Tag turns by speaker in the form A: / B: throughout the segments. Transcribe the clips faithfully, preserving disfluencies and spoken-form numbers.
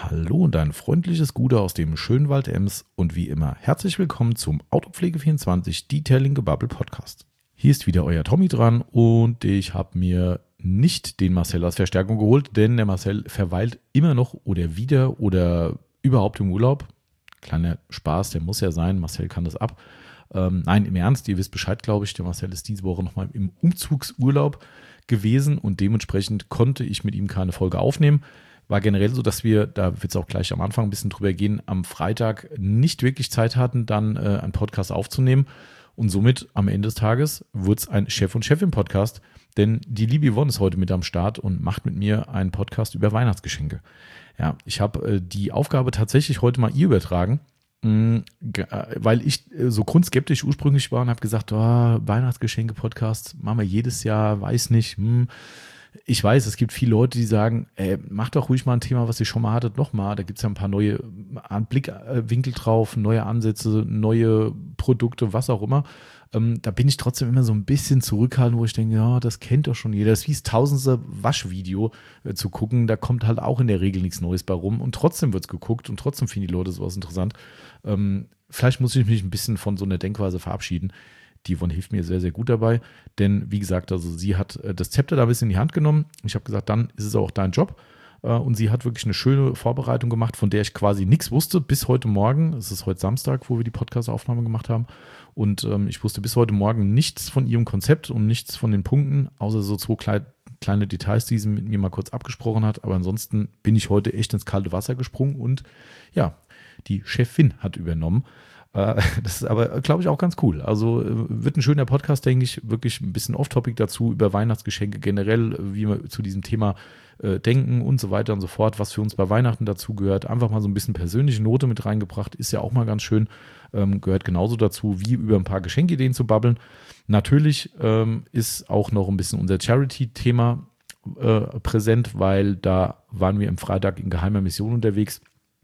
A: Hallo und ein freundliches Gute aus dem schönen Wald Ems und wie immer herzlich willkommen zum Autopflege vierundzwanzig Detailing Gebubble Podcast. Hier ist wieder euer Tommy dran und ich habe mir nicht den Marcel als Verstärkung geholt, denn der Marcel verweilt immer noch oder wieder oder überhaupt im Urlaub. Kleiner Spaß, der muss ja sein, Marcel kann das ab. Ähm, nein, im Ernst, ihr wisst Bescheid, glaube ich, der Marcel ist diese Woche nochmal im Umzugsurlaub gewesen und dementsprechend konnte ich mit ihm keine Folge aufnehmen. War generell so, dass wir, da wird es auch gleich am Anfang ein bisschen drüber gehen, am Freitag nicht wirklich Zeit hatten, dann äh, einen Podcast aufzunehmen. Und somit am Ende des Tages wurde es ein Chef- und Chefin-Podcast, denn die liebe Yvonne ist heute mit am Start und macht mit mir einen Podcast über Weihnachtsgeschenke. Ja, ich habe äh, die Aufgabe tatsächlich heute mal ihr übertragen, mh, weil ich äh, so grundskeptisch ursprünglich war und habe gesagt, oh, Weihnachtsgeschenke-Podcast machen wir jedes Jahr, weiß nicht, hm. Ich weiß, es gibt viele Leute, die sagen, ey, mach doch ruhig mal ein Thema, was ihr schon mal hattet, nochmal. Da gibt es ja ein paar neue Blickwinkel drauf, neue Ansätze, neue Produkte, was auch immer. Ähm, da bin ich trotzdem immer so ein bisschen zurückhaltend, wo ich denke, ja, das kennt doch schon jeder. Das ist wie das tausendste Waschvideo äh, zu gucken. Da kommt halt auch in der Regel nichts Neues bei rum. Und trotzdem wird es geguckt und trotzdem finden die Leute sowas interessant. Ähm, vielleicht muss ich mich ein bisschen von so einer Denkweise verabschieden. Die Yvonne hilft mir sehr, sehr gut dabei, denn wie gesagt, also sie hat das Zepter da ein bisschen in die Hand genommen. Ich habe gesagt, dann ist es auch dein Job und sie hat wirklich eine schöne Vorbereitung gemacht, von der ich quasi nichts wusste bis heute Morgen. Es ist heute Samstag, wo wir die Podcast-Aufnahme gemacht haben und ähm, ich wusste bis heute Morgen nichts von ihrem Konzept und nichts von den Punkten, außer so zwei kleine, kleine Details, die sie mit mir mal kurz abgesprochen hat, aber ansonsten bin ich heute echt ins kalte Wasser gesprungen und ja, die Chefin hat übernommen. Das ist aber, glaube ich, auch ganz cool. Also wird ein schöner Podcast, denke ich, wirklich ein bisschen off-topic dazu, über Weihnachtsgeschenke generell, wie wir zu diesem Thema äh, denken und so weiter und so fort, was für uns bei Weihnachten dazu gehört. Einfach mal so ein bisschen persönliche Note mit reingebracht, ist ja auch mal ganz schön, ähm, gehört genauso dazu, wie über ein paar Geschenkideen zu babbeln. Natürlich ähm, ist auch noch ein bisschen unser Charity-Thema äh, präsent, weil da waren wir am Freitag in geheimer Mission unterwegs,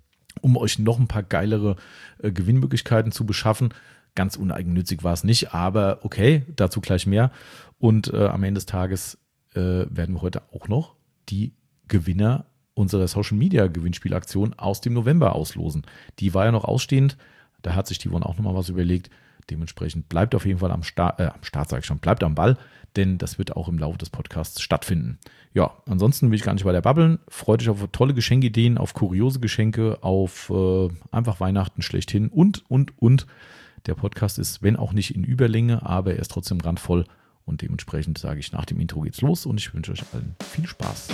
A: um euch noch ein paar geilere äh, Gewinnmöglichkeiten zu beschaffen. Ganz uneigennützig war es nicht, aber okay, dazu gleich mehr. Und äh, am Ende des Tages äh, werden wir heute auch noch die Gewinner unserer Social-Media-Gewinnspielaktion aus dem November auslosen. Die war ja noch ausstehend, da hat sich die Yvonne auch nochmal was überlegt. Dementsprechend bleibt auf jeden Fall am Start, äh, am Start sage ich schon, bleibt am Ball, denn das wird auch im Laufe des Podcasts stattfinden. Ja, ansonsten will ich gar nicht weiter babbeln. Freut euch auf tolle Geschenkideen, auf kuriose Geschenke, auf äh, einfach Weihnachten schlechthin und, und, und. Der Podcast ist, wenn auch nicht in Überlänge, aber er ist trotzdem randvoll und dementsprechend sage ich, nach dem Intro geht's los und ich wünsche euch allen viel Spaß.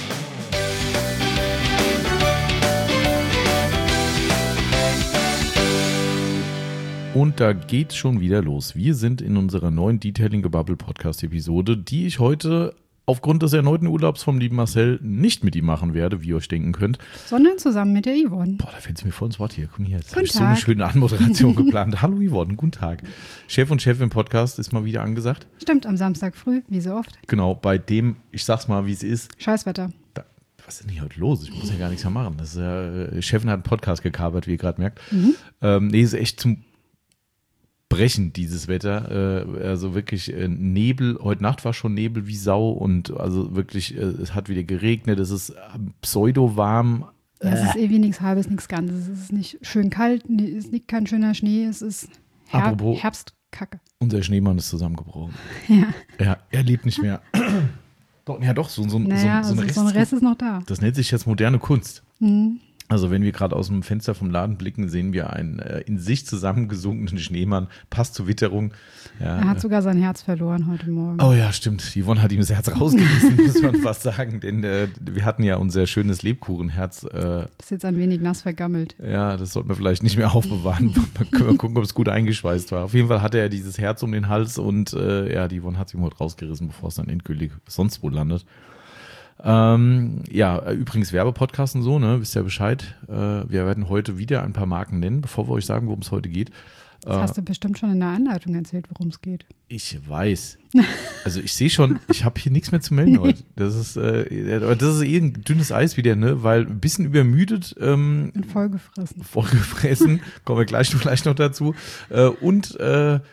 A: Und da geht's schon wieder los. Wir sind in unserer neuen Detailing Gebubble Podcast Episode, die ich heute aufgrund des erneuten Urlaubs vom lieben Marcel nicht mit ihm machen werde, wie ihr euch denken könnt.
B: Sondern zusammen mit der Yvonne.
A: Boah, da fällt es mir voll ins Wort hier. Komm hier, jetzt habe ich so eine schöne Anmoderation geplant. Hallo Yvonne, guten Tag. Chef und Chefin Podcast ist mal wieder angesagt.
B: Stimmt, am Samstag früh, wie so oft.
A: Genau, bei dem, ich sag's mal, wie es ist.
B: Scheißwetter.
A: Da, was ist denn hier heute los? Ich muss ja gar nichts mehr machen. Das ist ja, Chefin hat einen Podcast gekapert, wie ihr gerade merkt. Mhm. Ähm, nee, ist echt zum Brechen, dieses Wetter, äh, also wirklich äh, Nebel, heute Nacht war schon Nebel wie Sau und also wirklich, äh, es hat wieder geregnet, es ist pseudo-warm.
B: Ja, es ist eh wie nichts Halbes, nichts Ganzes, es ist nicht schön kalt, es ist nicht kein schöner Schnee, es ist Her-
A: Apropos,
B: Herbstkacke.
A: Unser Schneemann ist zusammengebrochen.
B: Ja.
A: Ja, er lebt nicht mehr. Doch, ja doch, so, so,
B: naja,
A: so, so, ein
B: also
A: Rest,
B: so ein Rest ist noch da.
A: Das nennt sich jetzt moderne Kunst.
B: Mhm.
A: Also wenn wir gerade aus dem Fenster vom Laden blicken, sehen wir einen äh, in sich zusammengesunkenen Schneemann, passt zur Witterung. Ja,
B: er hat
A: äh,
B: sogar sein Herz verloren heute Morgen.
A: Oh ja, stimmt. Yvonne hat ihm das Herz rausgerissen, muss man fast sagen. Denn äh, wir hatten ja unser schönes Lebkuchenherz. Äh,
B: das ist jetzt ein wenig nass vergammelt.
A: Ja, das sollten wir vielleicht nicht mehr aufbewahren. Dann können wir gucken, ob es gut eingeschweißt war. Auf jeden Fall hatte er dieses Herz um den Hals und äh, ja, die Yvonne hat es ihm heute rausgerissen, bevor es dann endgültig sonst wo landet. Ähm, ja, übrigens Werbepodcast und so, ne, wisst ihr Bescheid. Äh, wir werden heute wieder ein paar Marken nennen, bevor wir euch sagen, worum es heute geht.
B: Das äh, hast du bestimmt schon in der Anleitung erzählt, worum es geht.
A: Ich weiß. Also ich sehe schon, ich habe hier nichts mehr zu melden heute. Das ist, äh, das ist eh ein dünnes Eis wieder, ne, weil ein bisschen übermüdet. Ähm,
B: und vollgefressen.
A: Vollgefressen, kommen wir gleich vielleicht noch dazu. Äh, und äh,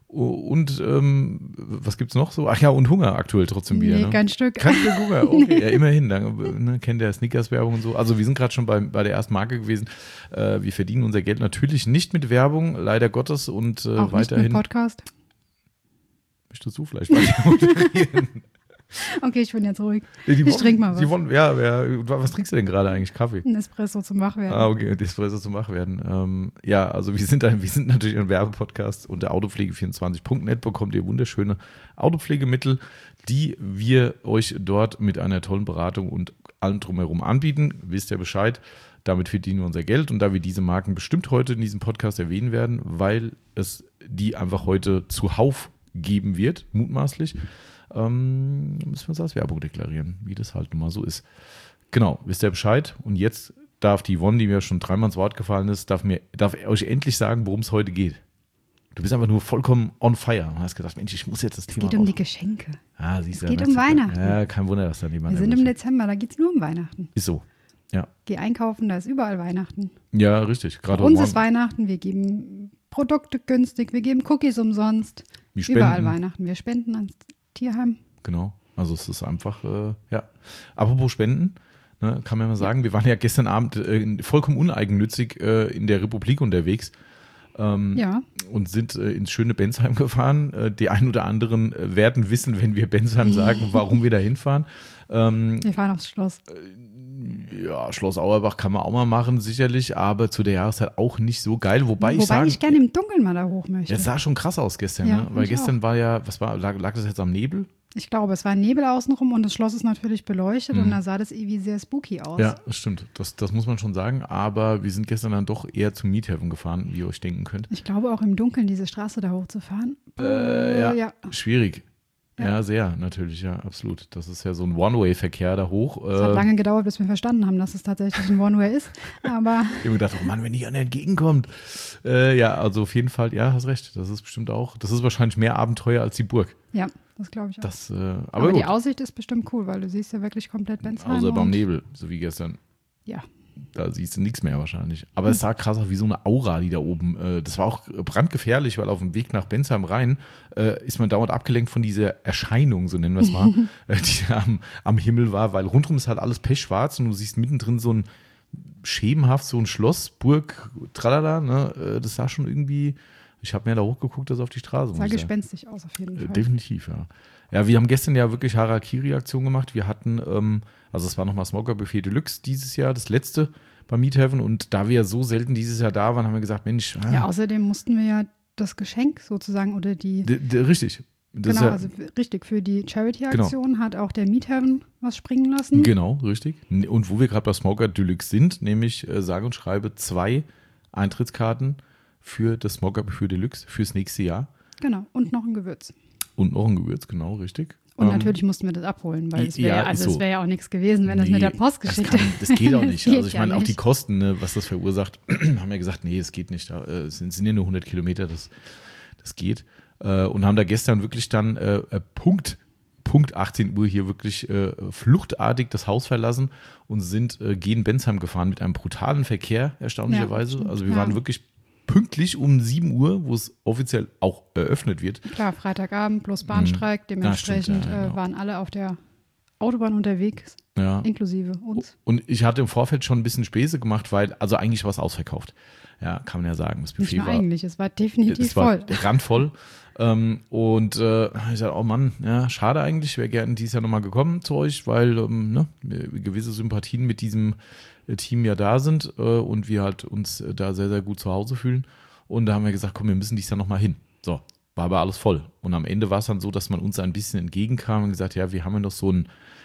A: Und ähm, was gibt's noch so? Ach ja, und Hunger aktuell trotzdem wieder.
B: Nee,
A: Ne?
B: kein Stück.
A: Kein Stück Hunger, okay, nee. Ja, immerhin. Dann ne, kennt der Snickers-Werbung und so. Also wir sind gerade schon bei, bei der ersten Marke gewesen. Äh, wir verdienen unser Geld natürlich nicht mit Werbung, leider Gottes. Und äh,
B: Auch
A: weiterhin.
B: Nicht mit Podcast?
A: Möchtest du vielleicht weiter moderieren?
B: Okay, ich bin jetzt ruhig.
A: Ja,
B: ich trinke mal was.
A: Wollen, ja, ja, was trinkst du denn gerade eigentlich? Kaffee?
B: Ein Espresso zum Wachwerden.
A: Ah, okay, ein Espresso zum Wachwerden. Ähm, ja, also wir sind, ein, wir sind natürlich ein Werbepodcast. Unter autopflege vierundzwanzig punkt net bekommt ihr wunderschöne Autopflegemittel, die wir euch dort mit einer tollen Beratung und allem drumherum anbieten. Wisst ihr Bescheid? Damit verdienen wir unser Geld. Und da wir diese Marken bestimmt heute in diesem Podcast erwähnen werden, weil es die einfach heute zuhauf geben wird, mutmaßlich, Ähm, müssen wir uns als Werbung deklarieren, wie das halt nun mal so ist. Genau, wisst ihr Bescheid? Und jetzt darf die Yvonne, die mir schon dreimal ins Wort gefallen ist, darf, mir, darf euch endlich sagen, worum es heute geht. Du bist einfach nur vollkommen on fire. Du hast gedacht, Mensch, ich muss jetzt das
B: es
A: Thema
B: Es geht um
A: auf.
B: die Geschenke.
A: Ah, siehst du,
B: es geht
A: ja,
B: um Weihnachten.
A: Ja, kein Wunder, dass dann jemand.
B: Wir sind im Dezember, da geht es nur um Weihnachten.
A: Ist so, ja.
B: Geh einkaufen, da ist überall Weihnachten.
A: Ja, richtig. Gerade
B: Bei uns
A: morgen.
B: ist Weihnachten, wir geben Produkte günstig, wir geben Cookies umsonst.
A: Wir spenden.
B: Überall Weihnachten. Wir spenden ans Tierheim.
A: Genau. Also es ist einfach, äh, ja. Apropos Spenden, ne, kann man mal sagen, wir waren ja gestern Abend äh, vollkommen uneigennützig äh, in der Republik unterwegs ähm,
B: ja.
A: und sind äh, ins schöne Bensheim gefahren. Äh, die ein oder anderen äh, werden wissen, wenn wir Bensheim sagen, warum wir da hinfahren. Ähm,
B: wir fahren aufs Schloss.
A: Äh, ja, Schloss Auerbach kann man auch mal machen, sicherlich, aber zu der Jahreszeit auch nicht so geil. Wobei,
B: Wobei
A: ich sagen,
B: ich gerne im Dunkeln mal da hoch möchte.
A: Es sah schon krass aus gestern,
B: ja,
A: ne? Weil gestern
B: auch.
A: war ja, was war, lag, lag das jetzt am Nebel?
B: Ich glaube, es war Nebel außenrum und das Schloss ist natürlich beleuchtet mhm. und da sah das irgendwie sehr spooky aus.
A: Ja, das stimmt. Das, das muss man schon sagen. Aber wir sind gestern dann doch eher zum Miethafen gefahren, wie ihr euch denken könnt.
B: Ich glaube, auch im Dunkeln diese Straße da hochzufahren.
A: Äh, ja,
B: ja,
A: schwierig. Ja.
B: Ja.
A: ja, sehr, natürlich, ja, absolut. Das ist ja so ein One-Way-Verkehr da hoch.
B: Es hat lange gedauert, bis wir verstanden haben, dass es tatsächlich ein One-Way ist. Aber
A: ich habe gedacht, oh Mann, wenn die an entgegenkommt. Äh, ja, also auf jeden Fall, ja, hast recht. Das ist bestimmt auch, das ist wahrscheinlich mehr Abenteuer als die Burg.
B: Ja, das glaube ich auch.
A: Das, äh, aber
B: aber
A: gut.
B: die Aussicht ist bestimmt cool, weil du siehst ja wirklich komplett Bensheim.
A: Außer beim Nebel, so wie gestern.
B: Ja.
A: Da siehst du nichts mehr wahrscheinlich. Aber es sah krass aus wie so eine Aura, die da oben. Äh, das war auch brandgefährlich, weil auf dem Weg nach Bensheim rein äh, ist man dauernd abgelenkt von dieser Erscheinung, so nennen wir es mal, äh, die da am, am Himmel war, weil rundherum ist halt alles pechschwarz und du siehst mittendrin so ein schemenhaft, so ein Schloss, Burg, tralala, ne? Äh, das sah schon irgendwie, ich habe mir da hochgeguckt, das auf die Straße.
B: Das sah gespenstig aus auf jeden Fall.
A: Äh, definitiv, ja. Ja, wir haben gestern ja wirklich Harakiri-Aktion gemacht. Wir hatten, ähm, also es war nochmal Smoker Buffet Deluxe dieses Jahr, das letzte bei Meathaven. Und da wir ja so selten dieses Jahr da waren, haben wir gesagt, Mensch. Ah,
B: ja, außerdem mussten wir ja das Geschenk sozusagen oder die.
A: d- d- richtig. Das
B: genau,
A: ja,
B: also f- richtig. Für die Charity-Aktion genau. hat auch der Meathaven was springen lassen.
A: Genau, richtig. Und wo wir gerade bei Smoker Deluxe sind, nämlich äh, sage und schreibe zwei Eintrittskarten für das Smoker Buffet Deluxe fürs nächste Jahr.
B: Genau, und noch ein Gewürz.
A: Und noch ein Gewürz, genau, richtig.
B: Und
A: ähm,
B: natürlich mussten wir das abholen, weil es wäre
A: ja,
B: ja, also
A: so.
B: es wäre ja auch nichts gewesen, wenn
A: nee,
B: das mit der Post geschickt
A: hätte. Das, das geht auch nicht.
B: geht
A: Also ich
B: ja
A: meine, auch
B: nicht.
A: die Kosten, ne, was das verursacht, haben ja gesagt, nee, es geht nicht. Äh, Es sind, sind ja nur hundert Kilometer, das, das geht. Äh, und haben da gestern wirklich dann äh, Punkt, Punkt achtzehn Uhr hier wirklich äh, fluchtartig das Haus verlassen und sind äh, gegen Bensheim gefahren mit einem brutalen Verkehr, erstaunlicherweise.
B: Ja,
A: also wir
B: ja.
A: waren wirklich pünktlich um sieben Uhr, wo es offiziell auch eröffnet wird.
B: Klar, Freitagabend plus Bahnstreik, dementsprechend
A: Ja, stimmt, ja, genau.
B: äh, waren alle auf der Autobahn unterwegs,
A: Ja.
B: inklusive uns.
A: Und ich hatte im Vorfeld schon ein bisschen Späße gemacht, weil, also eigentlich war es ausverkauft. Ja, kann man ja sagen. Das
B: Nicht
A: Buffet
B: nur
A: war,
B: eigentlich, es war definitiv
A: es war
B: voll.
A: randvoll. ähm, und äh, ich sagte, oh Mann, ja, schade eigentlich, ich wäre gerne dieses Jahr nochmal gekommen zu euch, weil ähm, ne, gewisse Sympathien mit diesem äh, Team ja da sind äh, und wir halt uns äh, da sehr, sehr gut zu Hause fühlen. Und da haben wir gesagt, komm, wir müssen dieses Jahr nochmal hin. So, war aber alles voll. Und am Ende war es dann so, dass man uns ein bisschen entgegenkam und gesagt, ja, wir haben ja noch so einen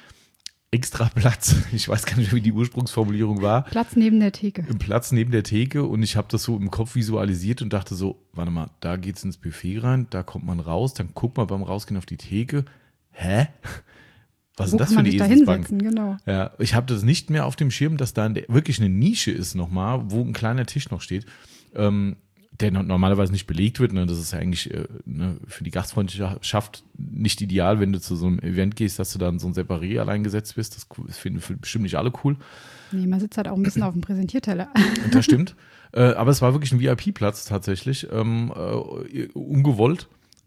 A: extra Platz. Ich weiß gar nicht, wie die Ursprungsformulierung war.
B: Platz neben der Theke.
A: Im Platz neben der Theke und ich habe das so im Kopf visualisiert und dachte so, warte mal, da geht's ins Buffet rein, da kommt man raus, dann guckt man beim Rausgehen auf die Theke. Hä? Was ist
B: Wo
A: das
B: kann
A: für
B: man
A: eine
B: sich da
A: Eselsbank?
B: hinsetzen, genau.
A: Ja, ich habe das nicht mehr auf dem Schirm, dass da wirklich eine Nische ist nochmal, wo ein kleiner Tisch noch steht, ähm, der normalerweise nicht belegt wird. Ne? Das ist ja eigentlich äh, ne, für die Gastfreundschaft nicht ideal, wenn du zu so einem Event gehst, dass du dann so ein Separé allein gesetzt bist. Das finden bestimmt nicht alle cool.
B: Nee, man sitzt halt auch ein bisschen auf dem Präsentierteller.
A: Und das stimmt. äh, aber es war wirklich ein V I P-Platz tatsächlich, ähm, äh, ungewollt.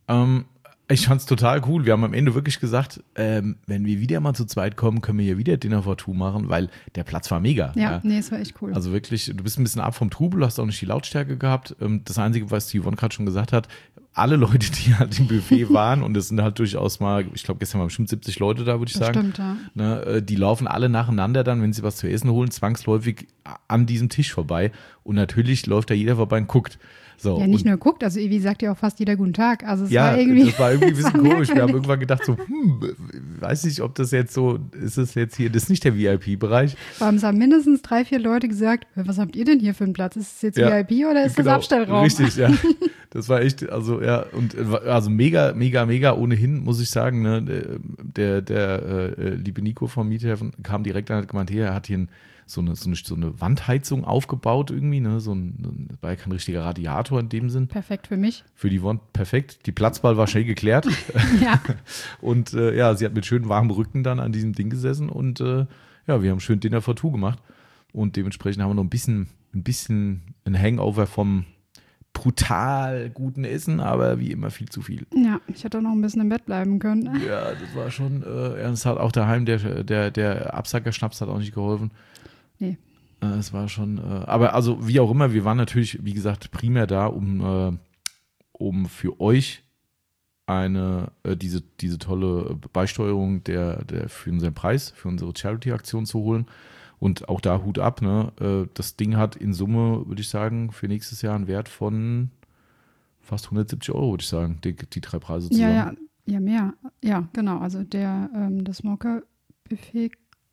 A: Ähm, ich fand's total cool. Wir haben am Ende wirklich gesagt, ähm, wenn wir wieder mal zu zweit kommen, können wir hier wieder Dinner for Two machen, weil der Platz war mega.
B: Ja,
A: ja.
B: nee, es war echt cool.
A: Also wirklich, du bist ein bisschen ab vom Trubel, hast auch nicht die Lautstärke gehabt. Ähm, Das Einzige, was die Yvonne gerade schon gesagt hat, alle Leute, die halt im Buffet waren, und es sind halt durchaus mal, ich glaube, gestern waren bestimmt siebzig Leute da, würde ich
B: Das
A: sagen.
B: stimmt, ja.
A: Ne, äh, die laufen alle nacheinander dann, wenn sie was zu essen holen, zwangsläufig an diesem Tisch vorbei. Und natürlich läuft da jeder vorbei und guckt. So,
B: Ja, nicht
A: und
B: nur guckt, also Evi sagt ja auch fast jeder guten Tag. Also es
A: ja,
B: war irgendwie.
A: das war irgendwie ein bisschen
B: war
A: komisch. Wir haben
B: merkwürdig.
A: irgendwann gedacht so, hm, weiß nicht, ob das jetzt so, ist es jetzt hier, das ist nicht der V I P-Bereich.
B: Vor allem es haben mindestens drei, vier Leute gesagt, was habt ihr denn hier für einen Platz? Ist es jetzt
A: Ja,
B: V I P oder ist
A: genau,
B: das Abstellraum?
A: Richtig, ja. Das war echt, also ja, und äh, also mega, mega, mega ohnehin, muss ich sagen, ne, der, der äh, liebe Nico vom Miethafen kam direkt an und hat gemeint, hier, er hat hier ein, so, eine, so, eine, so eine Wandheizung aufgebaut irgendwie, ne, so ein, das war ja kein richtiger Radiator in dem Sinn.
B: Perfekt für mich.
A: Für die Wand perfekt. Die Platzwahl war schnell geklärt.
B: Ja.
A: Und äh, ja, sie hat mit schön warmem Rücken dann an diesem Ding gesessen und äh, ja, wir haben schön Dinner for Two gemacht. Und dementsprechend haben wir noch ein bisschen, ein bisschen ein Hangover vom brutal guten Essen, aber wie immer viel zu viel.
B: Ja, ich hätte auch noch ein bisschen im Bett bleiben können.
A: Ja, das war schon, äh, ja, es hat auch daheim, der, der, der Absackerschnaps hat auch nicht geholfen.
B: Nee.
A: Äh, es war schon, äh, aber also wie auch immer, wir waren natürlich, wie gesagt, primär da, um, äh, um für euch eine, äh, diese, diese tolle Beisteuerung der, der für unseren Preis, für unsere Charity-Aktion zu holen. Und auch da Hut ab, ne? Äh, Das Ding hat in Summe, würde ich sagen, für nächstes Jahr einen Wert von fast hundertsiebzig Euro, würde ich sagen, die, die drei Preise zusammen.
B: Ja, ja, ja, mehr. Ja, genau. Also der, ähm, das Smoker-Buffet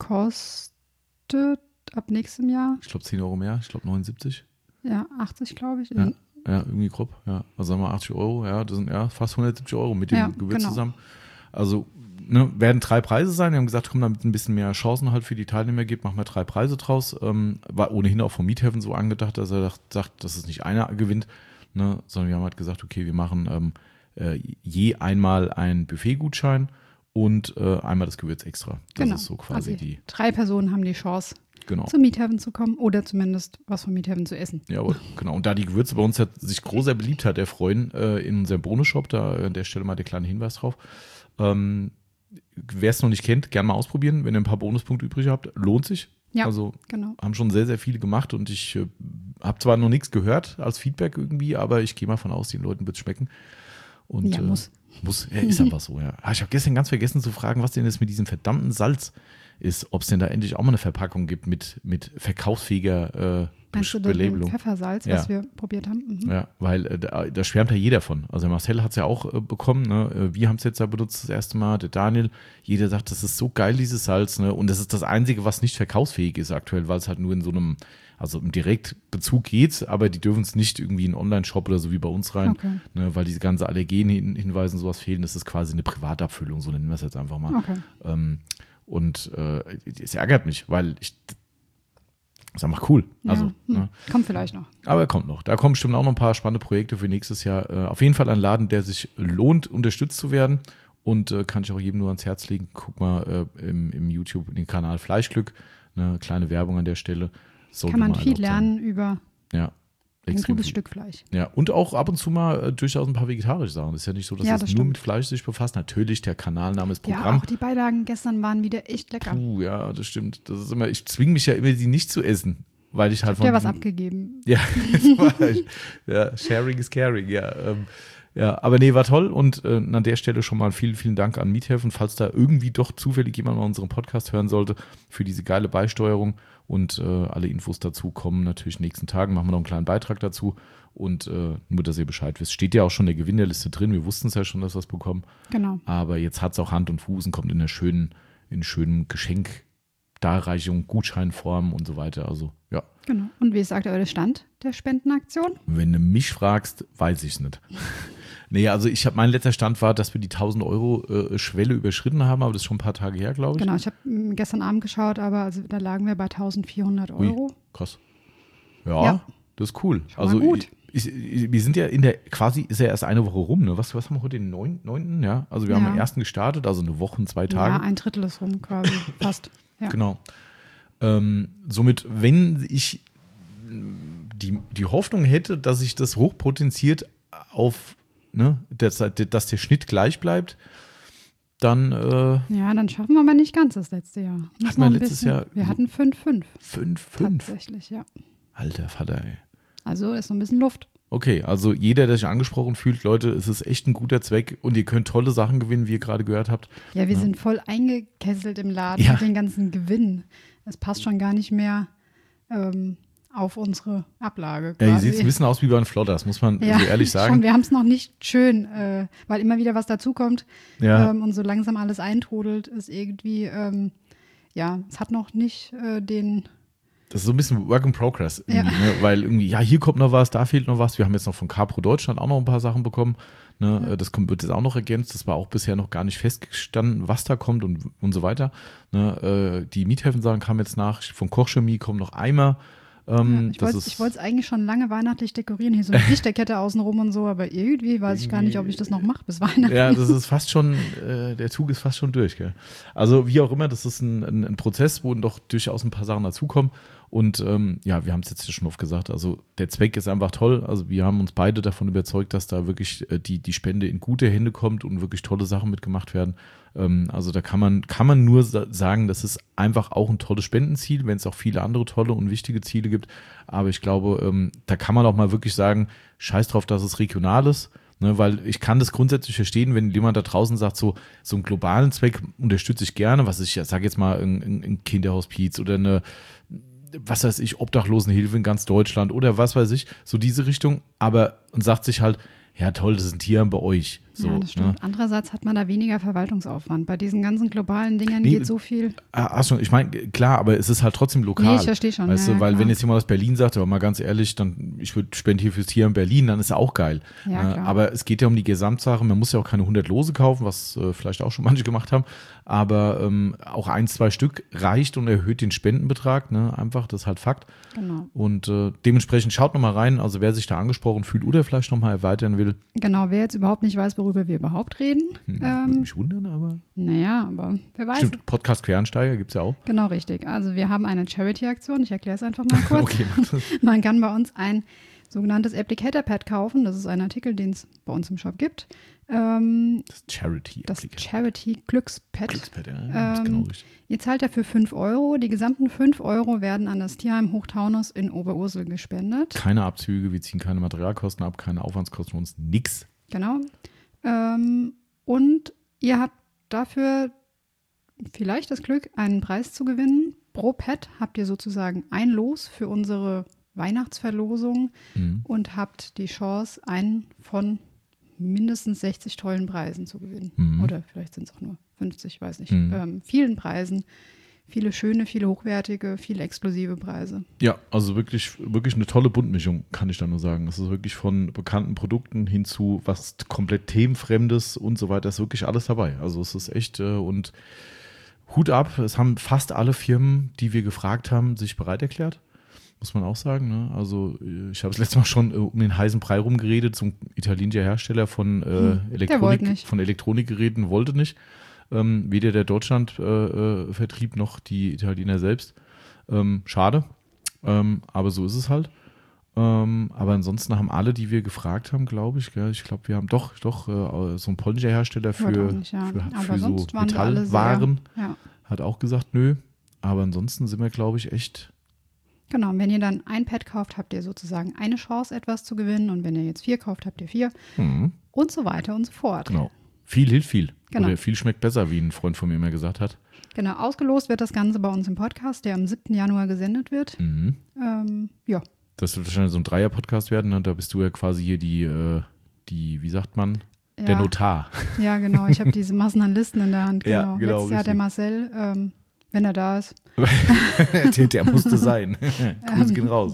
B: kostet ab nächstem Jahr,
A: Ich glaube zehn Euro mehr, ich glaube neunundsiebzig.
B: ja, achtzig, glaube ich.
A: Ja. Ja, irgendwie grob, ja. Also sagen wir achtzig Euro, ja, das sind ja fast hundertsiebzig Euro mit dem
B: Ja,
A: Gewürz
B: genau.
A: zusammen. Also ne, werden drei Preise sein. Wir haben gesagt, komm, damit es ein bisschen mehr Chancen halt für die Teilnehmer gibt, machen wir drei Preise draus. Ähm, war ohnehin auch vom Miethafen so angedacht, dass er dacht- sagt, dass es nicht einer gewinnt, ne, sondern wir haben halt gesagt, okay, wir machen ähm, äh, je einmal einen Buffetgutschein und äh, einmal das Gewürz extra. Das
B: Genau.
A: ist so quasi
B: also
A: die,
B: drei Personen haben die Chance,
A: genau.
B: zum Miethafen zu kommen oder zumindest was vom Miethafen zu essen.
A: Jawohl, genau. Und da die Gewürze bei uns hat, sich großer Beliebtheit erfreuen äh, in unserem Bonus-Shop, da an der Stelle mal der kleine Hinweis drauf. Ähm, Wer es noch nicht kennt, gerne mal ausprobieren. Wenn ihr ein paar Bonuspunkte übrig habt, lohnt sich.
B: Ja,
A: Also
B: genau.
A: haben schon sehr, sehr viele gemacht und ich äh, habe zwar noch nichts gehört als Feedback irgendwie, aber ich gehe mal von aus, den Leuten wird es schmecken. Und,
B: Ja,
A: äh,
B: muss.
A: Muss, ja, ist einfach so, ja. Ah, ich habe gestern ganz vergessen zu fragen, was denn jetzt mit diesem verdammten Salz ist, ob es denn da endlich auch mal eine Verpackung gibt mit, mit verkaufsfähiger äh,
B: Meinst du
A: Be-
B: den
A: Belabelung.
B: Pfeffersalz,
A: Ja.
B: was wir probiert haben? Mhm.
A: Ja, weil äh, da, da schwärmt ja jeder von. Also Marcel hat es ja auch äh, bekommen, ne? Äh, Wir haben es jetzt da benutzt das erste Mal, der Daniel. Jeder sagt, das ist so geil, dieses Salz, ne? Und das ist das Einzige, was nicht verkaufsfähig ist aktuell, weil es halt nur in so einem, also im Direktbezug geht, aber die dürfen es nicht irgendwie in einen Online-Shop oder so wie bei uns rein,
B: Okay.
A: ne? Weil diese ganze Allergen-Hinweise und sowas fehlen. Das ist quasi eine Privatabfüllung, so nennen wir es jetzt einfach mal.
B: Okay.
A: Ähm, und äh, es ärgert mich, weil ich sag mal cool.
B: Ja,
A: Also,
B: hm.
A: ne?
B: Kommt vielleicht noch.
A: Aber er kommt noch. Da kommen bestimmt auch noch ein paar spannende Projekte für nächstes Jahr. Äh, auf jeden Fall ein Laden, der sich lohnt, unterstützt zu werden. Und äh, kann ich auch jedem nur ans Herz legen. Guck mal äh, im, im YouTube in den Kanal Fleischglück. Eine kleine Werbung an der Stelle. Sollte
B: Kann man
A: mal
B: viel
A: erlaubt sein.
B: lernen über
A: Ja.
B: ein
A: Extrem
B: gutes
A: viel.
B: Stück Fleisch.
A: Ja, und auch ab und zu mal äh, durchaus ein paar vegetarische Sachen. Das ist ja nicht so, dass
B: Ja,
A: es
B: das
A: nur
B: stimmt.
A: mit Fleisch sich befasst. Natürlich, der Kanalname ist
B: Ja,
A: Programm.
B: auch die Beilagen gestern waren wieder echt lecker.
A: Puh, ja, das stimmt. Das ist immer, ich zwinge mich ja immer, sie nicht zu essen. Weil ich halt
B: Habt ihr was
A: diesem-
B: abgegeben?
A: Ja, das war ich. Ja, sharing is caring, ja. Ähm, ja, aber nee, war toll und äh, an der Stelle schon mal vielen, vielen Dank an Miethafen, falls da irgendwie doch zufällig jemand mal unseren Podcast hören sollte, für diese geile Beisteuerung und äh, alle Infos dazu kommen natürlich in den nächsten Tagen, machen wir noch einen kleinen Beitrag dazu und äh, nur, dass ihr Bescheid wisst. Steht ja auch schon in der Gewinnerliste drin, wir wussten es ja schon, dass wir es bekommen,
B: Genau.
A: aber jetzt hat es auch Hand und Fuß und kommt in einer schönen, in schönen Geschenk, Darreichung, Gutscheinform und so weiter, also ja.
B: Genau. Und wie ist der aktuelle Stand der Spendenaktion?
A: Wenn du mich fragst, weiß ich es nicht. Nee, also ich habe, mein letzter Stand war, dass wir die tausend Euro äh, Schwelle überschritten haben, aber das ist schon ein paar Tage her, glaube ich.
B: Genau, ich habe gestern Abend geschaut, aber also da lagen wir bei eintausendvierhundert
A: Ui,
B: Euro.
A: krass. Ja,
B: Ja.
A: das ist cool.
B: Schon mal
A: Also
B: gut.
A: Ich, ich, wir sind ja in der, quasi ist ja erst eine Woche rum, ne? Was, was haben wir heute, den neunten? Ja, also wir haben
B: Ja.
A: am ersten gestartet, also eine Woche und zwei
B: Ja,
A: Tage.
B: ein Drittel ist rum quasi. Fast. Ja.
A: Genau. Ähm, somit, wenn ich die, die Hoffnung hätte, dass sich das hochpotenziert auf ne, dass, dass der Schnitt gleich bleibt, dann äh,
B: ja, dann schaffen wir aber nicht ganz das letzte Jahr. Muss
A: hatten wir
B: noch ein
A: letztes
B: bisschen,
A: Jahr
B: wir
A: so
B: hatten fünf fünf.
A: fünf fünf.
B: Tatsächlich, ja.
A: Alter Vater, ey.
B: Also ist noch ein bisschen Luft.
A: Okay, also jeder, der sich angesprochen fühlt, Leute, es ist echt ein guter Zweck und ihr könnt tolle Sachen gewinnen, wie ihr gerade gehört habt.
B: Ja, wir
A: Ja.
B: sind voll eingekesselt im Laden
A: Ja.
B: mit den ganzen Gewinnen. Es passt schon gar nicht mehr ähm, auf unsere Ablage.
A: Ja, ihr
B: quasi.
A: seht ein bisschen aus wie bei den Flotters, muss man
B: Ja,
A: so ehrlich sagen.
B: Schon, wir haben es noch nicht schön, äh, weil immer wieder was dazukommt
A: Ja.
B: ähm, und so langsam alles eintrudelt, ist irgendwie, ähm, ja, es hat noch nicht äh, den,
A: Das ist so ein bisschen Work in Progress,
B: Ja.
A: irgendwie, ne? Weil irgendwie, ja, hier kommt noch was, da fehlt noch was. Wir haben jetzt noch von Capro Deutschland auch noch ein paar Sachen bekommen. Ne?
B: Ja.
A: Das kommt, wird jetzt auch noch ergänzt. Das war auch bisher noch gar nicht festgestanden, was da kommt und, und so weiter. Ne? Äh, die Miethäfen-Sachen kamen jetzt nach. Von Kochchemie kommen noch Eimer. Ähm,
B: ja, ich
A: das
B: wollte
A: ist-
B: ich wollte es eigentlich schon lange weihnachtlich dekorieren, hier so eine Lichterkette außenrum und so, aber irgendwie weiß ich gar nicht, ob ich das noch mache bis Weihnachten.
A: Ja, das ist fast schon, äh, der Zug ist fast schon durch. Gell? Also wie auch immer, das ist ein, ein, ein Prozess, wo doch durchaus ein paar Sachen dazukommen. Und ähm, ja, wir haben es jetzt schon oft gesagt, also der Zweck ist einfach toll. Also wir haben uns beide davon überzeugt, dass da wirklich äh, die, die Spende in gute Hände kommt und wirklich tolle Sachen mitgemacht werden. Ähm, also da kann man, kann man nur sa- sagen, das ist einfach auch ein tolles Spendenziel, wenn es auch viele andere tolle und wichtige Ziele gibt. Aber ich glaube, ähm, da kann man auch mal wirklich sagen, scheiß drauf, dass es regional ist. Ne, weil ich kann das grundsätzlich verstehen, wenn jemand da draußen sagt, so, so einen globalen Zweck unterstütze ich gerne, was ich sage jetzt mal, ein, ein ein Kinderhospiz oder eine, was weiß ich, Obdachlosenhilfe in ganz Deutschland oder was weiß ich, so diese Richtung, aber und sagt sich halt, ja toll, das ist ein Tierheim bei euch. So,
B: ja, das stimmt.
A: ne?
B: Andererseits hat man da weniger Verwaltungsaufwand. Bei diesen ganzen globalen Dingern
A: Nee,
B: geht so viel.
A: Ah, ach so, ich meine, klar, aber es ist halt trotzdem lokal.
B: Nee, ich verstehe schon,
A: Weißt
B: ja,
A: du, weil
B: klar.
A: wenn jetzt jemand aus Berlin sagt, aber mal ganz ehrlich, dann ich würde spenden hier fürs Tier in Berlin, dann ist ja auch geil.
B: Ja,
A: Äh,
B: klar.
A: aber es geht ja um die Gesamtsache. Man muss ja auch keine hundert Lose kaufen, was äh, vielleicht auch schon manche gemacht haben. Aber ähm, auch ein, zwei Stück reicht und erhöht den Spendenbetrag. Ne? Einfach, das ist halt Fakt.
B: Genau.
A: Und äh, dementsprechend schaut nochmal rein. Also wer sich da angesprochen fühlt oder vielleicht nochmal erweitern will,
B: Genau, wer jetzt überhaupt nicht weiß, worüber wir überhaupt reden.
A: hm, würde
B: Ähm,
A: mich wundern, aber
B: naja, aber wer weiß.
A: stimmt, Podcast Quereinsteiger gibt es ja auch.
B: Genau, richtig. Also wir haben eine Charity-Aktion. Ich erkläre es einfach mal kurz.
A: Okay,
B: Man kann bei uns ein sogenanntes Applicator-Pad kaufen. Das ist ein Artikel, den es bei uns im Shop gibt. Ähm,
A: das ist Charity.
B: das
A: Application.
B: Charity-Glückspad.
A: Glückspad, ja, das ist
B: Ähm,
A: genau richtig.
B: Ihr zahlt dafür fünf Euro. Die gesamten fünf Euro werden an das Tierheim Hochtaunus in Oberursel gespendet.
A: Keine Abzüge, wir ziehen keine Materialkosten ab, keine Aufwandskosten für uns, nix.
B: Genau. Ähm, und ihr habt dafür vielleicht das Glück, einen Preis zu gewinnen. Pro Pad habt ihr sozusagen ein Los für unsere Weihnachtsverlosung
A: Mhm.
B: und habt die Chance, einen von mindestens sechzig tollen Preisen zu gewinnen.
A: Mhm.
B: Oder vielleicht sind es auch nur fünfzig, weiß nicht.
A: Mhm.
B: Ähm, vielen Preisen. Viele schöne, viele hochwertige, viele exklusive Preise.
A: Ja, also wirklich, wirklich eine tolle Buntmischung, kann ich da nur sagen. Es ist wirklich von bekannten Produkten hin zu was komplett Themenfremdes und so weiter, ist wirklich alles dabei. Also es ist echt äh, und Hut ab, es haben fast alle Firmen, die wir gefragt haben, sich bereit erklärt. Muss man auch sagen. Ne? Also äh, ich habe es letztes Mal schon äh, um den heißen Brei rumgeredet, zum italienischer Hersteller von, äh,
B: Hm, der wollte
A: Elektronik,
B: nicht.
A: von Elektronikgeräten wollte nicht. Ähm, weder der Deutschland-Vertrieb äh, noch die Italiener selbst. Ähm, schade, ähm, aber so ist es halt. Ähm, aber ansonsten haben alle, die wir gefragt haben, glaube ich, gell, ich glaube, wir haben doch, doch äh, so ein polnischer Hersteller
B: Ich wollte
A: für,
B: auch nicht, ja.
A: für,
B: Aber
A: für so
B: sonst waren da alle
A: Metallwaren,
B: sehr, ja.
A: hat auch gesagt, nö. Aber ansonsten sind wir, glaube ich, echt.
B: Genau, und wenn ihr dann ein Pad kauft, habt ihr sozusagen eine Chance, etwas zu gewinnen. Und wenn ihr jetzt vier kauft, habt ihr vier.
A: Hm,
B: Und so weiter und so fort.
A: genau. Viel hilft viel.
B: Genau.
A: Oder viel schmeckt besser, wie ein Freund von mir immer gesagt hat.
B: Genau, ausgelost wird das Ganze bei uns im Podcast, der am siebten Januar gesendet wird.
A: Mhm.
B: Ähm, ja,
A: Das wird wahrscheinlich so ein Dreier-Podcast werden. Ne? Da bist du ja quasi hier die, äh, die, wie sagt man,
B: ja,
A: der Notar.
B: ja, genau. Ich habe diese Massen an Listen in der Hand. Genau.
A: Ja, genau,
B: Letztes Jahr hat der
A: richtig.
B: Marcel, ähm, wenn er da ist,
A: der, der musste sein. Grüße gehen raus.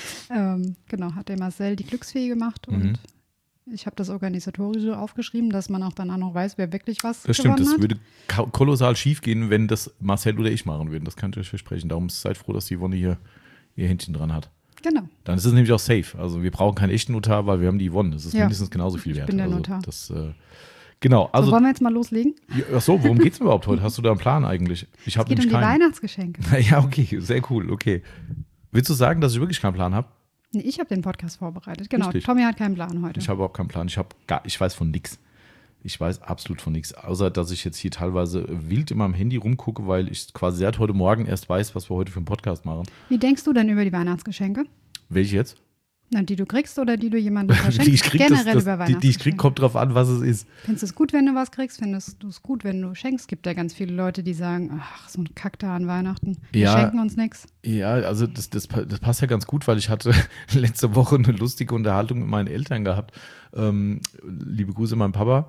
B: ähm, genau, hat der Marcel die Glücksfee gemacht und
A: Mhm.
B: ich habe das Organisatorische aufgeschrieben, dass man auch danach noch weiß, wer wirklich was
A: Das stimmt,
B: gewonnen
A: das
B: hat.
A: würde ka- kolossal schief gehen, wenn das Marcel oder ich machen würden. Das kann ich euch versprechen. Darum seid froh, dass die Yvonne hier ihr Händchen dran hat.
B: Genau.
A: Dann ist es nämlich auch safe. Also wir brauchen keinen echten Notar, weil wir haben die Yvonne. Das ist
B: Ja.
A: mindestens genauso viel
B: Ich
A: wert.
B: bin der
A: also
B: Notar.
A: Das, äh, genau,
B: So,
A: also
B: wollen wir jetzt mal loslegen?
A: ja, ach so, worum geht's denn überhaupt heute? Hast du da einen Plan eigentlich? Ich habe
B: Es geht um
A: nämlich
B: die
A: keinen.
B: Weihnachtsgeschenke.
A: Ja, okay, sehr cool, okay. Willst du sagen, dass ich wirklich keinen Plan habe?
B: Nee, ich habe den Podcast vorbereitet. Genau,
A: Richtig.
B: Tommy hat keinen Plan heute.
A: Ich habe überhaupt keinen Plan. Ich, hab gar, ich weiß von nichts. Ich weiß absolut von nichts. Außer, dass ich jetzt hier teilweise wild in meinem Handy rumgucke, weil ich quasi seit heute Morgen erst weiß, was wir heute für einen Podcast machen.
B: Wie denkst du denn über die Weihnachtsgeschenke?
A: Welche jetzt?
B: Na, die du kriegst oder die du jemandem verschenkst?
A: Die ich krieg,
B: Generell
A: das, das,
B: über
A: die, die ich krieg, kommt drauf an, was es ist.
B: Findest du es gut, wenn du was kriegst? Findest du es gut, wenn du schenkst? Es gibt ja ganz viele Leute, die sagen, ach, so ein Kack da an Weihnachten. Wir
A: Ja.
B: schenken uns nichts.
A: Ja, also das, das, das passt ja ganz gut, weil ich hatte letzte Woche eine lustige Unterhaltung mit meinen Eltern gehabt. Ähm, liebe Grüße meinem Papa,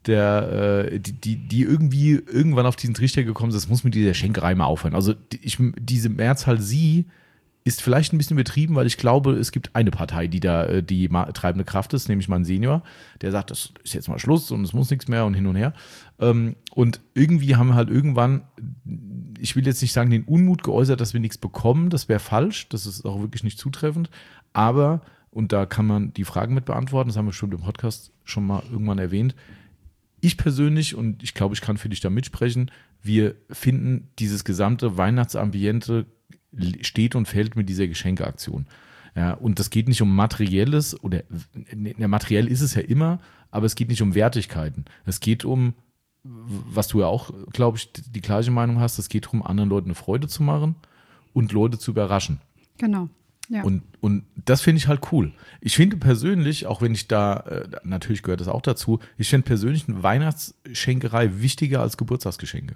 A: der, äh, die, die, die irgendwie irgendwann auf diesen Trichter gekommen ist, das muss mit dieser Schenkerei mal aufhören. Also die, ich, diese Mehrzahl-Sie ist vielleicht ein bisschen übertrieben, weil ich glaube, es gibt eine Partei, die da äh, die ma- treibende Kraft ist, nämlich mein Senior, der sagt, das ist jetzt mal Schluss und es muss nichts mehr und hin und her. Ähm, und irgendwie haben wir halt irgendwann, ich will jetzt nicht sagen, den Unmut geäußert, dass wir nichts bekommen, das wäre falsch, das ist auch wirklich nicht zutreffend, aber, und da kann man die Fragen mit beantworten, das haben wir schon im Podcast schon mal irgendwann erwähnt, ich persönlich, und ich glaube, ich kann für dich da mitsprechen, wir finden dieses gesamte Weihnachtsambiente steht und fällt mit dieser Geschenkeaktion. Ja, und das geht nicht um Materielles, oder ja, materiell ist es ja immer, aber es geht nicht um Wertigkeiten. Es geht um, was du ja auch, glaube ich, die gleiche Meinung hast, es geht darum, anderen Leuten eine Freude zu machen und Leute zu überraschen.
B: Genau. Ja.
A: Und, und das finde ich halt cool. Ich finde persönlich, auch wenn ich da, äh, natürlich gehört das auch dazu, ich finde persönlich eine Weihnachtsschenkerei wichtiger als Geburtstagsgeschenke.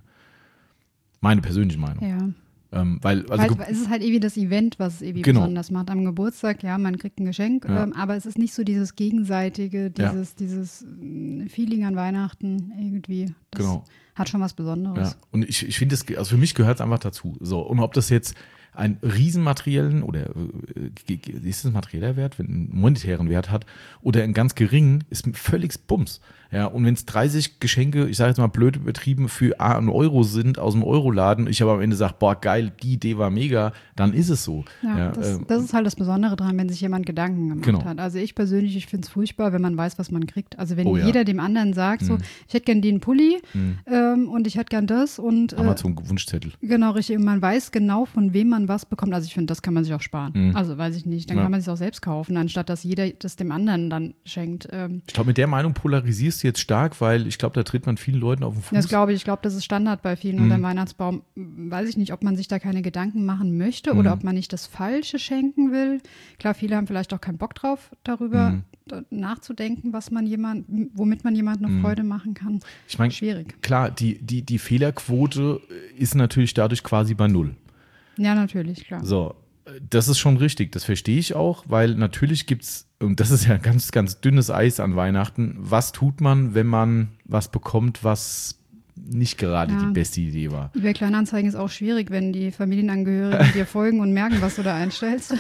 A: Meine persönliche Meinung.
B: ja.
A: Ähm, weil, also
B: Weil,
A: Ge-
B: es ist halt irgendwie das Event, was es irgendwie
A: Genau.
B: besonders macht. Am Geburtstag, ja, man kriegt ein Geschenk,
A: Ja.
B: ähm, aber es ist nicht so dieses gegenseitige,
A: Ja.
B: dieses, dieses äh, Feeling an Weihnachten irgendwie. Das
A: Genau.
B: hat schon was Besonderes.
A: Ja, und ich, ich finde, also für mich gehört es einfach dazu. So, und ob das jetzt einen riesenmateriellen oder äh, ist es ein materieller Wert, wenn einen monetären Wert hat oder einen ganz geringen, ist völlig Bums. Ja, und wenn es dreißig Geschenke, ich sage jetzt mal blöd übertrieben, für A, einen Euro sind aus dem Euroladen, ich aber am Ende sage, boah, geil, die Idee war mega, dann ist es so.
B: Ja,
A: Ja,
B: das,
A: ähm,
B: das ist halt das Besondere dran, wenn sich jemand Gedanken gemacht
A: Genau.
B: hat. Also ich persönlich, ich finde es furchtbar, wenn man weiß, was man kriegt. Also wenn
A: Oh ja.
B: jeder dem anderen sagt, so,
A: Mhm.
B: ich hätte gern den Pulli
A: Mhm.
B: ähm, und ich hätte gern das und äh,
A: Amazon-Wunschzettel.
B: genau, richtig. Und man weiß genau, von wem man was bekommt. Also ich finde, das kann man sich auch sparen.
A: Mhm.
B: Also weiß ich nicht, dann
A: Ja.
B: kann man es auch selbst kaufen, anstatt dass jeder das dem anderen dann schenkt. Ähm,
A: Ich glaube, mit der Meinung polarisierst du jetzt stark, weil ich glaube, da tritt man vielen Leuten auf den Fuß.
B: Das glaube ich, ich glaube, das ist Standard bei vielen
A: Mhm.
B: unter dem Weihnachtsbaum. Weiß ich nicht, ob man sich da keine Gedanken machen möchte
A: Mhm.
B: oder ob man nicht das Falsche schenken will. Klar, viele haben vielleicht auch keinen Bock drauf, darüber
A: Mhm.
B: da- nachzudenken, was man jemand, womit man jemandem eine
A: Mhm.
B: Freude machen kann.
A: Ich meine,
B: Schwierig.
A: klar, die, die, die Fehlerquote ist natürlich dadurch quasi bei null.
B: Ja, natürlich, klar.
A: So, das ist schon richtig, das verstehe ich auch, weil natürlich gibt es, und das ist ja ganz, ganz dünnes Eis an Weihnachten, was tut man, wenn man was bekommt, was nicht gerade
B: Ja.
A: die beste Idee war?
B: eBay Kleinanzeigen ist auch schwierig, wenn die Familienangehörigen dir folgen und merken, was du da einstellst.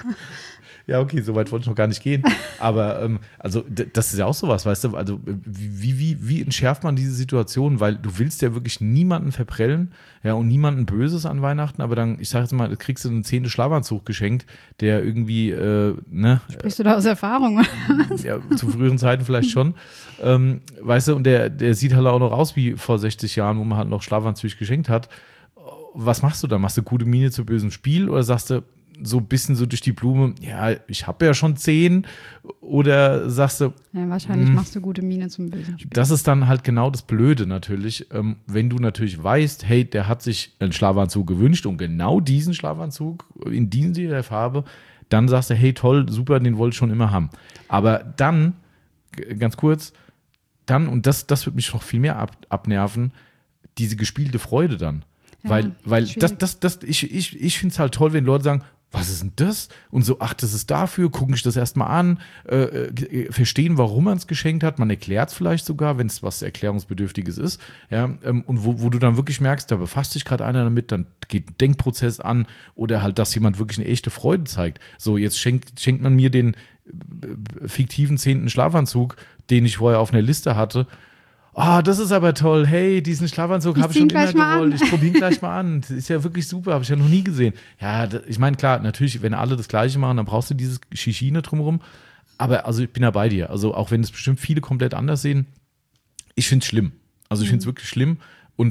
A: Ja, okay, so weit wollte ich noch gar nicht gehen. Aber ähm, also d- das ist ja auch sowas, weißt du, also wie, wie, wie entschärft man diese Situation? Weil du willst ja wirklich niemanden verprellen, ja, und niemanden Böses an Weihnachten, aber dann, ich sag jetzt mal, kriegst du einen zehnten Schlafanzug geschenkt, der irgendwie, äh, ne,
B: Sprichst du da aus Erfahrung?
A: ja, zu früheren Zeiten vielleicht schon, ähm, weißt du, und der, der sieht halt auch noch aus wie vor sechzig Jahren, wo man halt noch Schlafanzüge geschenkt hat. Was machst du da? Machst du gute Miene zu bösem Spiel oder sagst du so ein bisschen so durch die Blume, ja, ich habe ja schon zehn, oder sagst du,
B: Ja, wahrscheinlich
A: Mhm.
B: machst du gute Miene zum bösen Spiel.
A: das ist dann halt genau das Blöde natürlich, ähm, wenn du natürlich weißt, hey, der hat sich einen Schlafanzug gewünscht und genau diesen Schlafanzug in dieser Farbe, dann sagst du, hey, toll, super, den wollte ich schon immer haben. Aber dann, g- ganz kurz, dann, und das, das wird mich noch viel mehr ab, abnerven, diese gespielte Freude dann.
B: Ja,
A: weil weil das,
B: schwierig.
A: das, das, ich, ich, ich finde es halt toll, wenn Leute sagen, was ist denn das? Und so, ach, das ist dafür, gucken sich das erstmal an, äh, äh, verstehen, warum man es geschenkt hat. Man erklärt es vielleicht sogar, wenn es was Erklärungsbedürftiges ist. Ja, ähm, und wo, wo du dann wirklich merkst, da befasst sich gerade einer damit, dann geht ein Denkprozess an oder halt, dass jemand wirklich eine echte Freude zeigt. So, jetzt schenkt, schenkt man mir den äh, fiktiven zehnten Schlafanzug, den ich vorher auf einer Liste hatte. Ah, das ist aber toll. Hey, diesen Schlafanzug
B: Ich
A: habe ich
B: zieh
A: schon
B: ihn
A: immer
B: gleich mal
A: gewollt.
B: an.
A: Ich probiere ihn gleich mal an. Das ist ja wirklich super, habe ich ja noch nie gesehen. Ja, da, ich meine, klar, natürlich, wenn alle das Gleiche machen, dann brauchst du dieses Schichine drumherum. Aber also ich bin da bei dir. Also auch wenn es bestimmt viele komplett anders sehen, ich finde es schlimm. Also ich finde es wirklich schlimm. Und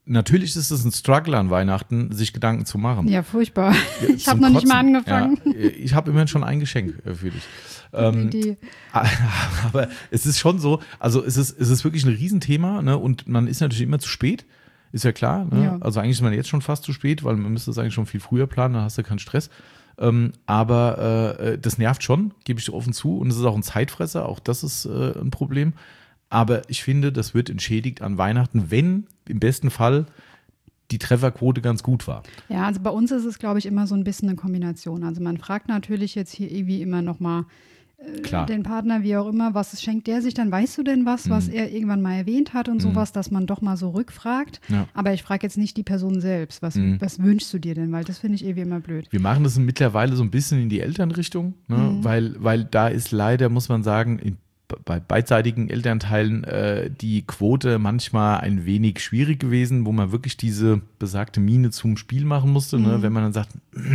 A: natürlich ist es ein Struggle an Weihnachten, sich Gedanken zu machen.
B: Ja, furchtbar.
A: Ja,
B: ich habe
A: zum
B: noch nicht mal
A: Kotzen.
B: angefangen.
A: Ja, ich habe immerhin schon ein Geschenk äh, für dich. Ähm,
B: Idee.
A: aber es ist schon so, also es ist, es ist wirklich ein Riesenthema, ne? Und man ist natürlich immer zu spät, ist ja klar. Ne?
B: Ja.
A: Also eigentlich ist man jetzt schon fast zu spät, weil man müsste es eigentlich schon viel früher planen, dann hast du keinen Stress. Ähm, aber äh, das nervt schon, gebe ich offen zu. Und es ist auch ein Zeitfresser, auch das ist äh, ein Problem. Aber ich finde, das wird entschädigt an Weihnachten, wenn im besten Fall die Trefferquote ganz gut war.
B: Ja, also bei uns ist es, glaube ich, immer so ein bisschen eine Kombination. Also man fragt natürlich jetzt hier irgendwie immer noch mal äh,
A: Klar.
B: den Partner, wie auch immer, was schenkt der sich dann? Weißt du denn was,
A: Mhm.
B: was er irgendwann mal erwähnt hat und
A: Mhm.
B: sowas, dass man doch mal so rückfragt.
A: Ja.
B: Aber ich frage jetzt nicht die Person selbst. Was,
A: Mhm.
B: was wünschst du dir denn? Weil das finde ich irgendwie immer blöd.
A: Wir machen das mittlerweile so ein bisschen in die Elternrichtung, ne?
B: Mhm.
A: weil, weil da ist leider, muss man sagen, in, bei beidseitigen Elternteilen äh, die Quote manchmal ein wenig schwierig gewesen, wo man wirklich diese besagte Miene zum Spiel machen musste,
B: Mhm.
A: ne? Wenn man dann sagt,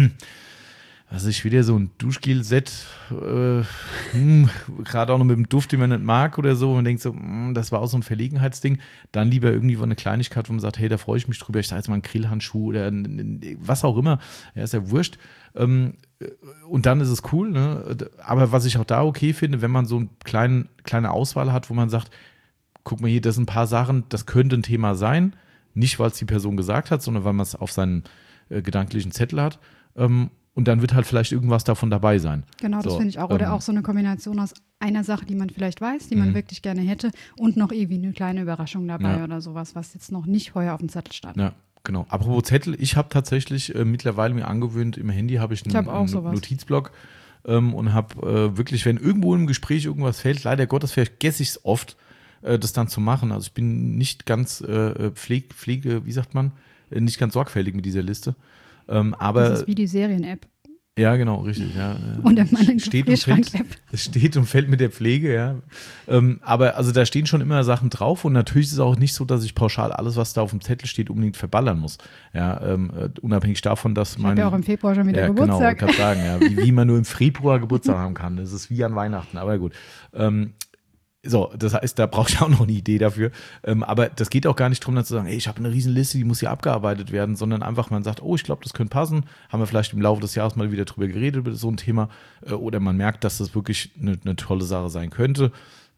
A: also ich wieder so ein Duschgel-Set, äh, hm, gerade auch noch mit dem Duft, den man nicht mag oder so, und man denkt so, hm, das war auch so ein Verlegenheitsding, dann lieber irgendwie eine Kleinigkeit, wo man sagt, hey, da freue ich mich drüber, ich sage jetzt mal einen Grillhandschuh oder ein, ein, was auch immer, ja, ist ja wurscht. Ähm, und dann ist es cool, ne? Aber was ich auch da okay finde, wenn man so eine kleine, kleine Auswahl hat, wo man sagt, guck mal hier, das sind ein paar Sachen, das könnte ein Thema sein, nicht weil es die Person gesagt hat, sondern weil man es auf seinen äh, gedanklichen Zettel hat. Ähm, Und dann wird halt vielleicht irgendwas davon dabei sein.
B: Genau, das
A: So,
B: finde ich auch. Oder
A: ähm,
B: auch so eine Kombination aus einer Sache, die man vielleicht weiß, die man
A: Mhm.
B: wirklich gerne hätte und noch irgendwie eine kleine Überraschung dabei
A: Ja.
B: oder sowas, was jetzt noch nicht vorher auf dem Zettel stand.
A: Ja, genau. Apropos Zettel, ich habe tatsächlich äh, mittlerweile mir angewöhnt, im Handy habe ich einen,
B: Ich hab auch
A: einen
B: sowas.
A: Notizblock ähm, und habe äh, wirklich, wenn irgendwo im Gespräch irgendwas fällt, leider Gottes vergesse ich es oft, äh, das dann zu machen. Also ich bin nicht ganz äh, pfleg, Pflege, wie sagt man, äh, nicht ganz sorgfältig mit dieser Liste. Ähm, aber
B: Das ist wie die Serien-App.
A: ja, genau, richtig. Ja.
B: Und der Mann in
A: steht und fällt,
B: Gefrierschrank-App.
A: es steht und fällt mit der Pflege, ja. Ähm, aber also da stehen schon immer Sachen drauf und natürlich ist es auch nicht so, dass ich pauschal alles, was da auf dem Zettel steht, unbedingt verballern muss. Ja, ähm, äh, unabhängig davon, dass
B: Ich habe
A: meine
B: ja auch im Februar schon wieder
A: ja,
B: Geburtstag.
A: Genau, ich kann sagen, ja, wie, wie man nur im Februar Geburtstag haben kann. Das ist wie an Weihnachten, aber gut. Ähm, so, das heißt, da brauche ich auch noch eine Idee dafür. Ähm, aber das geht auch gar nicht darum, dann zu sagen, ey, ich habe eine riesen Liste, die muss hier abgearbeitet werden, sondern einfach, man sagt, oh, ich glaube, das könnte passen. Haben wir vielleicht im Laufe des Jahres mal wieder drüber geredet, über so ein Thema. Äh, oder man merkt, dass das wirklich eine, eine tolle Sache sein könnte.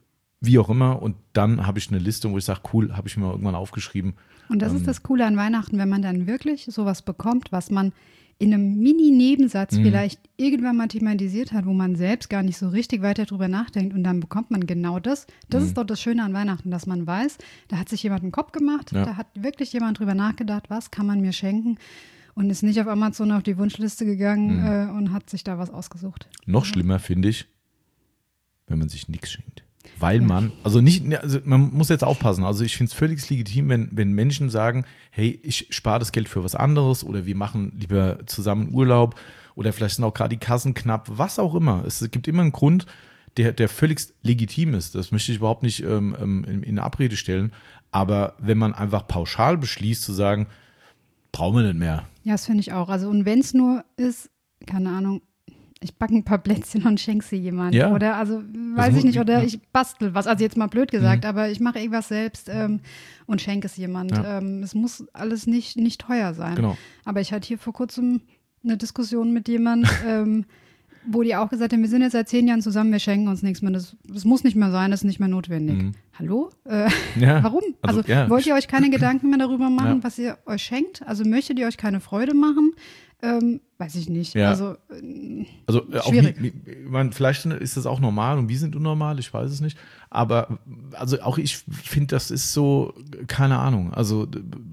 A: Wie auch immer. Und dann habe ich eine Liste, wo ich sage, cool, habe ich mir irgendwann aufgeschrieben.
B: Und das
A: Ähm,
B: ist das Coole an Weihnachten, wenn man dann wirklich sowas bekommt, was man in einem Mini-Nebensatz
A: Mhm.
B: vielleicht irgendwann mal thematisiert hat, wo man selbst gar nicht so richtig weiter drüber nachdenkt und dann bekommt man genau das. Das
A: Mhm.
B: ist doch das Schöne an Weihnachten, dass man weiß, da hat sich jemand einen Kopf gemacht,
A: Ja.
B: da hat wirklich jemand drüber nachgedacht, was kann man mir schenken und ist nicht auf Amazon auf die Wunschliste gegangen
A: Mhm.
B: äh, und hat sich da was ausgesucht.
A: Noch schlimmer finde ich, wenn man sich nichts schenkt. Weil
B: Ja.
A: man, also nicht, also man muss jetzt aufpassen, also ich finde es völlig legitim, wenn, wenn Menschen sagen, hey, ich spare das Geld für was anderes oder wir machen lieber zusammen Urlaub oder vielleicht sind auch gerade die Kassen knapp, was auch immer. Es gibt immer einen Grund, der, der völlig legitim ist. Das möchte ich überhaupt nicht ähm, ähm, in, in Abrede stellen. Aber wenn man einfach pauschal beschließt zu sagen, brauchen wir nicht mehr.
B: Ja, das finde ich auch. Also und wenn es nur ist, keine Ahnung, ich backe ein paar Plätzchen und schenke sie jemandem.
A: Ja.
B: Oder also weiß
A: muss-
B: ich nicht, oder
A: ja.
B: ich bastel was, also jetzt mal blöd gesagt,
A: Mhm.
B: aber ich mache irgendwas selbst ähm, und schenke es jemand.
A: Ja.
B: Ähm, es muss alles nicht, nicht teuer sein.
A: Genau.
B: Aber ich hatte hier vor kurzem eine Diskussion mit jemandem, ähm, wo die auch gesagt haben, wir sind jetzt seit zehn Jahren zusammen, wir schenken uns nichts mehr. Das, das muss nicht mehr sein, das ist nicht mehr notwendig.
A: Mhm.
B: Hallo? Äh,
A: Ja.
B: warum?
A: Also,
B: Also,
A: ja.
B: wollt ihr euch keine Gedanken mehr darüber machen,
A: Ja.
B: was ihr euch schenkt? Also möchtet ihr euch keine Freude machen? Ähm, weiß ich nicht.
A: Ja.
B: Also äh,
A: Also äh, auch
B: Schwierig.
A: mi- mi- ich meine, vielleicht ist das auch normal und wir sind unnormal, ich weiß es nicht. Aber also auch ich finde, das ist so, keine Ahnung. Also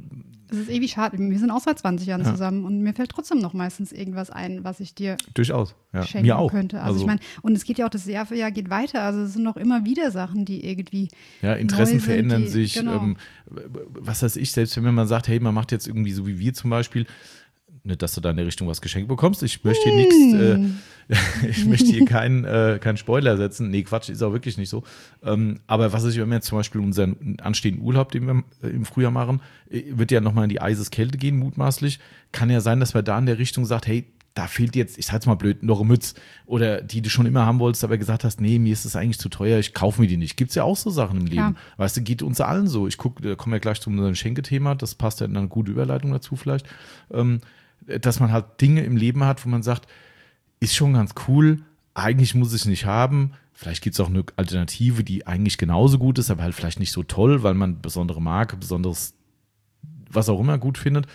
B: es ist ewig schade. Wir sind auch seit zwanzig Jahren
A: Ja.
B: zusammen und mir fällt trotzdem noch meistens irgendwas ein, was ich dir
A: durchaus. Ja,
B: schenken
A: mir auch.
B: könnte. Also, ich meine, und es geht ja auch, das Jahr für Jahr geht weiter. Also es sind noch immer wieder Sachen, die irgendwie
A: Ja, Interessen
B: neu sind,
A: verändern
B: die-
A: sich.
B: genau.
A: Ähm, was weiß ich, selbst wenn man sagt, hey, man macht jetzt irgendwie so wie wir zum Beispiel, nicht, dass du da in der Richtung was geschenkt bekommst. Ich möchte hier nichts,
B: Hm.
A: äh, ich möchte hier keinen äh, keinen Spoiler setzen. Nee, Quatsch, ist auch wirklich nicht so. Ähm, aber was ist, wenn wir jetzt zum Beispiel unseren anstehenden Urlaub, den wir äh, im Frühjahr machen, äh, wird ja nochmal in die Eiseskälte gehen, mutmaßlich. Kann ja sein, dass man da in der Richtung sagt, hey, da fehlt jetzt, ich sag's mal blöd, noch eine Mütze oder die du schon immer haben wolltest, aber gesagt hast, nee, mir ist das eigentlich zu teuer, ich kaufe mir die nicht. Gibt's ja auch so Sachen im Leben.
B: Ja.
A: Weißt du, geht uns allen so. Ich gucke, da kommen wir gleich zu unserem Schenkethema, das passt ja in eine gute Überleitung dazu vielleicht, ähm, dass man halt Dinge im Leben hat, wo man sagt, ist schon ganz cool, eigentlich muss ich es nicht haben. Vielleicht gibt es auch eine Alternative, die eigentlich genauso gut ist, aber halt vielleicht nicht so toll, weil man besondere Marke, besonderes, was auch immer gut findet.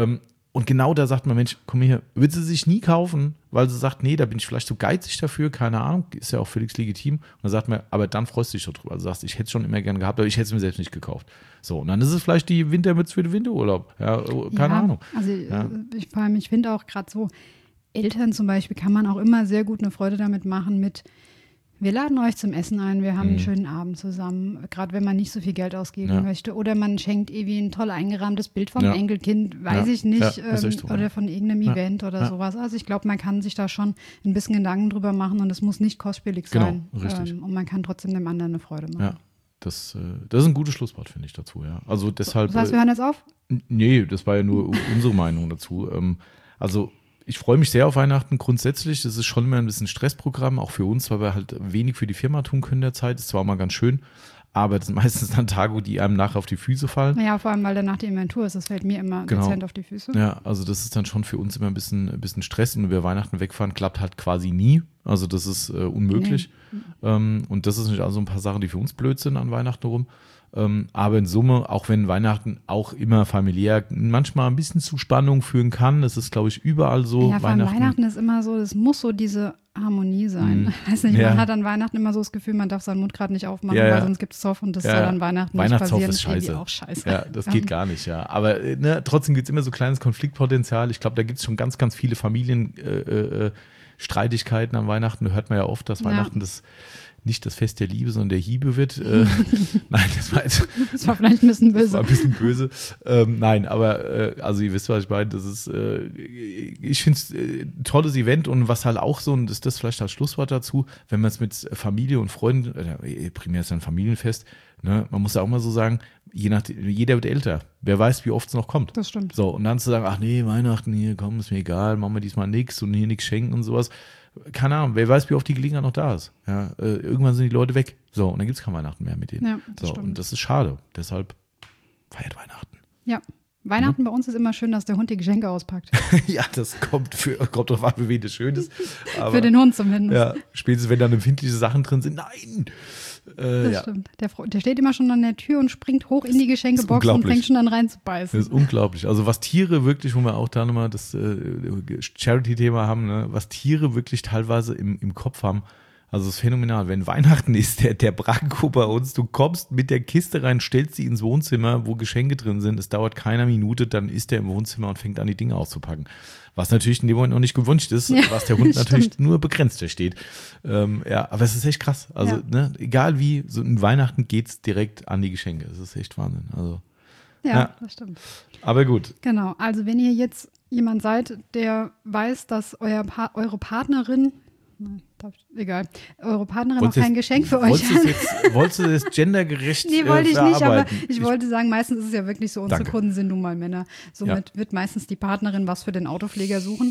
A: Und genau da sagt man, Mensch, komm her, wird sie sich nie kaufen, weil sie sagt, nee, da bin ich vielleicht zu geizig dafür, keine Ahnung, ist ja auch völlig legitim. Und dann sagt man, aber dann freust du dich doch drüber. Also sagst, ich hätte es schon immer gern gehabt, aber ich hätte es mir selbst nicht gekauft. So, und dann ist es vielleicht die Wintermütze für den Winterurlaub. Ja, keine
B: ja,
A: Ahnung.
B: Also
A: ja.
B: ich, vor allem, ich finde auch gerade so, Eltern zum Beispiel kann man auch immer sehr gut eine Freude damit machen mit, wir laden euch zum Essen ein, wir haben
A: Mhm.
B: einen schönen Abend zusammen, gerade wenn man nicht so viel Geld ausgeben
A: Ja.
B: möchte. Oder man schenkt irgendwie ein toll eingerahmtes Bild vom
A: Ja.
B: Enkelkind, weiß
A: Ja.
B: ich nicht,
A: Ja, ist echt so,
B: ähm, oder
A: ja.
B: von irgendeinem
A: Ja.
B: Event oder
A: Ja.
B: sowas. Also ich glaube, man kann sich da schon ein bisschen Gedanken drüber machen und es muss nicht kostspielig
A: Genau,
B: sein.
A: richtig.
B: Ähm, und man kann trotzdem dem anderen eine Freude machen.
A: Ja, das, äh, das ist ein gutes Schlusswort, finde ich, dazu, ja. Also deshalb.
B: Das heißt, wir hören jetzt auf?
A: äh, nee, das war ja nur unsere Meinung dazu. Ähm, also ich freue mich sehr auf Weihnachten grundsätzlich. Das ist schon immer ein bisschen Stressprogramm, auch für uns, weil wir halt wenig für die Firma tun können derzeit. Ist zwar auch mal ganz schön, aber das sind meistens dann Tage, die einem nachher auf die Füße fallen.
B: Ja, vor allem, weil danach die Inventur ist. Das fällt mir immer
A: Genau.
B: dezent auf die Füße.
A: Ja, also das ist dann schon für uns immer ein bisschen, ein bisschen Stress. Und wenn wir Weihnachten wegfahren, klappt halt quasi nie. Also das ist äh, unmöglich.
B: Nee.
A: Ähm, und das ist nicht also ein paar Sachen, die für uns blöd sind an Weihnachten rum. Ähm, aber in Summe, auch wenn Weihnachten auch immer familiär manchmal ein bisschen zu Spannung führen kann, das ist, glaube ich, überall so.
B: Ja, vor allem
A: Weihnachten,
B: Weihnachten ist immer so, es muss so diese Harmonie sein.
A: Mhm.
B: Weiß nicht,
A: Ja.
B: man hat an Weihnachten immer so das Gefühl, man darf seinen Mund gerade nicht aufmachen,
A: Ja, ja.
B: weil sonst gibt es Zoff und das
A: Ja,
B: soll
A: ja.
B: an Weihnachten
A: Weihnachtszoff
B: nicht passieren.
A: ist scheiße.
B: irgendwie auch scheiße.
A: Ja, das geht gar nicht, ja. Aber äh, ne, trotzdem gibt es immer so kleines Konfliktpotenzial. Ich glaube, da gibt es schon ganz, ganz viele Familienstreitigkeiten äh, äh, Streitigkeiten an Weihnachten. Da hört man ja oft, dass
B: Ja.
A: Weihnachten das nicht das Fest der Liebe, sondern der Hiebe wird. Äh, nein, das war jetzt
B: Das war vielleicht ein bisschen
A: das war
B: böse.
A: ein bisschen böse. Ähm, nein, aber äh, also ihr wisst, was ich meine. Das ist, äh, ich finde es äh, ein tolles Event und was halt auch so, und das ist das vielleicht als Schlusswort dazu, wenn man es mit Familie und Freunden, äh, primär ist ja ein Familienfest, ne, man muss ja auch mal so sagen, je nach, jeder wird älter. Wer weiß, wie oft es noch kommt.
B: Das stimmt.
A: So, und dann zu sagen, ach nee, Weihnachten hier, komm, ist mir egal, machen wir diesmal nichts und hier nichts schenken und sowas. Keine Ahnung, wer weiß, wie oft die Gelegenheit noch da ist. Ja, äh, irgendwann sind die Leute weg. So, und dann gibt es kein Weihnachten mehr mit denen.
B: Ja, das
A: so,
B: stimmt.
A: und das ist schade. Deshalb feiert Weihnachten.
B: Ja. Weihnachten bei uns ist immer schön, dass der Hund die Geschenke auspackt.
A: Ja, das kommt, für, kommt drauf an, für wen das schön ist. Aber,
B: Für den Hund zumindest.
A: ja, spätestens, wenn dann empfindliche Sachen drin sind, nein! Äh,
B: Das
A: ja.
B: stimmt. Der, Fro- der steht immer schon an der Tür und springt hoch in die Geschenkebox und
A: unglaublich.
B: fängt schon an
A: Das
B: reinzubeißen.
A: ist unglaublich. Also was Tiere wirklich, wo wir auch da nochmal das äh, Charity-Thema haben, ne, was Tiere wirklich teilweise im, im Kopf haben, also das ist phänomenal. Wenn Weihnachten ist, der, der Branko bei uns, du kommst mit der Kiste rein, stellst sie ins Wohnzimmer, wo Geschenke drin sind, es dauert keine Minute, dann ist der im Wohnzimmer und fängt an, die Dinge auszupacken. Was natürlich in dem Moment noch nicht gewünscht ist,
B: Ja,
A: was der Hund natürlich
B: stimmt.
A: nur begrenzt versteht. Ähm, ja, aber es ist echt krass. Also,
B: Ja.
A: ne, egal wie, so in Weihnachten geht's direkt an die Geschenke. Es ist echt Wahnsinn. Also,
B: Ja,
A: Ja.
B: das stimmt.
A: aber gut.
B: Genau, also wenn ihr jetzt jemand seid, der weiß, dass euer pa eure Partnerin, nein, darf ich- egal, eure Partnerin noch
A: Wolltest du
B: kein
A: jetzt-
B: Geschenk für euch
A: wolltest du
B: hat.
A: es jetzt, wolltest du das gendergerecht
B: Nee,
A: äh,
B: wollte ich nicht, aber
A: verarbeiten?
B: ich wollte sagen, meistens ist es ja wirklich so, unsere
A: Danke.
B: Kunden sind nun mal Männer. Somit wird meistens die Partnerin was für den Autopfleger suchen.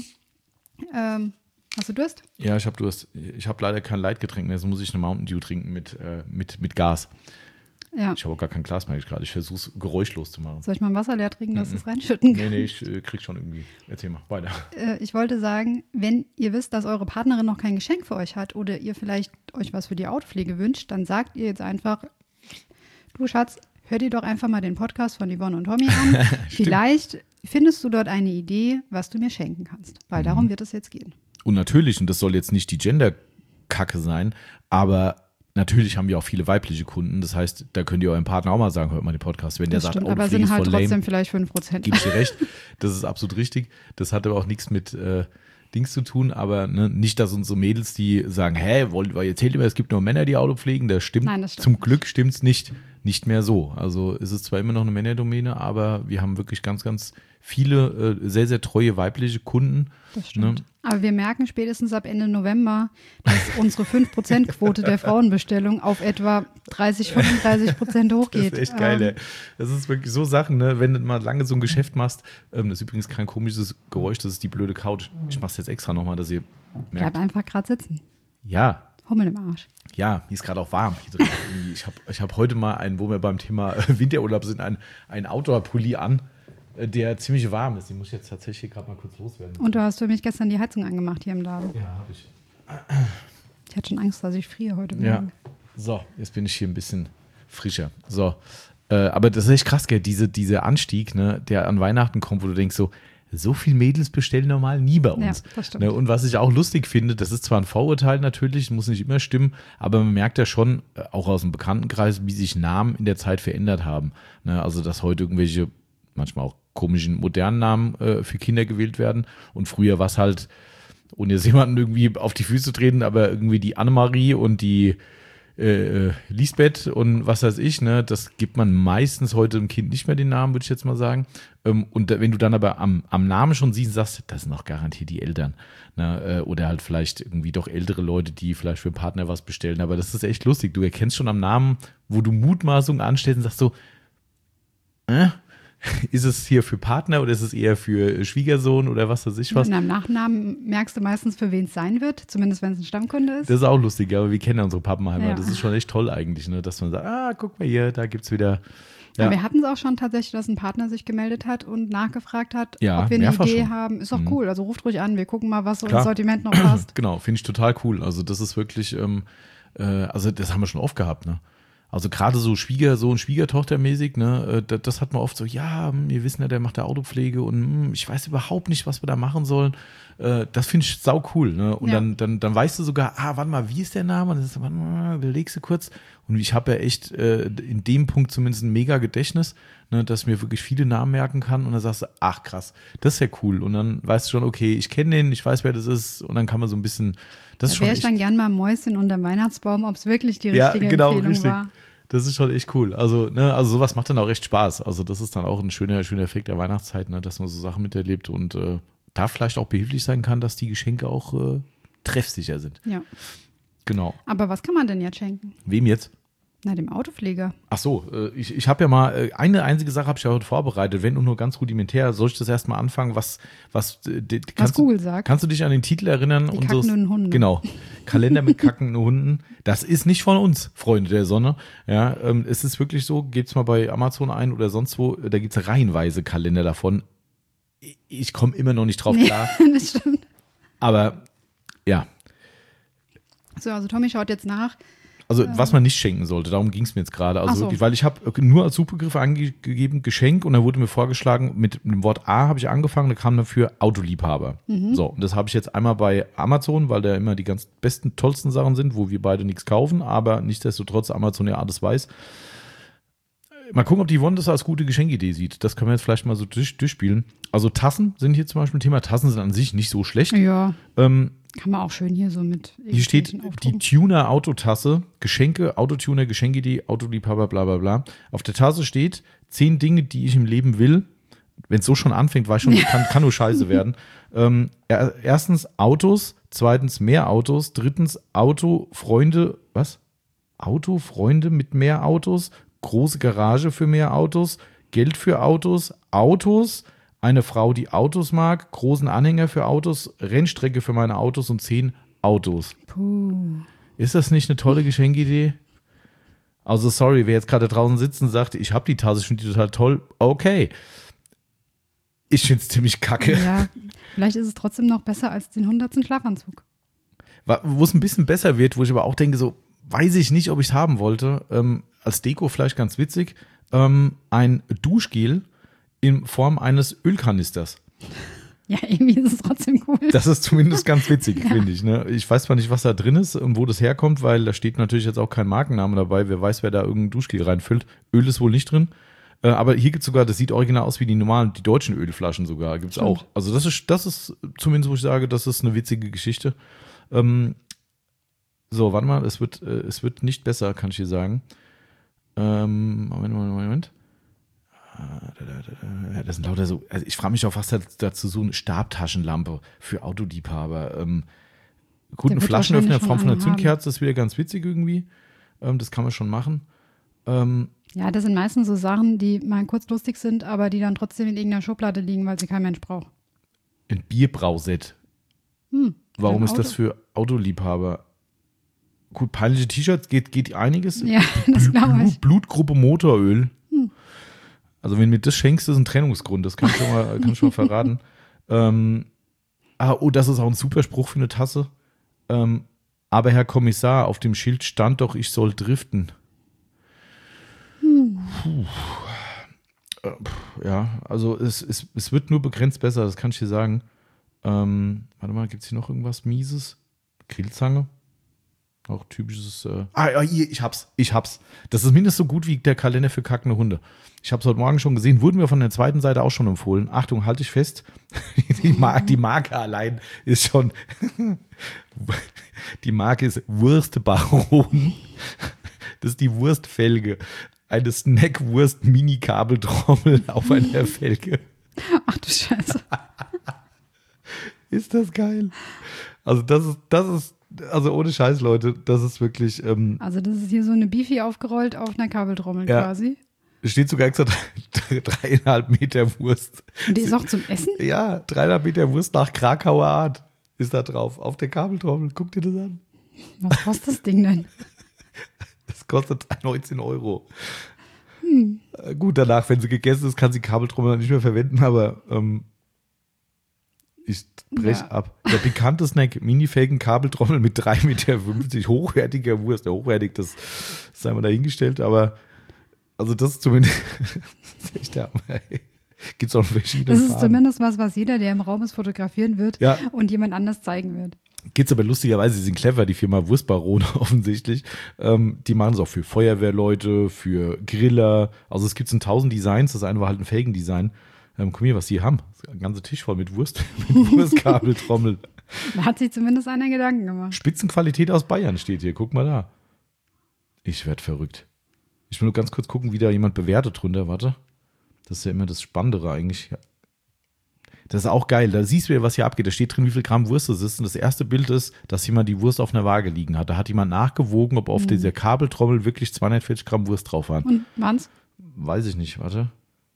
B: Ähm, hast du Durst?
A: Ja, ich habe Durst. Ich habe leider kein Leitgetränk mehr, so muss ich eine Mountain Dew trinken mit, äh, mit, mit Gas.
B: Ja.
A: Ich habe auch gar kein Glas mehr gerade. Ich versuche es geräuschlos zu machen.
B: Soll ich mal ein Wasser leer trinken, dass es reinschütten kann?
A: Nee, nee, ich äh, krieg schon irgendwie. Erzähl mal, weiter.
B: Äh, ich wollte sagen, wenn ihr wisst, dass eure Partnerin noch kein Geschenk für euch hat oder ihr vielleicht euch was für die Autopflege wünscht, dann sagt ihr jetzt einfach, du Schatz, hör dir doch einfach mal den Podcast von Yvonne und Tommy an. Vielleicht findest du dort eine Idee, was du mir schenken kannst. Weil darum wird es jetzt gehen.
A: Und natürlich, und das soll jetzt nicht die Gender-Kacke sein, aber natürlich haben wir auch viele weibliche Kunden. Das heißt, da könnt ihr eurem Partner auch mal sagen, hört mal den Podcast. Wenn der
B: Das
A: sagt,
B: stimmt,
A: oh,
B: aber
A: Pflege
B: sind
A: ist
B: halt
A: voll
B: trotzdem
A: lame,
B: vielleicht fünf Prozent.
A: gebe ich dir recht. Das ist absolut richtig. Das hat aber auch nichts mit äh, Dings zu tun, aber ne, nicht, dass unsere Mädels, die sagen, hä, wollt, weil ihr erzählt immer, es gibt nur Männer, die Auto pflegen. Das stimmt.
B: Nein, das stimmt
A: Zum
B: nicht.
A: Glück stimmt's nicht. nicht mehr so. Also es ist zwar immer noch eine Männerdomäne, aber wir haben wirklich ganz, ganz viele äh, sehr, sehr treue weibliche Kunden.
B: Das stimmt. Ne? Aber wir merken spätestens ab Ende November, dass unsere fünf Prozent Quote der Frauenbestellung auf etwa dreißig, fünfunddreißig Prozent hochgeht.
A: Das ist echt geil, ähm, ey. Das ist wirklich so Sachen, ne? Wenn du mal lange so ein Geschäft machst, ähm, das ist übrigens kein komisches Geräusch, das ist die blöde Couch. Ich mach's jetzt extra nochmal, dass ihr merkt.
B: Bleib einfach gerade sitzen.
A: Ja.
B: Hummel im Arsch.
A: Ja, mir ist gerade auch warm hier drin. ich habe ich hab heute mal einen, wo wir beim Thema Winterurlaub sind, einen, einen Outdoor-Pulli an, der ziemlich warm ist. Den muss ich jetzt tatsächlich gerade mal kurz loswerden.
B: Und du hast für mich gestern die Heizung angemacht hier im Laden.
A: Ja, habe ich.
B: Ich hatte schon Angst, dass ich friere heute Morgen.
A: Ja. So, jetzt bin ich hier ein bisschen frischer. So, äh, aber das ist echt krass, gell? Diese, dieser Anstieg, ne, der an Weihnachten kommt, wo du denkst so, so viele Mädels bestellen normal nie bei uns.
B: Ja, das stimmt.
A: Ne, und was ich auch lustig finde, das ist zwar ein Vorurteil natürlich, muss nicht immer stimmen, aber man merkt ja schon, äh, auch aus dem Bekanntenkreis, wie sich Namen in der Zeit verändert haben. Ne, also, dass heute irgendwelche, manchmal auch komischen, modernen Namen äh, für Kinder gewählt werden. Und früher war es halt, ohne jetzt jemanden irgendwie auf die Füße treten, aber irgendwie die Annemarie und die äh, Lisbeth und was weiß ich, ne, das gibt man meistens heute dem Kind nicht mehr den Namen, würde ich jetzt mal sagen. Ähm, und da, wenn du dann aber am, am Namen schon siehst, sagst, das sind auch garantiert die Eltern. Ne, äh, oder halt vielleicht irgendwie doch ältere Leute, die vielleicht für einen Partner was bestellen. Aber das ist echt lustig. Du erkennst schon am Namen, wo du Mutmaßungen anstellst und sagst so, äh, ist es hier für Partner oder ist es eher für Schwiegersohn oder was weiß ich was?
B: In einem Nachnamen merkst du meistens, für wen es sein wird, zumindest wenn es ein Stammkunde ist.
A: Das ist auch lustig, aber wir kennen ja unsere Pappenheimer.
B: Ja.
A: Das ist schon echt toll eigentlich, ne? Dass man sagt, ah, guck mal hier, da gibt's wieder. Ja.
B: Aber wir hatten es auch schon tatsächlich, dass ein Partner sich gemeldet hat und nachgefragt hat,
A: ja,
B: ob wir eine Idee
A: schon.
B: haben. Ist doch
A: mhm.
B: cool, also ruft ruhig an, wir gucken mal, was so
A: Klar.
B: ins Sortiment noch passt.
A: Genau, finde ich total cool. Also das ist wirklich, ähm, äh, also das haben wir schon oft gehabt, ne? Also gerade so Schwiegersohn, Schwiegertochter-mäßig, ne, das, das hat man oft so, ja, wir wissen ja, der macht da Autopflege und mh, ich weiß überhaupt nicht, was wir da machen sollen. Äh, das finde ich sau cool, ne? Und
B: ja.
A: dann, dann, dann weißt du sogar, ah, warte mal, wie ist der Name? Und dann ist, warte mal, überlegst du kurz. Und ich habe ja echt äh, in dem Punkt zumindest ein mega Gedächtnis, ne, dass ich mir wirklich viele Namen merken kann. Und dann sagst du, ach krass, das ist ja cool. Und dann weißt du schon, okay, ich kenne den, ich weiß, wer das ist. Und dann kann man so ein bisschen, das
B: da
A: ist schon
B: wäre ich
A: echt,
B: dann gern mal Mäuschen unter dem Weihnachtsbaum, ob es wirklich die richtige
A: ja, genau,
B: Empfehlung
A: richtig.
B: war.
A: Das ist schon echt cool. Also, ne, also sowas macht dann auch echt Spaß. Also das ist dann auch ein schöner, schöner Effekt der Weihnachtszeit, ne, dass man so Sachen miterlebt und äh, da vielleicht auch behilflich sein kann, dass die Geschenke auch äh, treffsicher sind.
B: Ja.
A: Genau.
B: Aber was kann man denn jetzt schenken?
A: Wem jetzt?
B: Na, dem Autopfleger.
A: Ach so, äh, ich, ich habe ja mal, äh, eine einzige Sache habe ich ja heute vorbereitet, wenn und nur ganz rudimentär. Soll ich das erstmal anfangen? Was, was, äh, die,
B: Was
A: kannst
B: Google
A: du,
B: sagt.
A: Kannst du dich an den Titel erinnern?
B: Die
A: unseres,
B: kackenden Hunde.
A: Genau. Kalender mit kackenden Hunden. Das ist nicht von uns, Freunde der Sonne. Ja, ähm, es ist wirklich so, gebt's mal bei Amazon ein oder sonst wo, da gibt's reihenweise Kalender davon. Ich, ich komme immer noch nicht drauf
B: Nee,
A: klar.
B: das stimmt.
A: Aber ja.
B: So, also Tommy schaut jetzt nach.
A: Also was man nicht schenken sollte, darum ging es mir jetzt gerade. Also
B: Ach so.
A: wirklich, weil ich habe nur als Suchbegriffe angegeben Geschenk und dann wurde mir vorgeschlagen, mit dem Wort A habe ich angefangen, da kam dafür Autoliebhaber.
B: Mhm.
A: So, und das habe ich jetzt einmal bei Amazon, weil da immer die ganz besten, tollsten Sachen sind, wo wir beide nichts kaufen, aber nichtsdestotrotz Amazon ja alles weiß. Mal gucken, ob die Yvonne das als gute Geschenkidee sieht. Das können wir jetzt vielleicht mal so durch, durchspielen. Also Tassen sind hier zum Beispiel ein Thema. Tassen sind an sich nicht so schlecht.
B: Ja,
A: Ähm,
B: kann man auch schön hier so mit.
A: Hier steht die
B: aufdrucken.
A: Tuner-Autotasse, Geschenke, Autotuner, Geschenkidee, Autoliebhaber, bla bla bla. Auf der Tasse steht zehn Dinge, die ich im Leben will. Wenn es so schon anfängt, weiß schon, kann, kann nur scheiße werden. Ähm, er, erstens Autos, zweitens mehr Autos, drittens Autofreunde, was? Autofreunde mit mehr Autos, große Garage für mehr Autos, Geld für Autos, Autos, eine Frau, die Autos mag, großen Anhänger für Autos, Rennstrecke für meine Autos und zehn Autos.
B: Puh.
A: Ist das nicht eine tolle Geschenkidee? Also sorry, wer jetzt gerade draußen sitzt und sagt, ich habe die Tasse, ich finde die total toll. Okay. Ich finde es ziemlich kacke.
B: Ja, vielleicht ist es trotzdem noch besser als den hundertsten Schlafanzug.
A: Wo es ein bisschen besser wird, wo ich aber auch denke, so weiß ich nicht, ob ich es haben wollte. Ähm, als Deko vielleicht ganz witzig. Ähm, ein Duschgel in Form eines Ölkanisters.
B: Ja, irgendwie ist es trotzdem cool.
A: Das ist zumindest ganz witzig,
B: Ja.
A: finde ich. Ne? Ich weiß zwar nicht, was da drin ist und wo das herkommt, weil da steht natürlich jetzt auch kein Markenname dabei. Wer weiß, wer da irgendein Duschgel reinfüllt. Öl ist wohl nicht drin. Äh, aber hier gibt es sogar, das sieht original aus wie die normalen, die deutschen Ölflaschen sogar, gibt es
B: Stimmt.
A: auch. Also das ist, das ist zumindest, wo ich sage, das ist eine witzige Geschichte. Ähm, so, warte mal, es wird, äh, es wird nicht besser, kann ich dir sagen. Ähm, Moment, Moment, Moment. Ja, das sind lauter so, also ich frage mich auch, was dazu so eine Stabtaschenlampe für Autoliebhaber. Ähm, gut,
B: Der
A: ein
B: wird
A: Flaschenöffner in
B: wahrscheinlich
A: Form von einer
B: schon eine
A: Zündkerze ist wieder ganz witzig irgendwie. Ähm, das kann man schon machen. Ähm,
B: Ja, das sind meistens so Sachen, die mal kurz lustig sind, aber die dann trotzdem in irgendeiner Schublade liegen, weil sie kein Mensch braucht.
A: ein Bierbrauset.
B: Hm,
A: Warum
B: ein
A: ist das
B: Auto-
A: für Autoliebhaber? Gut, peinliche T-Shirts geht, geht einiges.
B: Ja, das glaube ich.
A: Blut, Blutgruppe Motoröl. Also wenn du mir das schenkst, ist ein Trennungsgrund. Das kann ich schon mal, kann ich schon mal verraten. Ähm, ah, oh, das ist auch ein super Spruch für eine Tasse. Ähm, aber Herr Kommissar, auf dem Schild stand doch, ich soll driften.
B: Hm.
A: Puh. Äh, pff, ja, also es, es, es wird nur begrenzt besser, das kann ich dir sagen. Ähm, warte mal, gibt es hier noch irgendwas Mieses? Grillzange? Auch typisches. Äh ah, ja, hier, ich hab's. Ich hab's. Das ist mindestens so gut wie der Kalender für kackende Hunde. Ich hab's heute Morgen schon gesehen. Wurden wir von der zweiten Seite auch schon empfohlen. Achtung, halte ich fest. Die, Mar- die Marke allein ist schon. Die Marke ist Wurstbaron. Das ist die Wurstfelge. Eine Snack-Wurst-Mini-Kabeltrommel auf einer Felge.
B: Ach du Scheiße.
A: Ist das geil? Also, das ist, das ist. Also ohne Scheiß, Leute, das ist wirklich. Ähm,
B: Also das ist hier so eine Beefy aufgerollt auf einer Kabeltrommel
A: Ja.
B: quasi.
A: es steht sogar extra drei- dreieinhalb Meter Wurst.
B: Und die ist auch zum Essen?
A: Ja, dreieinhalb Meter Wurst nach Krakauer Art ist da drauf. Auf der Kabeltrommel. Guck dir das an.
B: Was kostet das Ding denn?
A: Das kostet neunzehn Euro. Hm. Äh, Gut, danach, wenn sie gegessen ist, kann sie die Kabeltrommel dann nicht mehr verwenden, aber ähm, ich brech
B: Ja.
A: ab. Der pikante Snack, Mini-Felgen-Kabeltrommel mit drei Meter fünfzig hochwertiger Wurst. Ja, hochwertig, das sei mal dahingestellt, aber also das ist zumindest das ist echt der Hammer, ey. Gibt's auch in verschiedenen
B: Das ist
A: Farben.
B: zumindest was, was jeder, der im Raum ist, fotografieren wird
A: Ja.
B: und jemand anders zeigen wird.
A: Gibt's aber lustigerweise, sie sind clever, die Firma Wurstbarone offensichtlich. Ähm, die machen es auch für Feuerwehrleute, für Griller. Also es gibt in tausend Designs. Das eine war halt ein Felgendesign. Ähm, guck mal, was die haben. Das ist ein ganzer Tisch voll mit Wurst, mit Wurstkabeltrommel.
B: Da hat sich zumindest einer Gedanken gemacht.
A: Spitzenqualität aus Bayern steht hier. Guck mal da. Ich werd verrückt. Ich will nur ganz kurz gucken, wie da jemand bewertet drunter. Warte. Das ist ja immer das Spannendere eigentlich. Ja. Das ist auch geil. Da siehst du ja, was hier abgeht. Da steht drin, wie viel Gramm Wurst es ist. Und das erste Bild ist, dass jemand die Wurst auf einer Waage liegen hat. Da hat jemand nachgewogen, ob auf
B: Mhm.
A: dieser Kabeltrommel wirklich zweihundertvierzig Gramm Wurst drauf waren.
B: Und waren's?
A: Weiß ich nicht. Warte.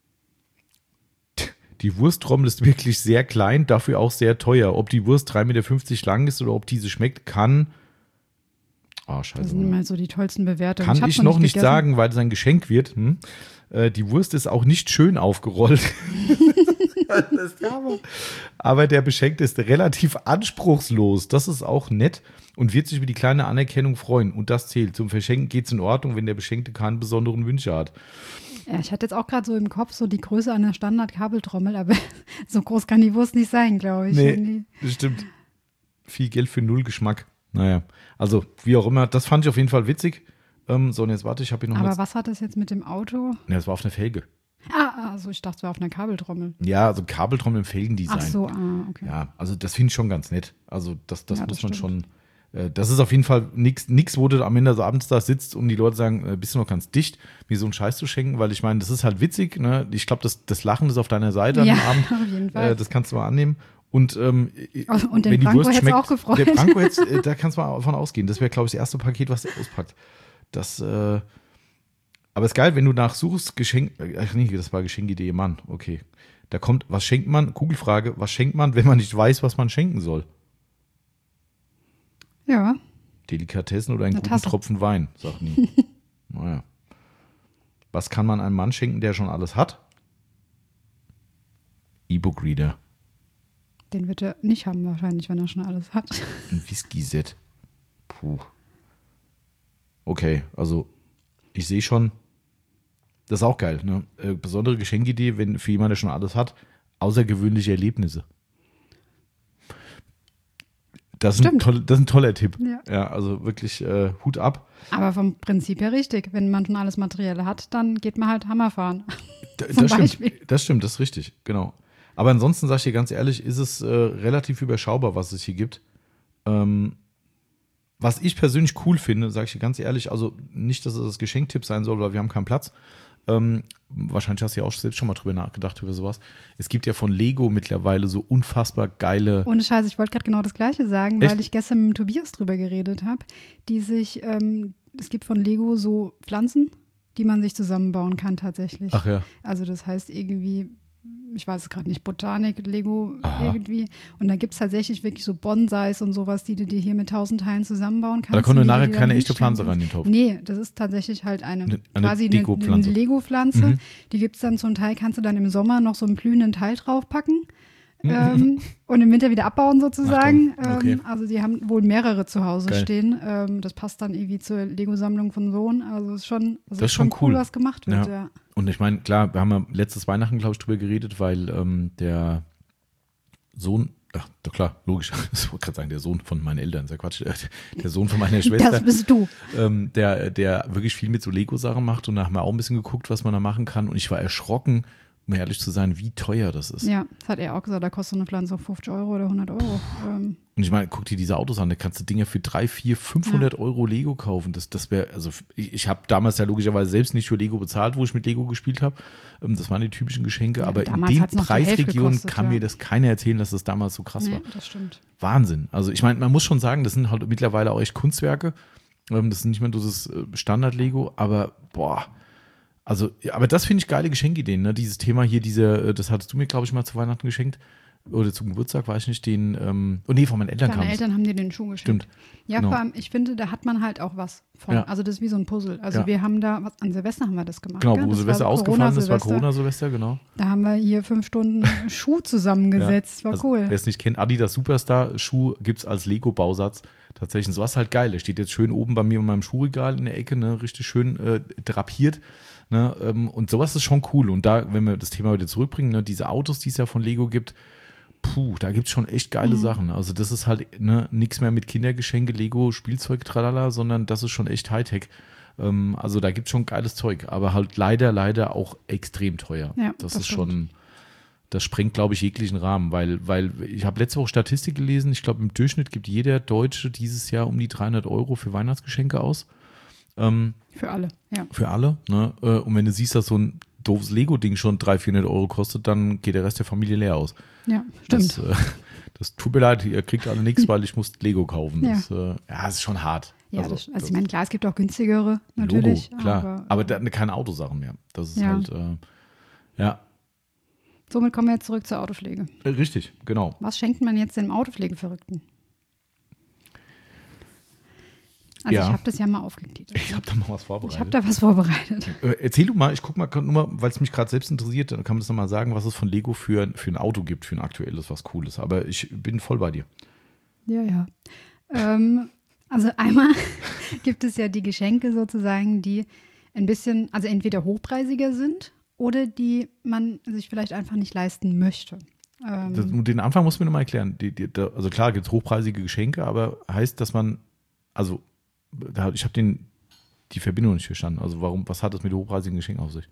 A: Die Wursttrommel ist wirklich sehr klein, dafür auch sehr teuer. Ob die Wurst drei Meter fünfzig lang ist oder ob diese schmeckt, kann. Ah,
B: Das
A: scheiße.
B: sind immer so die tollsten Bewertungen.
A: Kann
B: hab's
A: ich noch nicht
B: gegessen.
A: sagen, weil es ein Geschenk wird. Hm? Äh, die Wurst ist auch nicht schön aufgerollt. Das ist der Hammer. Aber der Beschenkte ist relativ anspruchslos. Das ist auch nett und wird sich über die kleine Anerkennung freuen. Und das zählt. Zum Verschenken geht es in Ordnung, wenn der Beschenkte keine besonderen Wünsche hat.
B: Ja, ich hatte jetzt auch gerade so im Kopf so die Größe einer Standard-Kabeltrommel, aber so groß kann die Wurst nicht sein, glaube ich.
A: Nee, das stimmt. Viel Geld für null Geschmack. Naja, also wie auch immer. Das fand ich auf jeden Fall witzig. Ähm, so, und jetzt warte, ich habe hier noch
B: Aber
A: mal-
B: was hat das jetzt mit dem Auto?
A: Ja, das war auf einer Felge.
B: Ah, also ich dachte, es war auf einer Kabeltrommel.
A: Ja, also Kabeltrommel im Felgendesign.
B: Ach so, ah, okay.
A: Ja, also das finde ich schon ganz nett. Also das, das
B: Ja,
A: muss
B: das
A: man
B: stimmt.
A: schon. Äh, das ist auf jeden Fall nichts, nix, wo du am Ende so abends da sitzt und die Leute sagen, äh, bist du noch ganz dicht, mir so einen Scheiß zu schenken, weil ich meine, das ist halt witzig. Ne? Ich glaube, das, das Lachen ist auf deiner Seite
B: Ja,
A: am Abend.
B: auf jeden Fall.
A: Äh, das kannst du mal annehmen. Und, ähm,
B: Und den
A: wenn die
B: Franco
A: Wurst
B: hätt's
A: schmeckt,
B: auch gefreut.
A: Der Franco hätt's, äh, da kannst du mal davon ausgehen. Das wäre, glaube ich, das erste Paket, was der auspackt. Das, äh, aber ist geil, wenn du nachsuchst, Geschenk, ach nee, das war Geschenkidee, Mann, okay. Da kommt, was schenkt man? Kugelfrage, was schenkt man, wenn man nicht weiß, was man schenken soll?
B: Ja,
A: Delikatessen oder einen
B: Eine
A: guten
B: Tasse.
A: Tropfen Wein, sagt nie. Naja. Was kann man einem Mann schenken, der schon alles hat? E-Book-Reader,
B: den wird er nicht haben wahrscheinlich, wenn er schon alles hat.
A: ein Whisky-Set. Puh. Okay, also ich sehe schon, das ist auch geil, ne? Äh, besondere Geschenkidee, wenn für jemanden, der schon alles hat, außergewöhnliche Erlebnisse. Das ist, ein,
B: Stimmt.
A: toll, das ist ein toller Tipp.
B: Ja.
A: Ja, also wirklich äh, Hut ab.
B: Aber vom Prinzip her richtig. Wenn man schon alles Materielle hat, dann geht man halt Hammer fahren.
A: D-
B: Zum
A: das
B: Beispiel.
A: stimmt, das stimmt, das ist richtig, genau. Aber ansonsten sage ich dir ganz ehrlich, ist es äh, relativ überschaubar, was es hier gibt. Ähm, was ich persönlich cool finde, sage ich dir ganz ehrlich, also nicht, dass es das Geschenktipp sein soll, weil wir haben keinen Platz. Ähm, wahrscheinlich hast du ja auch selbst schon mal drüber nachgedacht, über sowas. Es gibt ja von Lego mittlerweile so unfassbar geile.
B: Ohne Scheiß, ich wollte gerade genau das Gleiche sagen,
A: Echt?
B: weil ich gestern mit Tobias drüber geredet habe, die sich, ähm, es gibt von Lego so Pflanzen, die man sich zusammenbauen kann tatsächlich.
A: Ach ja.
B: Also das heißt irgendwie, ich weiß es gerade nicht, Botanik, Lego
A: Aha.
B: irgendwie. Und da gibt es tatsächlich wirklich so Bonsais und sowas, die du dir hier mit tausend Teilen zusammenbauen kannst.
A: Da kommt
B: und die
A: nachher
B: du dir
A: keine
B: dann
A: echte Pflanze
B: hinstellen
A: rein in den Topf.
B: Nee, das ist tatsächlich halt eine,
A: Eine- eine
B: quasi eine,
A: Dekopflanze.
B: eine Lego-Pflanze.
A: Mhm.
B: Die gibt es dann zum Teil, kannst du dann im Sommer noch so einen blühenden Teil draufpacken. ähm, und im Winter wieder abbauen sozusagen.
A: Ach komm, okay.
B: ähm, also die haben wohl mehrere zu Hause
A: Geil.
B: stehen. Ähm, das passt dann irgendwie zur Lego-Sammlung von Sohn. Also ist schon, also
A: Das ist schon
B: cool,
A: cool.
B: was gemacht wird.
A: Ja.
B: Ja.
A: Und ich meine, klar, wir haben ja letztes Weihnachten, glaube ich, drüber geredet, weil ähm, der Sohn, ach, doch klar, logisch, ich wollte gerade sagen, der Sohn von meinen Eltern, ist ja Quatsch, äh, der Sohn von meiner Schwester.
B: Das bist du.
A: ähm, der, der wirklich viel mit so Lego-Sachen macht und da haben wir auch ein bisschen geguckt, was man da machen kann und ich war erschrocken, um ehrlich zu sein, wie teuer das ist.
B: Ja, das hat er auch gesagt, da kostet so eine Pflanze fünfzig Euro oder hundert Euro. Ähm,
A: Und ich meine, guck dir diese Autos an, da kannst du Dinge für drei, vier, fünfhundert Euro Lego kaufen. Das, das wäre, also ich, ich habe damals ja logischerweise selbst nicht für Lego bezahlt, wo ich mit Lego gespielt habe. Ähm, Das waren die typischen Geschenke,
B: Ja,
A: aber in
B: damals
A: den
B: hat's noch die Hälfte
A: Preisregionen
B: gekostet,
A: kann
B: ja.
A: mir das keiner erzählen, dass das damals so krass war.
B: nee, das stimmt.
A: Wahnsinn. Also ich meine, man muss schon sagen, das sind halt mittlerweile auch echt Kunstwerke. Ähm, Das ist nicht mehr so das äh, Standard-Lego, aber boah. Also, ja, aber das finde ich geile Geschenkideen, ne? Dieses Thema hier, diese, äh, das hattest du mir, glaube ich, mal zu Weihnachten geschenkt. Oder zum Geburtstag, weiß ich nicht, den, ähm, oh nee, von meinen Eltern kam
B: Deine
A: es.
B: Eltern haben dir den Schuh geschenkt.
A: Stimmt.
B: Ja,
A: Genau.
B: vor allem, ich finde, da hat man halt auch was von.
A: Ja.
B: Also das ist wie so ein Puzzle. Also
A: Ja.
B: wir haben da, was, an Silvester haben wir das gemacht.
A: Genau,
B: gell?
A: wo
B: Das
A: Silvester
B: war
A: ausgefallen ist, war
B: Silvester.
A: Corona-Silvester, genau.
B: Da haben wir hier fünf Stunden Schuh zusammengesetzt. War
A: Also,
B: cool.
A: Wer es nicht kennt, Adidas Superstar Schuh gibt es als Lego-Bausatz. Tatsächlich, und sowas halt geil. Der steht jetzt schön oben bei mir in meinem Schuhregal in der Ecke, ne, richtig schön äh, drapiert. Ne, ähm, und sowas ist schon cool. Und da, wenn wir das Thema wieder zurückbringen, ne, diese Autos, die es ja von Lego gibt, puh, da gibt es schon echt geile
B: Mhm.
A: Sachen. Also das ist halt ne, nichts mehr mit Kindergeschenke, Lego, Spielzeug, tralala, sondern das ist schon echt Hightech. Ähm, also da gibt es schon geiles Zeug, aber halt leider, leider auch extrem teuer.
B: Ja,
A: das,
B: das
A: ist schon, das sprengt, glaube ich, jeglichen Rahmen, weil, weil ich habe letzte Woche Statistik gelesen, ich glaube im Durchschnitt gibt jeder Deutsche dieses Jahr um die dreihundert Euro für Weihnachtsgeschenke aus. Ähm,
B: Für alle, ja.
A: für alle. Ne? Äh, Und wenn du siehst, dass so ein doofes Lego-Ding schon dreihundert, vierhundert Euro kostet, dann geht der Rest der Familie leer aus.
B: Ja, stimmt.
A: Das, äh, das tut mir leid, ihr kriegt alle nichts, weil ich muss Lego kaufen.
B: Ja.
A: Das, äh, ja, das ist schon hart.
B: ja,
A: Also,
B: das, also ich meine, klar, es gibt auch günstigere,
A: Logo,
B: natürlich.
A: klar.
B: Aber,
A: Aber, da, keine Autosachen mehr. Das ist
B: Ja.
A: halt, äh, ja,
B: somit kommen wir jetzt zurück zur Autopflege.
A: äh, richtig, genau.
B: Was schenkt man jetzt dem Autopflegeverrückten? Also
A: Ja.
B: ich habe das ja mal aufgetitelt.
A: Ich habe da mal was
B: Ich
A: vorbereitet.
B: habe da was vorbereitet.
A: Äh, erzähl du mal, ich guck mal, nur mal, weil es mich gerade selbst interessiert, dann kann man das nochmal sagen, was es von Lego für, für ein Auto gibt, für ein aktuelles, was Cooles. Aber ich bin voll bei dir.
B: Ja, ja. Ähm, also einmal gibt es ja die Geschenke sozusagen, die ein bisschen, also entweder hochpreisiger sind oder die man sich vielleicht einfach nicht leisten möchte. Ähm,
A: Das, den Anfang muss man nochmal erklären. Die, die, da, also klar gibt es hochpreisige Geschenke, aber heißt, dass man, also da, ich habe den die Verbindung nicht verstanden. Also warum, was hat das mit hochpreisigen Geschenken auf sich?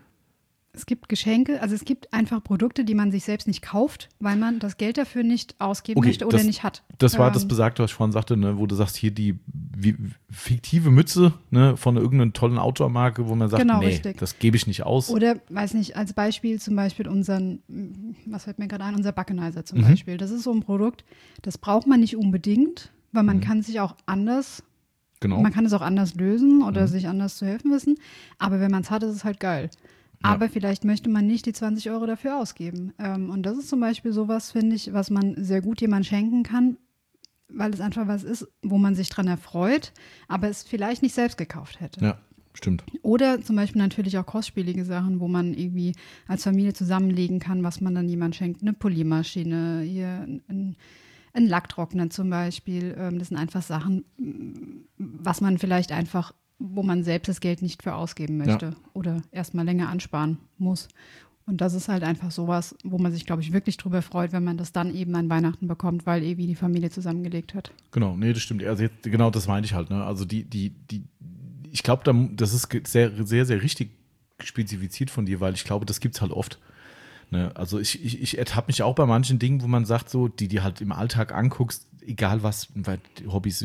B: Es gibt Geschenke, also es gibt einfach Produkte, die man sich selbst nicht kauft, weil man das Geld dafür nicht ausgeben
A: Okay,
B: möchte oder
A: das-
B: nicht hat.
A: Das war
B: Ähm,
A: das Besagte, was ich vorhin sagte, ne, wo du sagst, hier die wie, fiktive Mütze ne, von irgendeiner tollen Outdoor-Marke, wo man sagt,
B: Genau,
A: nee,
B: richtig.
A: das gebe ich nicht aus.
B: Oder, weiß nicht, als Beispiel zum Beispiel unseren, was fällt mir gerade ein, unser Backenizer zum
A: Mhm.
B: Beispiel. Das ist so ein Produkt, das braucht man nicht unbedingt, weil man
A: Mhm.
B: kann sich auch anders,
A: Genau.
B: man kann es auch anders lösen oder
A: Mhm.
B: sich anders zu helfen wissen. Aber wenn man es hat, ist es halt geil.
A: Ja.
B: Aber vielleicht möchte man nicht die zwanzig Euro dafür ausgeben. Ähm, und das ist zum Beispiel sowas, finde ich, was man sehr gut jemand schenken kann, weil es einfach was ist, wo man sich dran erfreut, aber es vielleicht nicht selbst gekauft hätte.
A: Ja, stimmt.
B: Oder zum Beispiel natürlich auch kostspielige Sachen, wo man irgendwie als Familie zusammenlegen kann, was man dann jemand schenkt. Eine Poliermaschine, hier ein, ein Lacktrockner zum Beispiel. Ähm, Das sind einfach Sachen, m, was man vielleicht einfach, wo man selbst das Geld nicht für ausgeben möchte
A: Ja.
B: oder erstmal länger ansparen muss. Und das ist halt einfach sowas, wo man sich, glaube ich, wirklich drüber freut, wenn man das dann eben an Weihnachten bekommt, weil irgendwie die Familie zusammengelegt hat.
A: Genau, nee, das stimmt. Also jetzt, genau das meinte ich halt. Ne? Also die, die, die, ich glaube, da, das ist ge- sehr, sehr, sehr richtig spezifiziert von dir, weil ich glaube, das gibt es halt oft. Ne? Also ich, ich, ich ertappe mich auch bei manchen Dingen, wo man sagt, so, die die halt im Alltag anguckst, egal was, weil die Hobbys sind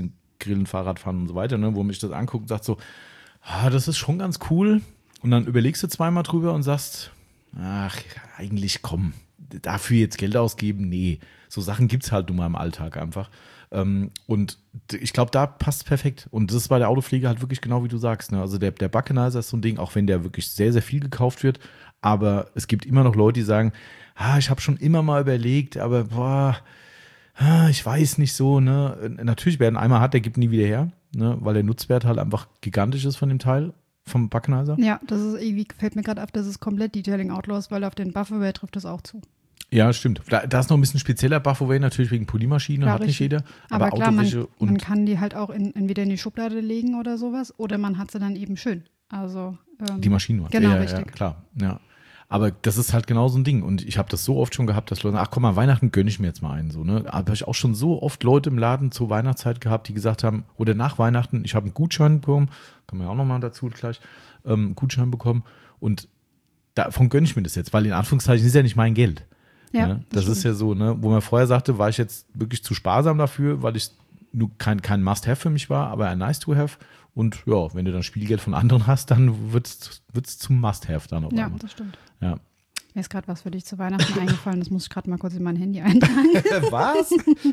A: Grillen, Fahrradfahren und so weiter, ne, wo man sich das anguckt und sagt so, ah, das ist schon ganz cool. Und dann überlegst du zweimal drüber und sagst, ach, eigentlich komm, dafür jetzt Geld ausgeben, nee. So Sachen gibt es halt nun mal im Alltag einfach. Ähm, und ich glaube, da passt es perfekt. Und das ist bei der Autopflege halt wirklich genau wie du sagst. Ne? Also der, der Backenizer ist so ein Ding, auch wenn der wirklich sehr, sehr viel gekauft wird. Aber es gibt immer noch Leute, die sagen, ah, ich habe schon immer mal überlegt, aber boah, ah, ich weiß nicht so. Ne? Natürlich, wer einen Eimer hat, der gibt nie wieder her, ne? Weil der Nutzwert halt einfach gigantisch ist von dem Teil. Vom Backenizer?
B: Ja, das ist irgendwie, fällt mir gerade auf, das ist komplett Detailing Outlaws, weil auf den Buffaway trifft das auch zu.
A: Ja, stimmt. Da, da ist noch ein bisschen spezieller Buffaway, natürlich wegen Polymaschine, hat nicht jeder.
B: Aber, aber klar, man, man kann die halt auch in, entweder in die Schublade legen oder sowas, oder man hat sie dann eben schön. Also ähm,
A: die Maschinen.
B: Genau,
A: ja,
B: richtig.
A: Ja, klar, ja. Aber das ist halt genau so ein Ding. Und ich habe das so oft schon gehabt, dass Leute, ach komm mal, Weihnachten gönne ich mir jetzt mal einen. So, ne? Aber ich auch schon so oft Leute im Laden zur Weihnachtszeit gehabt, die gesagt haben, oder nach Weihnachten, ich habe einen Gutschein bekommen, kann man ja auch nochmal dazu gleich, ähm, Gutschein bekommen. Und davon gönne ich mir das jetzt, weil in Anführungszeichen ist ja nicht mein Geld.
B: Ja,
A: ne? Das,
B: das
A: ist ja so, ne, wo man vorher sagte, war ich jetzt wirklich zu sparsam dafür, weil ich nur kein, kein Must-Have für mich war, aber ein Nice-to-Have. Und ja, wenn du dann Spielgeld von anderen hast, dann wird es zum Must-Have dann auf
B: Ja,
A: einmal.
B: das stimmt.
A: Ja.
B: Mir ist gerade was für dich zu Weihnachten eingefallen, das muss ich gerade mal kurz in mein Handy eintragen.
A: Was?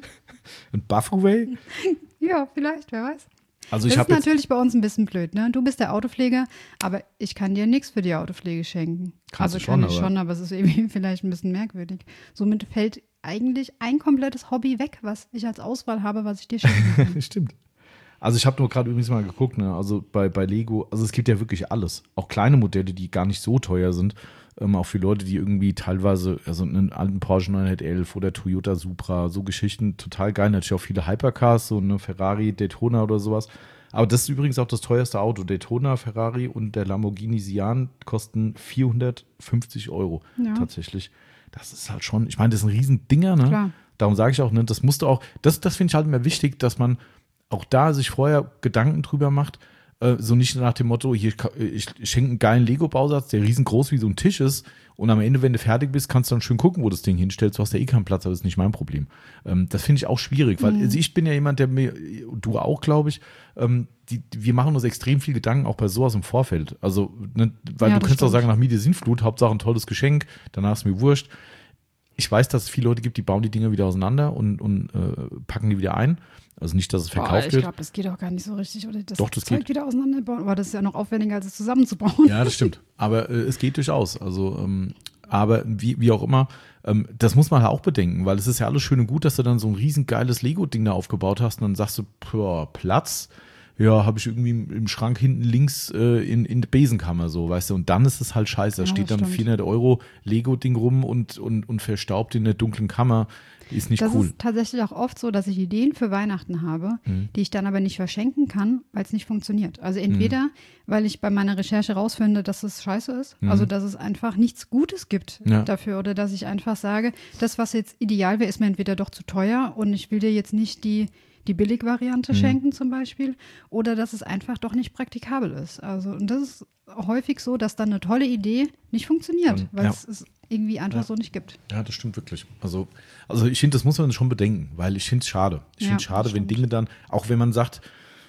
A: Ein Buffaway?
B: Ja, vielleicht, wer weiß.
A: Also ich
B: das ist
A: jetzt
B: natürlich bei uns ein bisschen blöd, ne? Du bist der Autopfleger, aber ich kann dir nichts für die Autopflege schenken.
A: Kannst
B: also
A: du schon,
B: kann ich
A: aber-
B: schon, aber es ist irgendwie vielleicht ein bisschen merkwürdig. Somit fällt eigentlich ein komplettes Hobby weg, was ich als Auswahl habe, was ich dir schenken kann.
A: Stimmt. Also ich habe nur gerade übrigens mal geguckt, ne? Also bei, bei Lego, also es gibt ja wirklich alles. Auch kleine Modelle, die gar nicht so teuer sind. Ähm, auch für Leute, die irgendwie teilweise, also einen alten Porsche neunhundertelf oder Toyota Supra, so Geschichten, total geil. Natürlich auch viele Hypercars, so eine Ferrari, Daytona oder sowas. Aber das ist übrigens auch das teuerste Auto. Daytona, Ferrari und der Lamborghini Sian kosten vierhundertfünfzig Euro
B: Ja.
A: tatsächlich. Das ist halt schon, ich meine, das sind riesen Dinger, ne?
B: Klar.
A: Darum sage ich auch, ne, das musst du auch, das, das finde ich halt immer wichtig, dass man auch da sich vorher Gedanken drüber macht, äh, so nicht nach dem Motto, hier, ich, ich schenke einen geilen Lego-Bausatz, der riesengroß wie so ein Tisch ist und am Ende, wenn du fertig bist, kannst du dann schön gucken, wo das Ding hinstellst, du hast ja eh keinen Platz, aber das ist nicht mein Problem. Ähm, das finde ich auch schwierig, weil
B: Mhm.
A: also ich bin ja jemand, der mir, du auch, glaube ich, ähm, die, wir machen uns extrem viel Gedanken, auch bei sowas im Vorfeld. Also, ne, weil
B: Ja,
A: du
B: das
A: kannst auch
B: stimmt.
A: sagen, nach mir die Sinnflut, Hauptsache ein tolles Geschenk, danach ist mir wurscht. Ich weiß, dass es viele Leute gibt, die bauen die Dinge wieder auseinander und, und äh, packen die wieder ein. Also nicht, dass es
B: Boah,
A: verkauft
B: ich
A: wird.
B: glaube, das geht auch gar nicht so richtig, oder? Das
A: Doch, das
B: Zeug
A: geht.
B: wieder auseinanderbauen, aber das ist ja noch aufwendiger, als es zusammenzubauen.
A: Ja, das stimmt. Aber äh, es geht durchaus. Also, ähm, aber wie, wie auch immer, ähm, das muss man halt auch bedenken, weil es ist ja alles schön und gut, dass du dann so ein riesen geiles Lego-Ding da aufgebaut hast und dann sagst du, boah, Platz, ja, habe ich irgendwie im im Schrank hinten links äh, in, in der Besenkammer so, weißt du, und dann ist es halt scheiße. Da
B: Ja,
A: steht
B: das
A: dann
B: stimmt.
A: vierhundert Euro Lego-Ding rum und, und, und verstaubt in der dunklen Kammer. Ist nicht
B: Das
A: cool.
B: ist tatsächlich auch oft so, dass ich Ideen für Weihnachten habe,
A: Mhm.
B: die ich dann aber nicht verschenken kann, weil es nicht funktioniert. Also entweder, weil ich bei meiner Recherche rausfinde, dass es scheiße ist,
A: Mhm.
B: also dass es einfach nichts Gutes gibt
A: Ja.
B: dafür, oder dass ich einfach sage, das, was jetzt ideal wäre, ist mir entweder doch zu teuer und ich will dir jetzt nicht die, die Billigvariante
A: Mhm.
B: schenken zum Beispiel, oder dass es einfach doch nicht praktikabel ist. Also und das ist häufig so, dass dann eine tolle Idee nicht funktioniert,
A: Dann-
B: weil
A: ja.
B: es es irgendwie einfach
A: Ja.
B: so nicht gibt.
A: Ja, das stimmt wirklich. Also, also ich finde, das muss man schon bedenken, weil ich finde es schade. Ich
B: Ja,
A: finde es schade,
B: das
A: wenn
B: stimmt.
A: Dinge dann, auch wenn man sagt,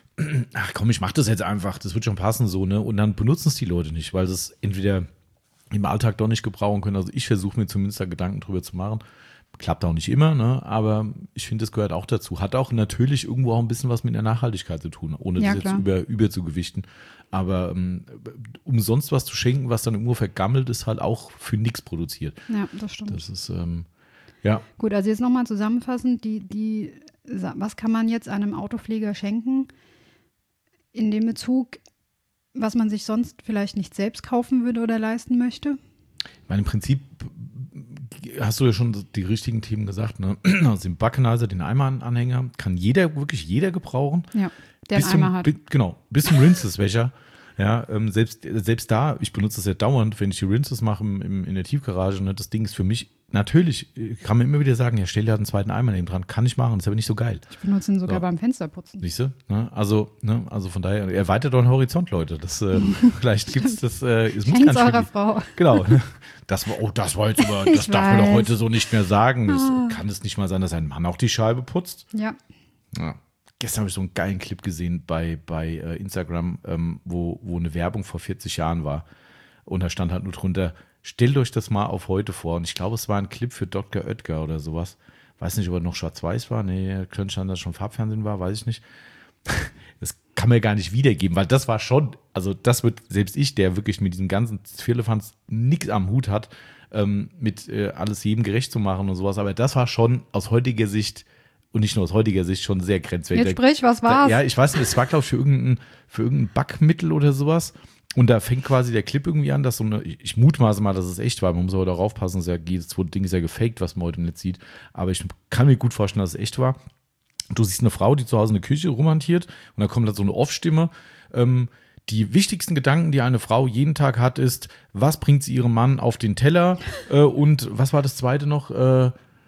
A: ach komm, ich mache das jetzt einfach, das wird schon passen so, ne? Und dann benutzen es die Leute nicht, weil sie es entweder im Alltag doch nicht gebrauchen können. Also ich versuche mir zumindest da Gedanken drüber zu machen. Klappt auch nicht immer, ne? Aber ich finde, das gehört auch dazu. Hat auch natürlich irgendwo auch ein bisschen was mit der Nachhaltigkeit zu tun, ohne
B: Ja,
A: das jetzt
B: klar.
A: über, über zu gewichten. Aber ähm, umsonst was zu schenken, was dann irgendwo vergammelt, ist halt auch für nichts produziert.
B: Ja, das stimmt.
A: Das ist, ähm, ja,
B: Gut, also jetzt nochmal zusammenfassend, die, die, was kann man jetzt einem Autopfleger schenken in dem Bezug, was man sich sonst vielleicht nicht selbst kaufen würde oder leisten möchte?
A: Ich meine, im Prinzip hast du ja schon die richtigen Themen gesagt, ne? Also den Backenizer, den Eimeranhänger, kann jeder, wirklich jeder gebrauchen.
B: Ja, der
A: Bis
B: einen
A: zum,
B: Eimer hat.
A: bi- Genau, bis zum Rinses-Wäscher. Ja, ähm, selbst, selbst da, ich benutze das ja dauernd, wenn ich die Rinses mache im, im, in der Tiefgarage, ne, das Ding ist für mich, natürlich äh, kann man immer wieder sagen, ja, stell dir halt einen zweiten Eimer neben dran, kann ich machen, ist aber nicht so geil.
B: Ich benutze ihn sogar
A: So.
B: beim Fensterputzen.
A: Siehst du? Ne? Also, ne? Also von daher, erweitert euren Horizont, Leute. Das, äh, vielleicht gibt's das, äh, es muss gar
B: Schenkt's
A: nicht
B: eurer
A: wirklich-
B: Frau.
A: Genau. Das war, oh, das war jetzt aber, das
B: Ich
A: darf man doch
B: weiß.
A: heute so nicht mehr sagen. Das,
B: Ah.
A: kann es nicht mal sein, dass ein Mann auch die Scheibe putzt?
B: Ja,
A: Ja. gestern habe ich so einen geilen Clip gesehen bei, bei äh, Instagram, ähm, wo, wo eine Werbung vor vierzig Jahren war. Und da stand halt nur drunter, stellt euch das mal auf heute vor. Und ich glaube, es war ein Clip für Doktor Oetker oder sowas. Weiß nicht, ob er noch schwarz-weiß war. Nee, könnte schon, dass es schon Farbfernsehen war, weiß ich nicht. Das kann man gar nicht wiedergeben, weil das war schon, also das wird selbst ich, der wirklich mit diesem ganzen Firlefanz nichts am Hut hat, ähm, mit äh, alles jedem gerecht zu machen und sowas. Aber das war schon aus heutiger Sicht und nicht nur aus heutiger Sicht schon sehr grenzwertig.
B: Jetzt sprich, was war's?
A: Ja, ich weiß nicht, es war, glaube ich, für irgendein, für irgendein Backmittel oder sowas. Und da fängt quasi der Clip irgendwie an, dass so eine, ich mutmaße mal, dass es echt war, man muss aber darauf passen, dass ja, jedes zweite Ding ist ja gefaked, was man heute nicht sieht. Aber ich kann mir gut vorstellen, dass es echt war. Du siehst eine Frau, die zu Hause in der Küche rumhantiert und da kommt dann so eine Off-Stimme. Ähm, die wichtigsten Gedanken, die eine Frau jeden Tag hat, ist, was bringt sie ihrem Mann auf den Teller äh, und was war das zweite noch? Äh,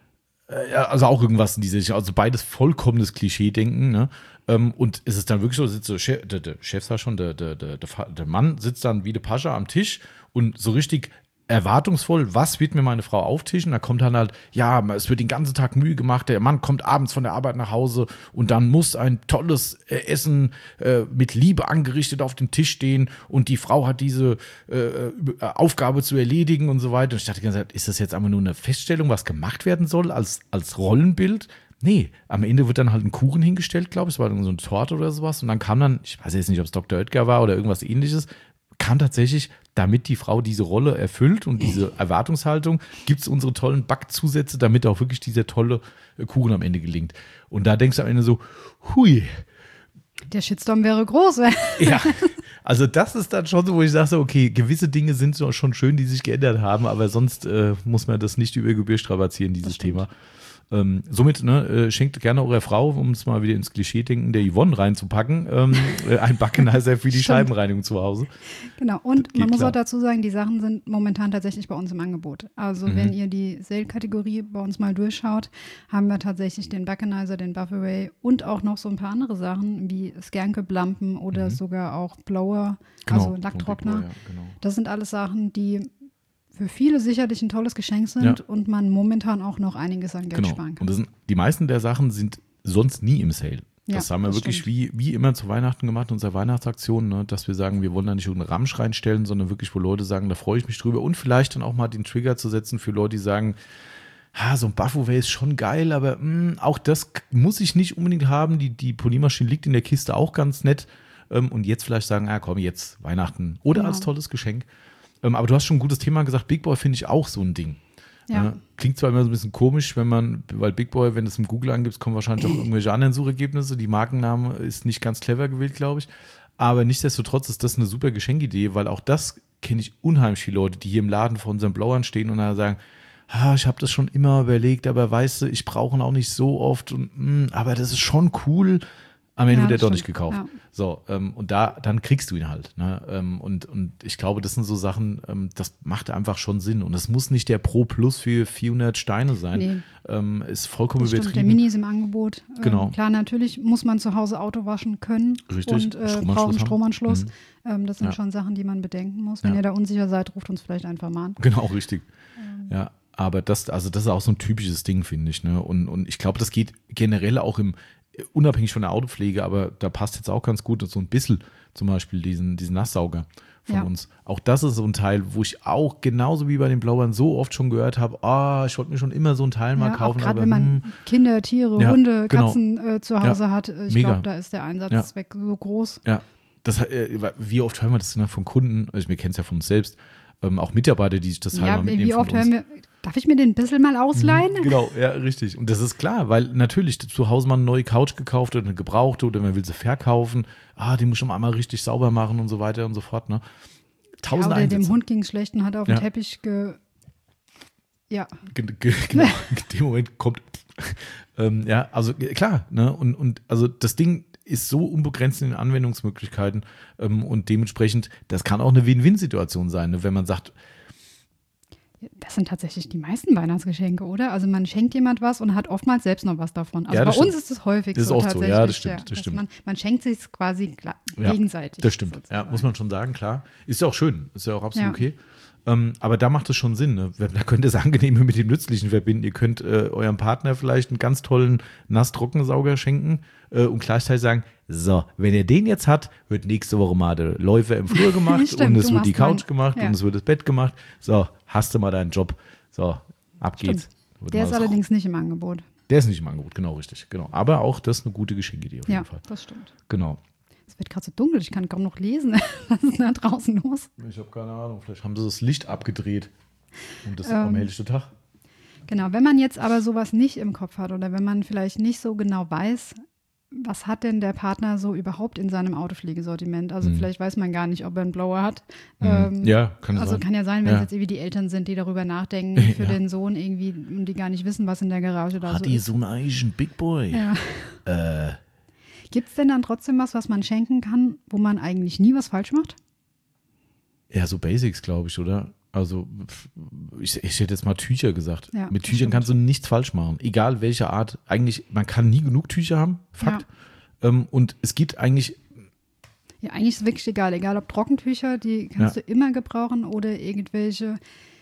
A: Ja, also auch irgendwas in diese Richtung. Also beides vollkommenes Klischee-Denken. Ne? Und es ist dann wirklich so, sitzt so Chef, der, der Chef sagt schon, der, der, der, der Mann sitzt dann wie der Pascha am Tisch und so richtig erwartungsvoll, was wird mir meine Frau auftischen? Da kommt dann halt, ja, es wird den ganzen Tag Mühe gemacht, der Mann kommt abends von der Arbeit nach Hause und dann muss ein tolles äh, Essen äh, mit Liebe angerichtet auf dem Tisch stehen und die Frau hat diese äh, Aufgabe zu erledigen und so weiter. Und ich dachte die ganze Zeit, ist das jetzt einfach nur eine Feststellung, was gemacht werden soll als, als Rollenbild? Nee, am Ende wird dann halt ein Kuchen hingestellt, glaube ich, es war so eine Torte oder sowas und dann kam dann, ich weiß jetzt nicht, ob es Doktor Oetker war oder irgendwas ähnliches, kam tatsächlich, damit die Frau diese Rolle erfüllt und diese Erwartungshaltung, gibt es unsere tollen Backzusätze, damit auch wirklich dieser tolle Kuchen am Ende gelingt. Und da denkst du am Ende so, hui.
B: Der Shitstorm wäre groß.
A: Ja, also das ist dann schon so, wo ich sage, so, okay, gewisse Dinge sind so schon schön, die sich geändert haben, aber sonst äh, muss man das nicht über Gebühr strapazieren, dieses Thema. Ähm, somit ne, äh, schenkt gerne eurer Frau, um es mal wieder ins Klischee-Denken der Yvonne reinzupacken, ähm, äh, ein Backenizer für die Scheibenreinigung zu Hause.
B: Genau, und man muss
A: klar.
B: auch dazu sagen, die Sachen sind momentan tatsächlich bei uns im Angebot. Also
A: Mhm.
B: wenn ihr die Sale-Kategorie bei uns mal durchschaut, haben wir tatsächlich den Backenizer, den Buffaway und auch noch so ein paar andere Sachen wie Scancap-Lampen oder
A: Mhm.
B: sogar auch Blower,
A: Genau,
B: also
A: vom
B: Lacktrockner.
A: Big Boy, ja, genau.
B: Das sind alles Sachen, die für viele sicherlich ein tolles Geschenk sind
A: Ja.
B: und man momentan auch noch einiges an Geld
A: Genau.
B: sparen kann.
A: Und das sind, die meisten der Sachen sind sonst nie im Sale. Das
B: Ja,
A: haben wir
B: das
A: wirklich
B: stimmt.
A: wie, wie immer zu Weihnachten gemacht, unsere Weihnachtsaktion, ne, dass wir sagen, wir wollen da nicht irgendeinen Ramsch reinstellen, sondern wirklich, wo Leute sagen, da freue ich mich drüber und vielleicht dann auch mal den Trigger zu setzen für Leute, die sagen, ha, so ein Buffaway ist schon geil, aber mh, auch das k- muss ich nicht unbedingt haben. Die, die Poliermaschine liegt in der Kiste auch ganz nett. Ähm, und jetzt vielleicht sagen, ah komm, jetzt Weihnachten oder
B: Genau.
A: als tolles Geschenk. Ähm, aber du hast schon ein gutes Thema gesagt, Big Boy finde ich auch so ein Ding.
B: Ja.
A: Ja, klingt zwar immer so ein bisschen komisch, wenn man, weil Big Boy, wenn du es im Google angibst, kommen wahrscheinlich auch irgendwelche anderen Suchergebnisse. Die Markenname ist nicht ganz clever gewählt, glaube ich. Aber nichtsdestotrotz ist das eine super Geschenkidee, weil auch das kenne ich unheimlich viele Leute, die hier im Laden vor unseren Blowern stehen und dann sagen, ah, ich habe das schon immer überlegt, aber weißt du, ich brauche ihn auch nicht so oft. Und, mh, aber das ist schon cool. Am Ende
B: Ja,
A: wird er
B: das
A: doch nicht
B: stimmt.
A: gekauft.
B: Ja.
A: So, ähm, und da, dann kriegst du ihn halt. Ne? Ähm, und, und ich glaube, das sind so Sachen, ähm, das macht einfach schon Sinn. Und es muss nicht der Pro Plus für vierhundert Steine sein.
B: Nee.
A: Ähm, ist vollkommen
B: Das stimmt, der
A: übertrieben.
B: Mini ist im Angebot.
A: Genau.
B: Ähm, klar, natürlich muss man zu Hause Auto waschen können
A: Richtig.
B: und äh,
A: Stromanschluss
B: braucht einen
A: haben.
B: Stromanschluss.
A: Mhm.
B: Ähm, das sind
A: Ja.
B: schon Sachen, die man bedenken muss. Wenn
A: Ja.
B: ihr da unsicher seid, ruft uns vielleicht einfach mal an.
A: Genau, richtig.
B: Ähm.
A: Ja, aber das, also das ist auch so ein typisches Ding, finde ich. Ne? Und, und ich glaube, das geht generell auch im, unabhängig von der Autopflege, aber da passt jetzt auch ganz gut so ein bisschen zum Beispiel diesen, diesen Nasssauger von
B: Ja.
A: uns. Auch das ist so ein Teil, wo ich auch genauso wie bei den Blowern so oft schon gehört habe, ah, ich wollte mir schon immer so ein Teil mal
B: Ja, auch
A: kaufen.
B: gerade
A: aber,
B: wenn man
A: hm,
B: Kinder, Tiere,
A: Ja,
B: Hunde,
A: genau.
B: Katzen äh, zu Hause hat. äh, Ich
A: mega.
B: glaube, da ist der Einsatzzweck so groß.
A: Ja, das, äh, wie oft hören wir das ne, von Kunden, also wir kennen es ja von uns selbst, ähm, auch Mitarbeiter, die sich das Teil
B: Ja,
A: mal mitnehmen
B: wie
A: von
B: oft
A: uns.
B: hören wir, darf ich mir den ein bisschen mal ausleihen?
A: Genau, ja, richtig. Und das ist klar, weil natürlich zu Hause mal eine neue Couch gekauft oder eine gebrauchte oder man will sie verkaufen. Ah, die muss schon einmal richtig sauber machen und so weiter und so fort. Ne?
B: Ja,
A: Tausend
B: oder dem
A: Einsätze.
B: Hund ging es schlecht und hat auf
A: Ja.
B: den Teppich ge... Ja,
A: Ge- ge- Genau, in dem Moment kommt. ähm, ja, also äh, klar, ne? Und, und also das Ding ist so unbegrenzt in den Anwendungsmöglichkeiten ähm, und dementsprechend, das kann auch eine Win-Win-Situation sein, ne? Wenn man sagt,
B: das sind tatsächlich die meisten Weihnachtsgeschenke, oder? Also man schenkt jemand was und hat oftmals selbst noch was davon. Also
A: Ja,
B: bei
A: das
B: uns
A: stimmt.
B: ist es häufig
A: Das ist
B: so
A: oft so,
B: tatsächlich.
A: ja, das stimmt, das
B: dass
A: stimmt.
B: Man, man schenkt sich es quasi gla-
A: Ja,
B: gegenseitig.
A: das stimmt, ja,
B: sozusagen.
A: muss man schon sagen, klar. Ist ja auch schön, ist ja auch absolut
B: Ja.
A: okay. Ähm, aber da macht es schon Sinn. Ne? Da könnt ihr das Angenehme mit dem Nützlichen verbinden. Ihr könnt äh, eurem Partner vielleicht einen ganz tollen Nass-Trockensauger schenken äh, und gleichzeitig sagen, so, wenn er den jetzt hat, wird nächste Woche mal der Läufer im Flur gemacht
B: Stimmt,
A: und es
B: du
A: wird die
B: machst meinen.
A: Couch gemacht
B: Ja.
A: und es wird das Bett gemacht. So, hast du mal deinen Job. So, ab
B: Stimmt.
A: geht's. Wird
B: Der
A: mal
B: ist
A: das-
B: allerdings nicht im Angebot.
A: Der ist nicht im Angebot, genau, richtig. Genau. Aber auch das ist eine gute Geschenkidee auf jeden
B: Ja,
A: Fall.
B: das stimmt.
A: Genau.
B: Es wird gerade so dunkel, ich kann kaum noch lesen. Was ist da draußen los?
A: Ich habe keine Ahnung, vielleicht haben sie das Licht abgedreht. Und das
B: Ähm,
A: am helllichten Tag.
B: Genau, wenn man jetzt aber sowas nicht im Kopf hat oder wenn man vielleicht nicht so genau weiß, was hat denn der Partner so überhaupt in seinem Autopflegesortiment? Also
A: Mhm.
B: vielleicht weiß man gar nicht, ob er einen Blower hat.
A: Mhm.
B: Ähm,
A: Ja, kann
B: Also
A: sein.
B: kann ja sein, wenn
A: Ja.
B: es jetzt irgendwie die Eltern sind, die darüber nachdenken, für
A: Ja.
B: den Sohn irgendwie, und die gar nicht wissen, was in der Garage da
A: Hat
B: so
A: die
B: ist.
A: so einen eigenen Big Boy?
B: Ja.
A: Äh,
B: Gibt es denn dann trotzdem was, was man schenken kann, wo man eigentlich nie was falsch macht?
A: ja, so Basics, glaube ich, oder? Also, pf, ich, ich hätte jetzt mal Tücher gesagt.
B: Ja,
A: Mit
B: das
A: Tüchern
B: stimmt.
A: kannst du nichts falsch machen. Egal welche Art. Eigentlich, man kann nie genug Tücher haben. Fakt. Ähm, und es geht eigentlich,
B: Ja, eigentlich ist es wirklich egal. Egal ob Trockentücher, die kannst
A: Ja.
B: du immer gebrauchen oder irgendwelche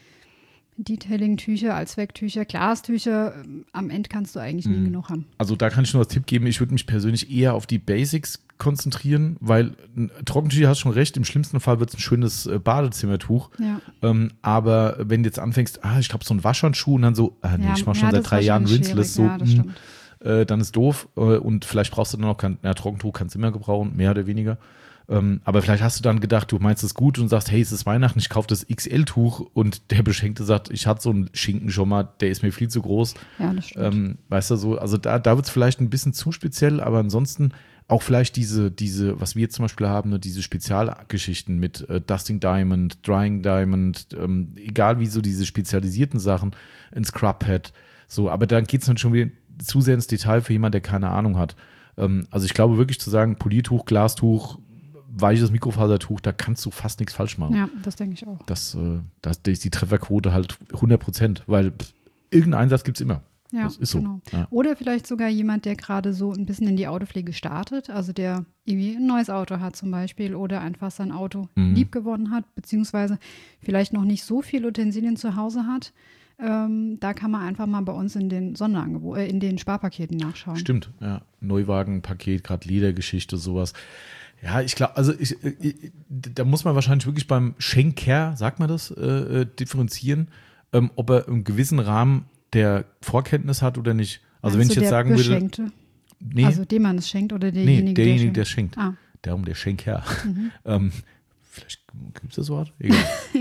B: Detailing-Tücher, Allzwecktücher, Glastücher. ähm, Am Ende kannst du eigentlich nie
A: Mhm.
B: genug haben.
A: also da kann ich nur als Tipp geben, ich würde mich persönlich eher auf die Basics konzentrieren, weil ein Trockentücher hast schon recht, im schlimmsten Fall wird es ein schönes äh, Badezimmertuch.
B: Ja.
A: Ähm, aber wenn du jetzt anfängst, ah, ich glaube, so ein Waschhandschuh und dann so, ah, nee,
B: Ja,
A: ich mache
B: ja,
A: schon
B: das
A: seit
B: ist
A: drei Jahren
B: wahrscheinlich
A: Rinseless, so,
B: schwierig. Ja, das
A: mh,
B: stimmt.
A: äh, dann ist doof äh, und vielleicht brauchst du dann auch kein, ja, Trockentuch kannst du immer gebrauchen, mehr oder weniger. Ähm, aber vielleicht hast du dann gedacht, du meinst es gut und sagst, hey, es ist Weihnachten, ich kaufe das X L-Tuch und der Beschenkte sagt, ich hatte so einen Schinken schon mal, der ist mir viel zu groß.
B: Ja, das stimmt.
A: Ähm, weißt du, so, also da, da wird es vielleicht ein bisschen zu speziell, aber ansonsten auch vielleicht diese, diese, was wir jetzt zum Beispiel haben, ne, diese Spezialgeschichten mit äh, Dusting Diamond, Drying Diamond, ähm, egal wie so diese spezialisierten Sachen, ein Scrub-Pad, so, aber dann geht es dann schon wieder zu sehr ins Detail für jemanden, der keine Ahnung hat. Ähm, also ich glaube wirklich zu sagen, Poliertuch, Glastuch, weiches Mikrofasertuch, da kannst du fast nichts falsch machen.
B: Ja, das denke ich auch.
A: Das, äh, das, da ist die Trefferquote halt hundert Prozent, weil pff, irgendeinen Einsatz gibt es immer.
B: Ja,
A: das ist so.
B: genau.
A: Ja.
B: Oder vielleicht sogar jemand, der gerade so ein bisschen in die Autopflege startet, also der irgendwie ein neues Auto hat zum Beispiel oder einfach sein Auto
A: Mhm.
B: lieb gewonnen hat, beziehungsweise vielleicht noch nicht so viel Utensilien zu Hause hat. Ähm, da kann man einfach mal bei uns in den Sonderangeboten, äh, in den Sparpaketen nachschauen.
A: Stimmt, ja. Neuwagenpaket, gerade Ledergeschichte, sowas. Ja, ich glaube, also ich, ich, da muss man wahrscheinlich wirklich beim Schenker, sagt man das, äh, differenzieren, ähm, ob er einen gewissen Rahmen der Vorkenntnis hat oder nicht. Also wenn
B: Meinst
A: ich
B: du
A: jetzt
B: der
A: sagen würde,
B: Beschenkte?
A: nee,
B: Also dem man es schenkt oder
A: nee,
B: derjenige,
A: derjenige, der
B: der
A: es schenkt.
B: schenkt? Ah,
A: Darum der Schenker.
B: mhm.
A: ähm, vielleicht gibt es das Wort? Egal.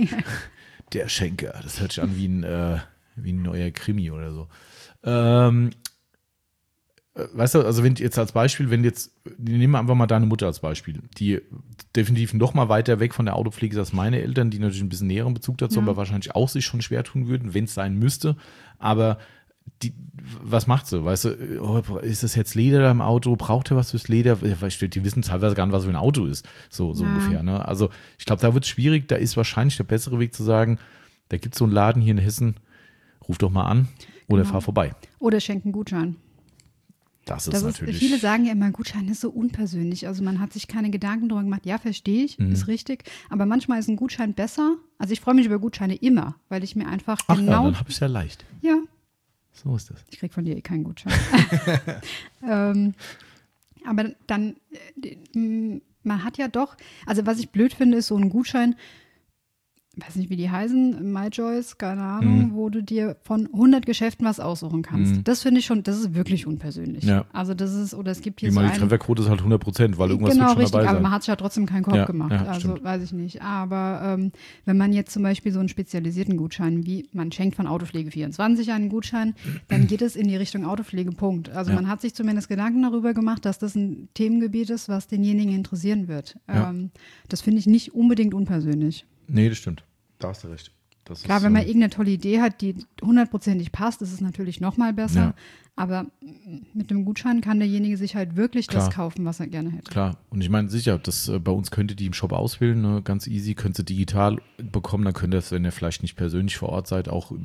A: Der Schenker, das hört sich an wie ein, äh, wie ein neuer Krimi oder so. Ähm, äh, weißt du, also wenn jetzt als Beispiel, wenn jetzt, nehmen wir einfach mal deine Mutter als Beispiel, die definitiv noch mal weiter weg von der Autopflege ist als meine Eltern, die natürlich ein bisschen näheren Bezug dazu,
B: Ja.
A: aber wahrscheinlich auch sich schon schwer tun würden, wenn es sein müsste. Aber die, was macht sie? Weißt du, oh, ist das jetzt Leder im Auto? Braucht er was fürs Leder? Die wissen teilweise gar nicht, was für ein Auto ist. So, so
B: Ja.
A: ungefähr. Ne? Also ich glaube, da wird es schwierig. Da ist wahrscheinlich der bessere Weg zu sagen, da gibt es so einen Laden hier in Hessen, ruf doch mal an oder
B: Genau.
A: fahr vorbei.
B: Oder schenkt einen Gutschein.
A: Das ist
B: Das ist,
A: natürlich.
B: viele sagen ja immer, Gutschein ist so unpersönlich. Also man hat sich keine Gedanken darüber gemacht. Ja, verstehe ich,
A: Mhm.
B: ist richtig. Aber manchmal ist ein Gutschein besser. Also ich freue mich über Gutscheine immer, weil ich mir einfach
A: Ach ja,
B: genau,
A: dann habe ich es ja leicht.
B: ja,
A: So ist das.
B: ich kriege von dir eh keinen Gutschein. ähm, aber dann, äh, m, man hat ja doch, also was ich blöd finde, ist so ein Gutschein, weiß nicht, wie die heißen, MyJoys, keine Ahnung,
A: Mhm.
B: wo du dir von hundert Geschäften was aussuchen kannst.
A: Mhm.
B: Das finde ich schon, das ist wirklich unpersönlich.
A: Ja.
B: Also das ist, oder es gibt hier
A: Wie
B: so
A: man die
B: einen,
A: Trefferquote ist halt hundert Prozent, weil irgendwas
B: genau,
A: wird schon
B: richtig,
A: dabei
B: aber
A: sein.
B: man hat sich ja trotzdem keinen Kopf
A: Ja,
B: gemacht.
A: ja,
B: also
A: stimmt.
B: weiß ich nicht. Aber ähm, wenn man jetzt zum Beispiel so einen spezialisierten Gutschein, wie man schenkt von Autopflege vierundzwanzig einen Gutschein, dann geht es in die Richtung Autopflege, Punkt. Also
A: Ja.
B: man hat sich zumindest Gedanken darüber gemacht, dass das ein Themengebiet ist, was denjenigen interessieren wird.
A: Ja.
B: Ähm, das finde ich nicht unbedingt unpersönlich.
A: Nee, das stimmt. Da hast du recht. Das
B: Klar,
A: ist,
B: wenn man
A: ähm,
B: irgendeine tolle Idee hat, die hundertprozentig passt, ist es natürlich noch mal besser.
A: Ja.
B: Aber mit dem Gutschein kann derjenige sich halt wirklich
A: Klar.
B: das kaufen, was er gerne hätte.
A: Klar, und ich meine, sicher, das, äh, bei uns könnt ihr die im Shop auswählen, ne? Ganz easy, könnt ihr digital bekommen, dann könnt ihr es, wenn ihr vielleicht nicht persönlich vor Ort seid, auch über einen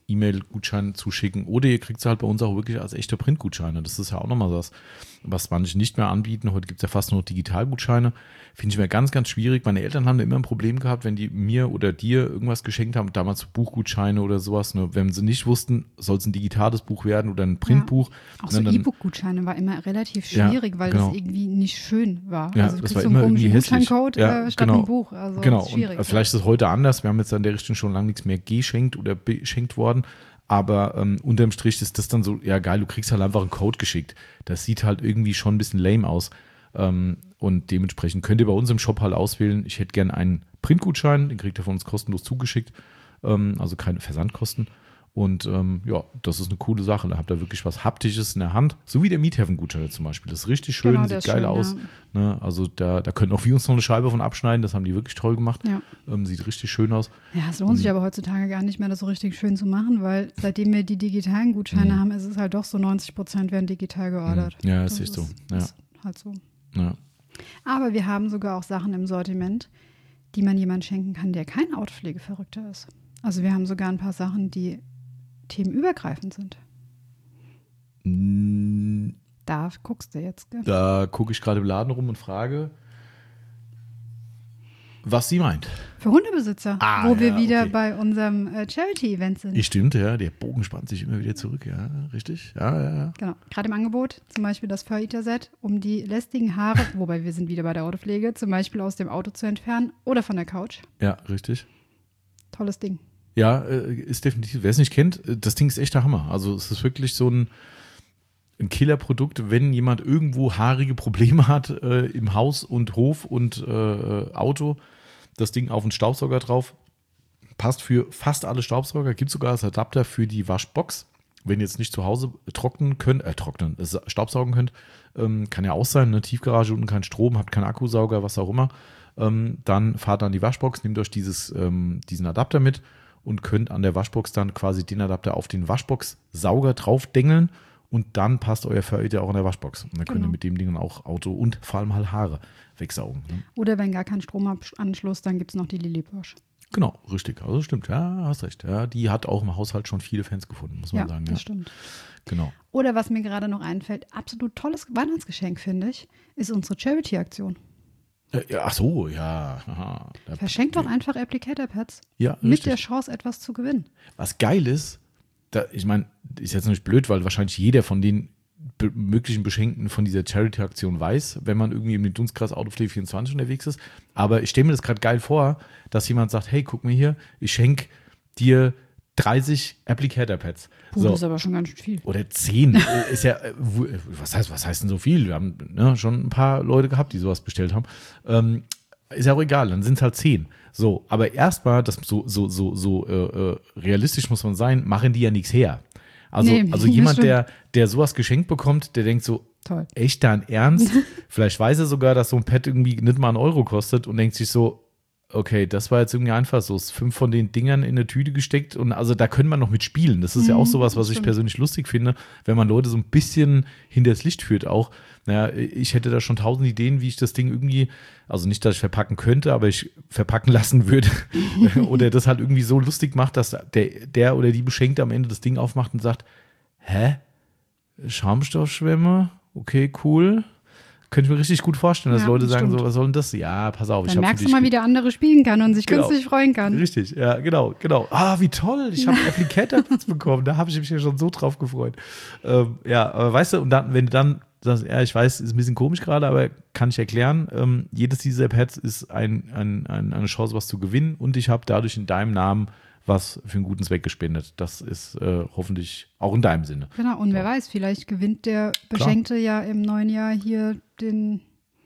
A: E-Mail-Gutschein zuschicken. Oder ihr kriegt sie halt bei uns auch wirklich als echte Printgutscheine. Das ist ja auch nochmal was, was manche nicht mehr anbieten. Heute gibt es ja fast nur noch Digitalgutscheine. Finde ich mir ganz, ganz schwierig. Meine Eltern haben da immer ein Problem gehabt, wenn die mir oder dir irgendwas geschenkt haben, damals Buchgutscheine oder sowas. Ne? Wenn sie nicht wussten, soll es ein digitales Buch werden oder ein Printbuch.
B: Ja. Auch so
A: dann,
B: E-Book-Gutscheine war immer relativ schwierig,
A: ja,
B: weil
A: genau.
B: das irgendwie nicht schön war.
A: Ja,
B: also du
A: das
B: kriegst
A: war
B: so einen
A: immer
B: komischen
A: irgendwie hässlich.
B: Gutscheincode
A: Ja,
B: äh, statt
A: genau.
B: ein Buch. Also
A: genau.
B: das ist schwierig.
A: Und vielleicht ist es heute anders. Wir haben jetzt an der Richtung schon lange nichts mehr geschenkt oder beschenkt worden. Aber ähm, unterm Strich ist das dann so, ja geil, du kriegst halt einfach einen Code geschickt. Das sieht halt irgendwie schon ein bisschen lame aus. Ähm, und dementsprechend könnt ihr bei uns im Shop halt auswählen, ich hätte gerne einen Printgutschein, den kriegt ihr von uns kostenlos zugeschickt. Ähm, also keine Versandkosten. Und ähm, ja, das ist eine coole Sache. Da habt ihr wirklich was Haptisches in der Hand. So wie der Miethaven-Gutschein zum Beispiel. Das ist richtig schön,
B: Genau,
A: sieht
B: ist
A: geil
B: schön,
A: aus.
B: ja.
A: Ne? Also da, da können auch wir uns noch eine Scheibe von abschneiden. Das haben die wirklich toll gemacht.
B: Ja.
A: Ähm, sieht richtig schön aus.
B: Ja, es lohnt sich aber heutzutage gar nicht mehr, das so richtig schön zu machen, weil seitdem wir die digitalen Gutscheine
A: Mhm.
B: haben, ist es halt doch so, neunzig Prozent werden digital geordert.
A: Ja, das ist so. Ja.
B: Ist halt so.
A: Ja.
B: Aber wir haben sogar auch Sachen im Sortiment, die man jemandem schenken kann, der kein Autopflegeverrückter ist. Also wir haben sogar ein paar Sachen, die themenübergreifend sind.
A: Mm,
B: Da guckst du jetzt, gell?
A: Da gucke ich gerade im Laden rum und frage, was sie meint.
B: Für Hundebesitzer,
A: Ah,
B: wo wir
A: ja,
B: wieder
A: okay.
B: bei unserem äh, Charity-Event sind.
A: Ich stimmt, ja, der Bogen spannt sich immer wieder zurück, ja, richtig? Ja, ja, ja.
B: Genau, gerade im Angebot, zum Beispiel das Fur-Eater-Set, um die lästigen Haare, wobei wir sind wieder bei der Autopflege, zum Beispiel aus dem Auto zu entfernen oder von der Couch.
A: Ja, richtig.
B: Tolles Ding.
A: Ja, äh, ist definitiv, wer es nicht kennt, äh, das Ding ist echt der Hammer. Also es ist wirklich so ein, ein Killerprodukt, wenn jemand irgendwo haarige Probleme hat äh, im Haus und Hof und äh, Auto, das Ding auf den Staubsauger drauf, passt für fast alle Staubsauger, gibt sogar als Adapter für die Waschbox. Wenn ihr jetzt nicht zu Hause trocknen könnt, äh, trocknen, äh, staubsaugen könnt, ähm, kann ja auch sein, eine Tiefgarage unten kein Strom, habt keinen Akkusauger, was auch immer, ähm, dann fahrt an die Waschbox, nehmt euch dieses, ähm, diesen Adapter mit und könnt an der Waschbox dann quasi den Adapter auf den Waschbox-Sauger draufdengeln und dann passt euer Fur-Eater auch in der Waschbox. Und dann könnt
B: Genau.
A: ihr mit dem Ding dann auch Auto und vor allem halt Haare wegsaugen. Ne?
B: Oder wenn gar kein Stromanschluss, dann gibt es noch die Lily Bosch.
A: Genau, richtig. Also stimmt, ja, hast recht. Ja, die hat auch im Haushalt schon viele Fans gefunden, muss man
B: Ja,
A: sagen.
B: das
A: Ja,
B: stimmt.
A: genau.
B: Oder was mir gerade noch einfällt, absolut tolles Weihnachtsgeschenk, finde ich, ist unsere Charity-Aktion.
A: Äh, ja, ach so, ja. Aha. Da-
B: Verschenkt doch einfach Applicator-Pads
A: Ja,
B: mit
A: richtig.
B: der Chance, etwas zu gewinnen.
A: Was geil ist, da, ich meine, ist jetzt nicht blöd, weil wahrscheinlich jeder von den be möglichen Beschenkten von dieser Charity-Aktion weiß, wenn man irgendwie im Dunstkreis Autopflege vierundzwanzig unterwegs ist. Aber ich stelle mir das gerade geil vor, dass jemand sagt, hey, guck mal hier, ich schenke dir dreißig Applicator-Pads.
B: Puh,
A: So.
B: das ist aber schon ganz schön viel.
A: Oder zehn. Äh, ist ja, äh, wo- was heißt, was heißt denn so viel? Wir haben ne, schon ein paar Leute gehabt, die sowas bestellt haben. Ähm, ist ja auch egal, dann sind es halt zehn. So, aber erstmal, das so, so, so, so äh, äh, realistisch muss man sein, machen die ja nichts her. Also,
B: Nee,
A: also
B: das
A: jemand,
B: stimmt.
A: der, der sowas geschenkt bekommt, der denkt so,
B: Toll.
A: echt dein Ernst? Vielleicht weiß er sogar, dass so ein Pad irgendwie nicht mal einen Euro kostet und denkt sich so, okay, das war jetzt irgendwie einfach so, ist fünf von den Dingern in eine Tüte gesteckt und also da können wir noch mit spielen. Das ist ja auch sowas, was ich
B: stimmt.
A: persönlich lustig finde, wenn man Leute so ein bisschen hinters Licht führt auch. Naja, ich hätte da schon tausend Ideen, wie ich das Ding irgendwie, also nicht, dass ich verpacken könnte, aber ich verpacken lassen würde oder das halt irgendwie so lustig macht, dass der, der oder die Beschenkte am Ende das Ding aufmacht und sagt, hä? Schaumstoffschwämme? Okay, cool. Könnte ich mir richtig gut vorstellen, dass
B: Ja,
A: Leute
B: das
A: sagen
B: stimmt.
A: so, was soll denn das? Ja, pass auf, ich
B: Dann
A: habe
B: merkst du mal, wie der andere spielen kann und sich
A: Genau.
B: künstlich freuen kann.
A: Richtig, ja, genau, genau. Ah, wie toll, ich habe einen Applicator-Platz bekommen, da habe ich mich ja schon so drauf gefreut. Ähm, ja, aber weißt du, und dann, wenn du dann sagst, ja, ich weiß, ist ein bisschen komisch gerade, aber kann ich erklären, ähm, jedes dieser Pads ist ein, ein, ein, eine Chance, was zu gewinnen und ich habe dadurch in deinem Namen was für einen guten Zweck gespendet. Das ist äh, hoffentlich auch in deinem Sinne.
B: Genau, und wer weiß, vielleicht gewinnt der Beschenkte ja im neuen Jahr hier den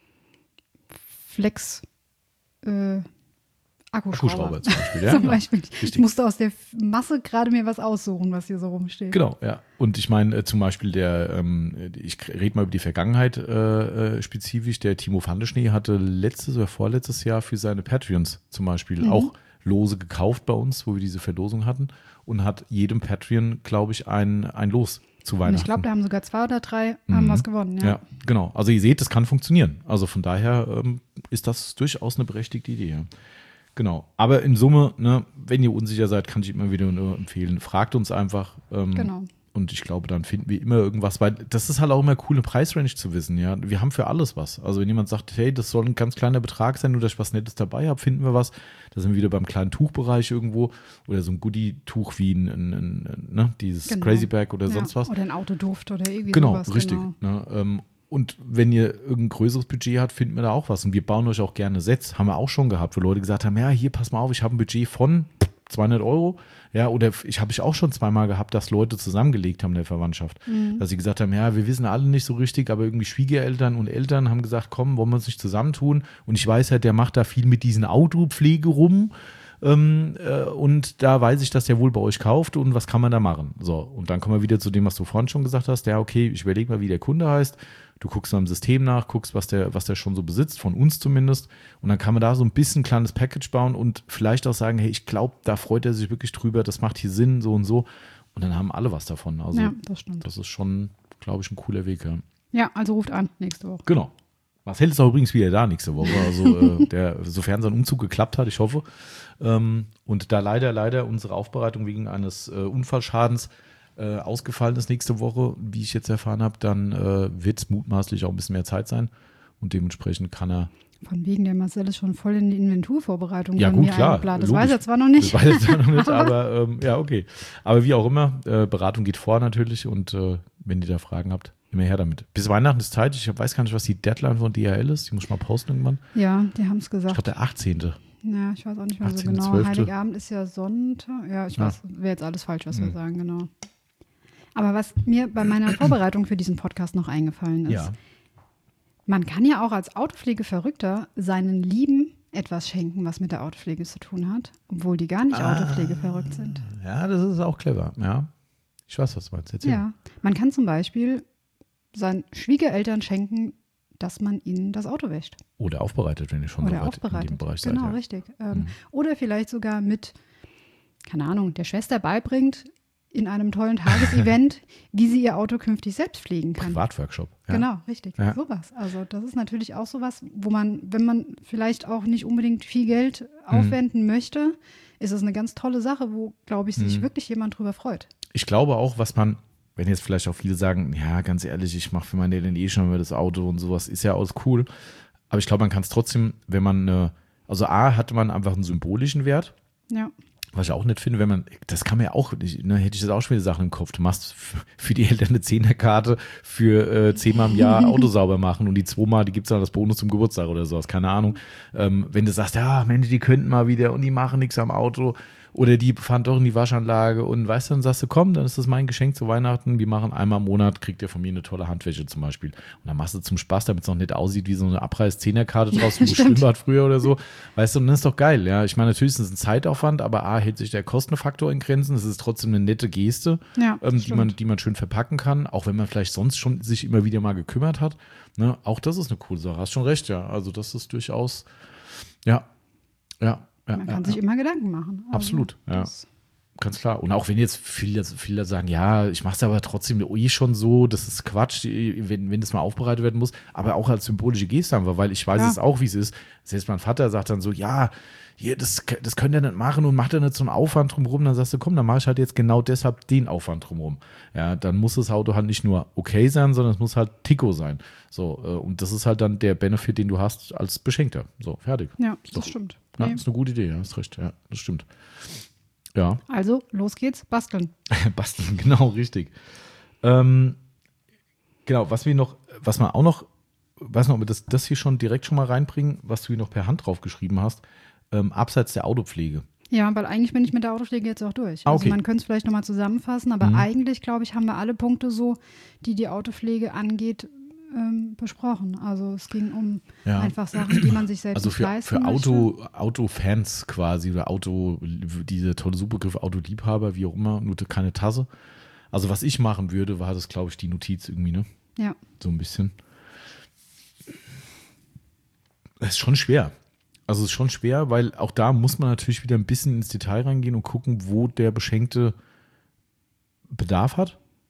B: Flex äh, Akkuschrauber.
A: Akkuschrauber zum Beispiel. Ja,
B: Zum
A: genau.
B: Beispiel. Ich
A: Richtig.
B: musste aus der Masse gerade mir was aussuchen, was hier so rumsteht.
A: Genau, ja. Und ich meine äh, zum Beispiel der, ähm, ich rede mal über die Vergangenheit äh, äh, spezifisch, der Timo Vandeschnee hatte letztes oder vorletztes Jahr für seine Patreons zum Beispiel
B: Mhm.
A: auch Lose gekauft bei uns, wo wir diese Verlosung hatten und hat jedem Patreon, glaube ich, ein, ein Los zu
B: Und
A: Weihnachten.
B: ich glaube, da haben sogar zwei oder drei haben
A: Mhm.
B: was gewonnen. Ja.
A: Ja, genau. Also ihr seht, das kann funktionieren. Also von daher ähm, ist das durchaus eine berechtigte Idee. Ja. Genau. Aber in Summe, ne, wenn ihr unsicher seid, kann ich immer wieder nur empfehlen, fragt uns einfach. Ähm,
B: Genau.
A: Und ich glaube, dann finden wir immer irgendwas, weil das ist halt auch immer cool, eine Preisrange zu wissen, ja. Wir haben für alles was. Also wenn jemand sagt, hey, das soll ein ganz kleiner Betrag sein, nur dass ich was Nettes dabei habe, finden wir was. Da sind wir wieder beim kleinen Tuchbereich irgendwo oder so ein Goodie-Tuch wie ein, ein, ein ne, dieses
B: Genau.
A: Crazy Bag oder
B: Ja.
A: sonst was.
B: Oder ein Autoduft oder irgendwie
A: Genau,
B: sowas.
A: richtig.
B: Genau.
A: Ne, ähm, und wenn ihr irgendein größeres Budget habt, finden wir da auch was. Und wir bauen euch auch gerne Sets. Haben wir auch schon gehabt, wo Leute gesagt haben, ja, hier, pass mal auf, ich habe ein Budget von zweihundert Euro. Ja, oder ich habe ich auch schon zweimal gehabt, dass Leute zusammengelegt haben in der Verwandtschaft. Mhm. Dass sie gesagt haben, ja, wir wissen alle nicht so richtig, aber irgendwie Schwiegereltern und Eltern haben gesagt, komm, wollen wir uns nicht zusammentun? Und ich weiß halt, der macht da viel mit diesen Autopflege rum. Ähm, äh, und da weiß ich, dass der wohl bei euch kauft und was kann man da machen? So, und dann kommen wir wieder zu dem, was du vorhin schon gesagt hast. Ja, okay, ich überlege mal, wie der Kunde heißt. Du guckst mal im System nach, guckst, was der, was der schon so besitzt, von uns zumindest. Und dann kann man da so ein bisschen ein kleines Package bauen und vielleicht auch sagen, hey, ich glaube, da freut er sich wirklich drüber, das macht hier Sinn, so und so. Und dann haben alle was davon. Also
B: Ja, das stimmt.
A: das ist schon, glaube ich, ein cooler Weg. Ja,
B: Ja, also ruft an nächste Woche.
A: genau. Marcel ist auch übrigens wieder da nächste Woche, also äh, der, sofern sein Umzug geklappt hat, ich hoffe. Ähm, und da leider, leider unsere Aufbereitung wegen eines äh, Unfallschadens äh, ausgefallen ist nächste Woche, wie ich jetzt erfahren habe, dann äh, wird es mutmaßlich auch ein bisschen mehr Zeit sein und dementsprechend kann er.
B: Von wegen, der Marcel ist schon voll in die Inventurvorbereitung.
A: Ja,
B: bei
A: gut,
B: mir
A: klar.
B: eingeplant. Das
A: logisch.
B: weiß er zwar noch nicht.
A: Das weiß er zwar noch nicht, aber ähm, ja, okay. Aber wie auch immer, äh, Beratung geht vor natürlich und äh, wenn ihr da Fragen habt, immer her damit. Bis Weihnachten ist Zeit. Ich weiß gar nicht, was die Deadline von D H L ist. Die muss ich mal posten irgendwann.
B: Ja, die haben es
A: Ich
B: gesagt.
A: glaube, der achtzehnte
B: Ja, ich weiß auch nicht mehr so
A: achtzehnte
B: genau.
A: zwölfte
B: Heiligabend ist ja Sonntag. Ja, ich
A: Ja.
B: weiß, wäre jetzt alles falsch, was wir
A: Mhm.
B: sagen, genau. Aber was mir bei meiner Vorbereitung für diesen Podcast noch eingefallen ist,
A: Ja.
B: man kann ja auch als Autopflegeverrückter seinen Lieben etwas schenken, was mit der Autopflege zu tun hat, obwohl die gar nicht
A: Ah.
B: Autopflegeverrückt sind.
A: Ja, das ist auch clever. Ja. Ich weiß, was du meinst. Erzähl.
B: Ja, man kann zum Beispiel seinen Schwiegereltern schenken, dass man ihnen das Auto wäscht.
A: Oder aufbereitet, wenn ihr schon so
B: Oder
A: weit in
B: aufbereitet.
A: dem Bereich
B: Genau,
A: seid. Ja.
B: richtig. Ähm,
A: Mhm.
B: Oder vielleicht sogar mit, keine Ahnung, der Schwester beibringt in einem tollen Tagesevent, wie sie ihr Auto künftig selbst pflegen kann.
A: Privatworkshop. Ja.
B: Genau, richtig.
A: Ja.
B: Sowas. Also das ist natürlich auch sowas, wo man, wenn man vielleicht auch nicht unbedingt viel Geld aufwenden möchte, ist es eine ganz tolle Sache, wo, glaube ich, sich
A: Mhm.
B: wirklich jemand drüber freut.
A: Ich glaube auch, was man, wenn jetzt vielleicht auch viele sagen, ja, ganz ehrlich, ich mache für meine Eltern eh schon mal das Auto und sowas, ist ja alles cool. Aber ich glaube, man kann es trotzdem, wenn man, äh, also A, hatte man einfach einen symbolischen Wert.
B: Ja.
A: Was ich auch nicht finde, wenn man, das kann man ja auch, nicht, ne, hätte ich jetzt auch schon wieder Sachen im Kopf. Du machst f- für die Eltern eine Zehnerkarte für äh, zehnmal im Jahr Auto sauber machen und die zweimal, die gibt es dann als Bonus zum Geburtstag oder sowas, keine Ahnung. Ähm, wenn du sagst, ja, Mensch, die könnten mal wieder und die machen nichts am Auto oder die fahren doch in die Waschanlage und weißt du, dann sagst du, komm, dann ist das mein Geschenk zu Weihnachten. Wir machen einmal im Monat, kriegt ihr von mir eine tolle Handwäsche zum Beispiel. Und dann machst du zum Spaß, damit es noch nicht aussieht wie so eine Abreiß-Zehnerkarte draus, wie ein
B: Stimmt.
A: Schwimmbad früher oder so. Weißt du, und das ist doch geil, ja. Ich meine, natürlich ist es ein Zeitaufwand, aber A, hält sich der Kostenfaktor in Grenzen. Es ist trotzdem eine nette Geste,
B: Ja,
A: ähm, die,
B: stimmt.
A: man, die man schön verpacken kann, auch wenn man vielleicht sonst schon sich immer wieder mal gekümmert hat. Ne? Auch das ist eine coole Sache. Hast schon recht, ja. Also das ist durchaus, ja, ja. ja
B: Man
A: ja,
B: kann
A: ja.
B: sich immer Gedanken machen. Also
A: Absolut, ja.
B: das-
A: Ganz klar. Und auch wenn jetzt viele, viele sagen, ja, ich mache es aber trotzdem eh schon so, das ist Quatsch, wenn, wenn das mal aufbereitet werden muss, aber auch als symbolische Geste haben wir, weil ich weiß
B: Ja.
A: es auch, wie es ist. Selbst mein Vater sagt dann so, ja, hier, das, das könnt ihr nicht machen und macht ihr nicht so einen Aufwand drumherum. Dann sagst du, komm, dann mache ich halt jetzt genau deshalb den Aufwand drumherum. Ja, dann muss das Auto halt nicht nur okay sein, sondern es muss halt Tico sein. So, äh, und das ist halt dann der Benefit, den du hast als Beschenkter. So, fertig.
B: Ja,
A: Ist
B: das
A: doch-
B: stimmt.
A: Ja,
B: Nee.
A: ist eine gute Idee, ja, hast recht, ja, das stimmt. Ja.
B: Also, los geht's, basteln.
A: Basteln, genau, richtig. Ähm, genau, was wir noch, was man auch noch, weiß noch, ob wir das, das hier schon direkt schon mal reinbringen, was du hier noch per Hand drauf geschrieben hast, ähm, abseits der Autopflege.
B: Ja, weil eigentlich bin ich mit der Autopflege jetzt auch durch.
A: Ah, okay.
B: Also man könnte es vielleicht nochmal zusammenfassen, aber
A: Mhm.
B: eigentlich, glaube ich, haben wir alle Punkte so, die die Autopflege angeht, ähm, besprochen. Also es ging um
A: Ja.
B: einfach Sachen, die man sich selbst
A: Also
B: nicht
A: für,
B: leisten
A: für
B: möchte.
A: Auto, Autofans quasi oder Auto, diese tolle Superbegriff Autoliebhaber, wie auch immer, nur keine Tasse. Also was ich machen würde, war das, glaube ich, die Notiz irgendwie, ne?
B: Ja,
A: So ein bisschen. Es ist schon schwer. Also es ist schon schwer, weil auch da muss man natürlich wieder ein bisschen ins Detail reingehen und gucken, wo der Beschenkte Bedarf hat.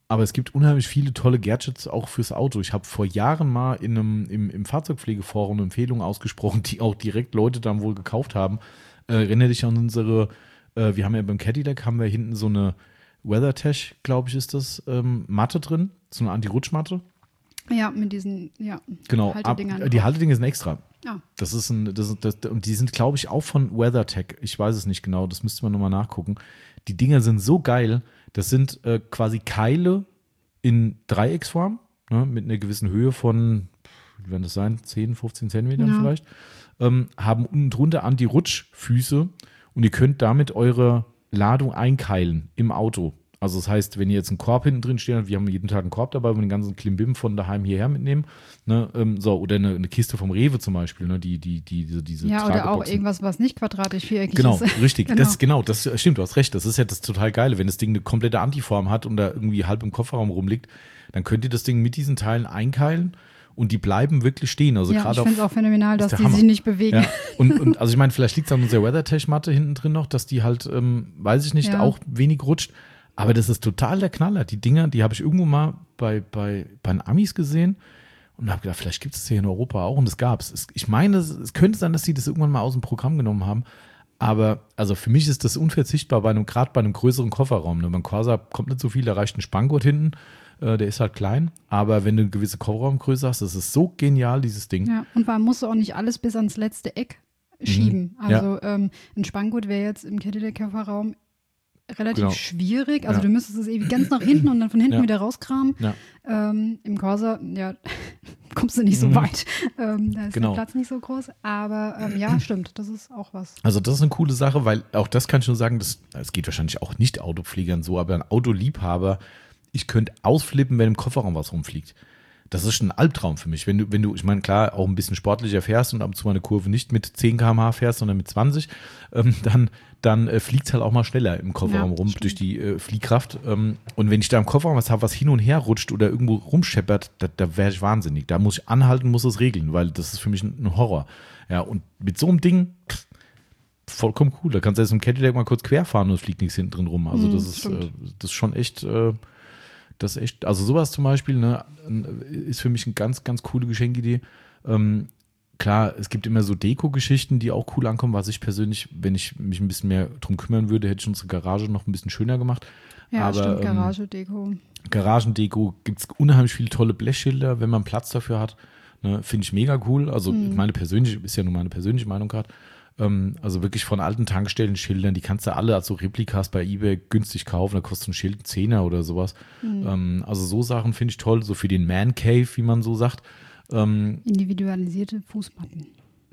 A: aber es gibt unheimlich viele tolle Gadgets auch fürs Auto. Ich habe vor Jahren mal in einem, im, im Fahrzeugpflegeforum eine Empfehlung ausgesprochen, die auch direkt Leute dann wohl gekauft haben. Äh, erinnere dich an unsere, äh, wir haben ja beim Cadillac, haben wir hinten so eine WeatherTech, glaube ich, ist das, ähm, Matte drin, so eine Anti-Rutsch-Matte.
B: Ja, mit diesen, ja,
A: genau,
B: Haltedingern.
A: Ab, die Haltedinger sind extra.
B: Ja.
A: Das ist ein, das, das, und die sind, glaube ich, auch von WeatherTech. Ich weiß es nicht genau, das müsste man nochmal nachgucken. Die Dinger sind so geil, das sind äh, quasi Keile in Dreiecksform, ne, mit einer gewissen Höhe von, wie werden das sein, zehn, fünfzehn Zentimetern
B: ja.
A: vielleicht, ähm, haben unten drunter Anti-Rutsch-Füße und ihr könnt damit eure Ladung einkeilen im Auto. Also das heißt, wenn ihr jetzt einen Korb hinten drin steht, wir haben jeden Tag einen Korb dabei, wo wir den ganzen Klimbim von daheim hierher mitnehmen, ne, ähm, so, oder eine, eine Kiste vom Rewe zum Beispiel, ne, die, die, die, diese, diese
B: Ja, oder auch
A: Trageboxen.
B: Irgendwas, was nicht quadratisch, viereckig
A: Genau,
B: ist.
A: richtig,
B: genau.
A: das, genau, das stimmt, du hast recht, das ist ja das total Geile, wenn das Ding eine komplette Antiform hat und da irgendwie halb im Kofferraum rumliegt, dann könnt ihr das Ding mit diesen Teilen einkeilen und die bleiben wirklich stehen. Also
B: ja,
A: gerade
B: ich finde es auch phänomenal, dass die
A: Hammer.
B: sich nicht bewegen.
A: Ja. Und, und also ich meine, vielleicht liegt es an unserer WeatherTech-Matte hinten drin noch, dass die halt, ähm, weiß ich nicht,
B: Ja.
A: auch wenig rutscht. Aber das ist total der Knaller. Die Dinger, die habe ich irgendwo mal bei, bei, bei den Amis gesehen und habe gedacht, vielleicht gibt es das hier in Europa auch und das gab es. Ich meine, es, es könnte sein, dass sie das irgendwann mal aus dem Programm genommen haben. Aber also für mich ist das unverzichtbar, bei einem, gerade bei einem größeren Kofferraum. Ne? Beim Corsa kommt nicht so viel, da reicht ein Spanngurt hinten. Äh, der ist halt klein. Aber wenn du eine gewisse Kofferraumgröße hast, das ist so genial, dieses Ding.
B: Ja, und man muss auch nicht alles bis ans letzte Eck schieben.
A: Mhm.
B: Also ja. ähm, ein Spanngurt wäre jetzt im Cadillac-Kofferraum relativ
A: Genau.
B: schwierig. Also
A: Ja.
B: du müsstest es irgendwie ganz nach hinten und dann von hinten
A: Ja.
B: wieder rauskramen.
A: Ja.
B: Ähm, Im Corsa, ja, kommst du nicht so
A: Mhm.
B: weit. Ähm, da ist
A: Genau.
B: der Platz nicht so groß. Aber ähm, ja, stimmt, das ist auch was.
A: Also das ist eine coole Sache, weil auch das kann ich nur sagen, das, das geht wahrscheinlich auch nicht Autopflegern so, aber ein Autoliebhaber, ich könnte ausflippen, wenn im Kofferraum was rumfliegt. Das ist schon ein Albtraum für mich. Wenn du, wenn du, ich meine, klar, auch ein bisschen sportlicher fährst und ab und zu mal eine Kurve nicht mit zehn Kilometer pro Stunde fährst, sondern mit zwanzig, ähm, dann, dann äh, fliegt es halt auch mal schneller im Kofferraum
B: Ja,
A: rum
B: stimmt.
A: durch die äh, Fliehkraft. Ähm, und wenn ich da im Kofferraum was habe, was hin und her rutscht oder irgendwo rumscheppert, da, da wäre ich wahnsinnig. Da muss ich anhalten, muss es regeln, weil das ist für mich ein, ein Horror. Ja, und mit so einem Ding, pff, vollkommen cool. Da kannst du jetzt im Cadillac mal kurz querfahren und es fliegt nichts hinten drin rum. Also
B: Mhm,
A: das ist,
B: stimmt.
A: äh, das ist schon echt... Äh, Das ist echt, also sowas zum Beispiel, ne, ist für mich eine ganz, ganz coole Geschenkidee. Ähm, klar, es gibt immer so Deko-Geschichten, die auch cool ankommen, was ich persönlich, wenn ich mich ein bisschen mehr drum kümmern würde, hätte ich unsere Garage noch ein bisschen schöner gemacht.
B: Ja,
A: Aber,
B: stimmt,
A: ähm,
B: Garage-Deko.
A: Garagendeko gibt es unheimlich viele tolle Blechschilder, wenn man Platz dafür hat. Ne, finde ich mega cool. Also
B: Mhm.
A: meine persönliche, ist ja nur meine persönliche Meinung gerade. Ähm, also wirklich von alten Tankstellen-Schildern, die kannst du alle als so Replikas bei eBay günstig kaufen. Da kostet so ein Schild einen Zehner oder sowas.
B: Mhm.
A: Ähm, also so Sachen finde ich toll, so für den Man Cave, wie man so sagt. Ähm,
B: Individualisierte Fußmatten.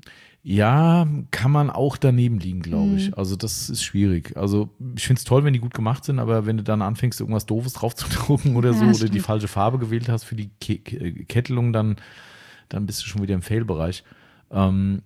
A: ja, kann man auch daneben liegen, glaube ich.
B: Mhm.
A: Also das ist schwierig. Also ich finde es toll, wenn die gut gemacht sind, aber wenn du dann anfängst, irgendwas Doofes drauf zu drucken oder so,
B: Ja,
A: oder die
B: stimmt.
A: falsche Farbe gewählt hast für die Ke Ke Kettelung, dann, dann bist du schon wieder im Fail-Bereich. Ähm,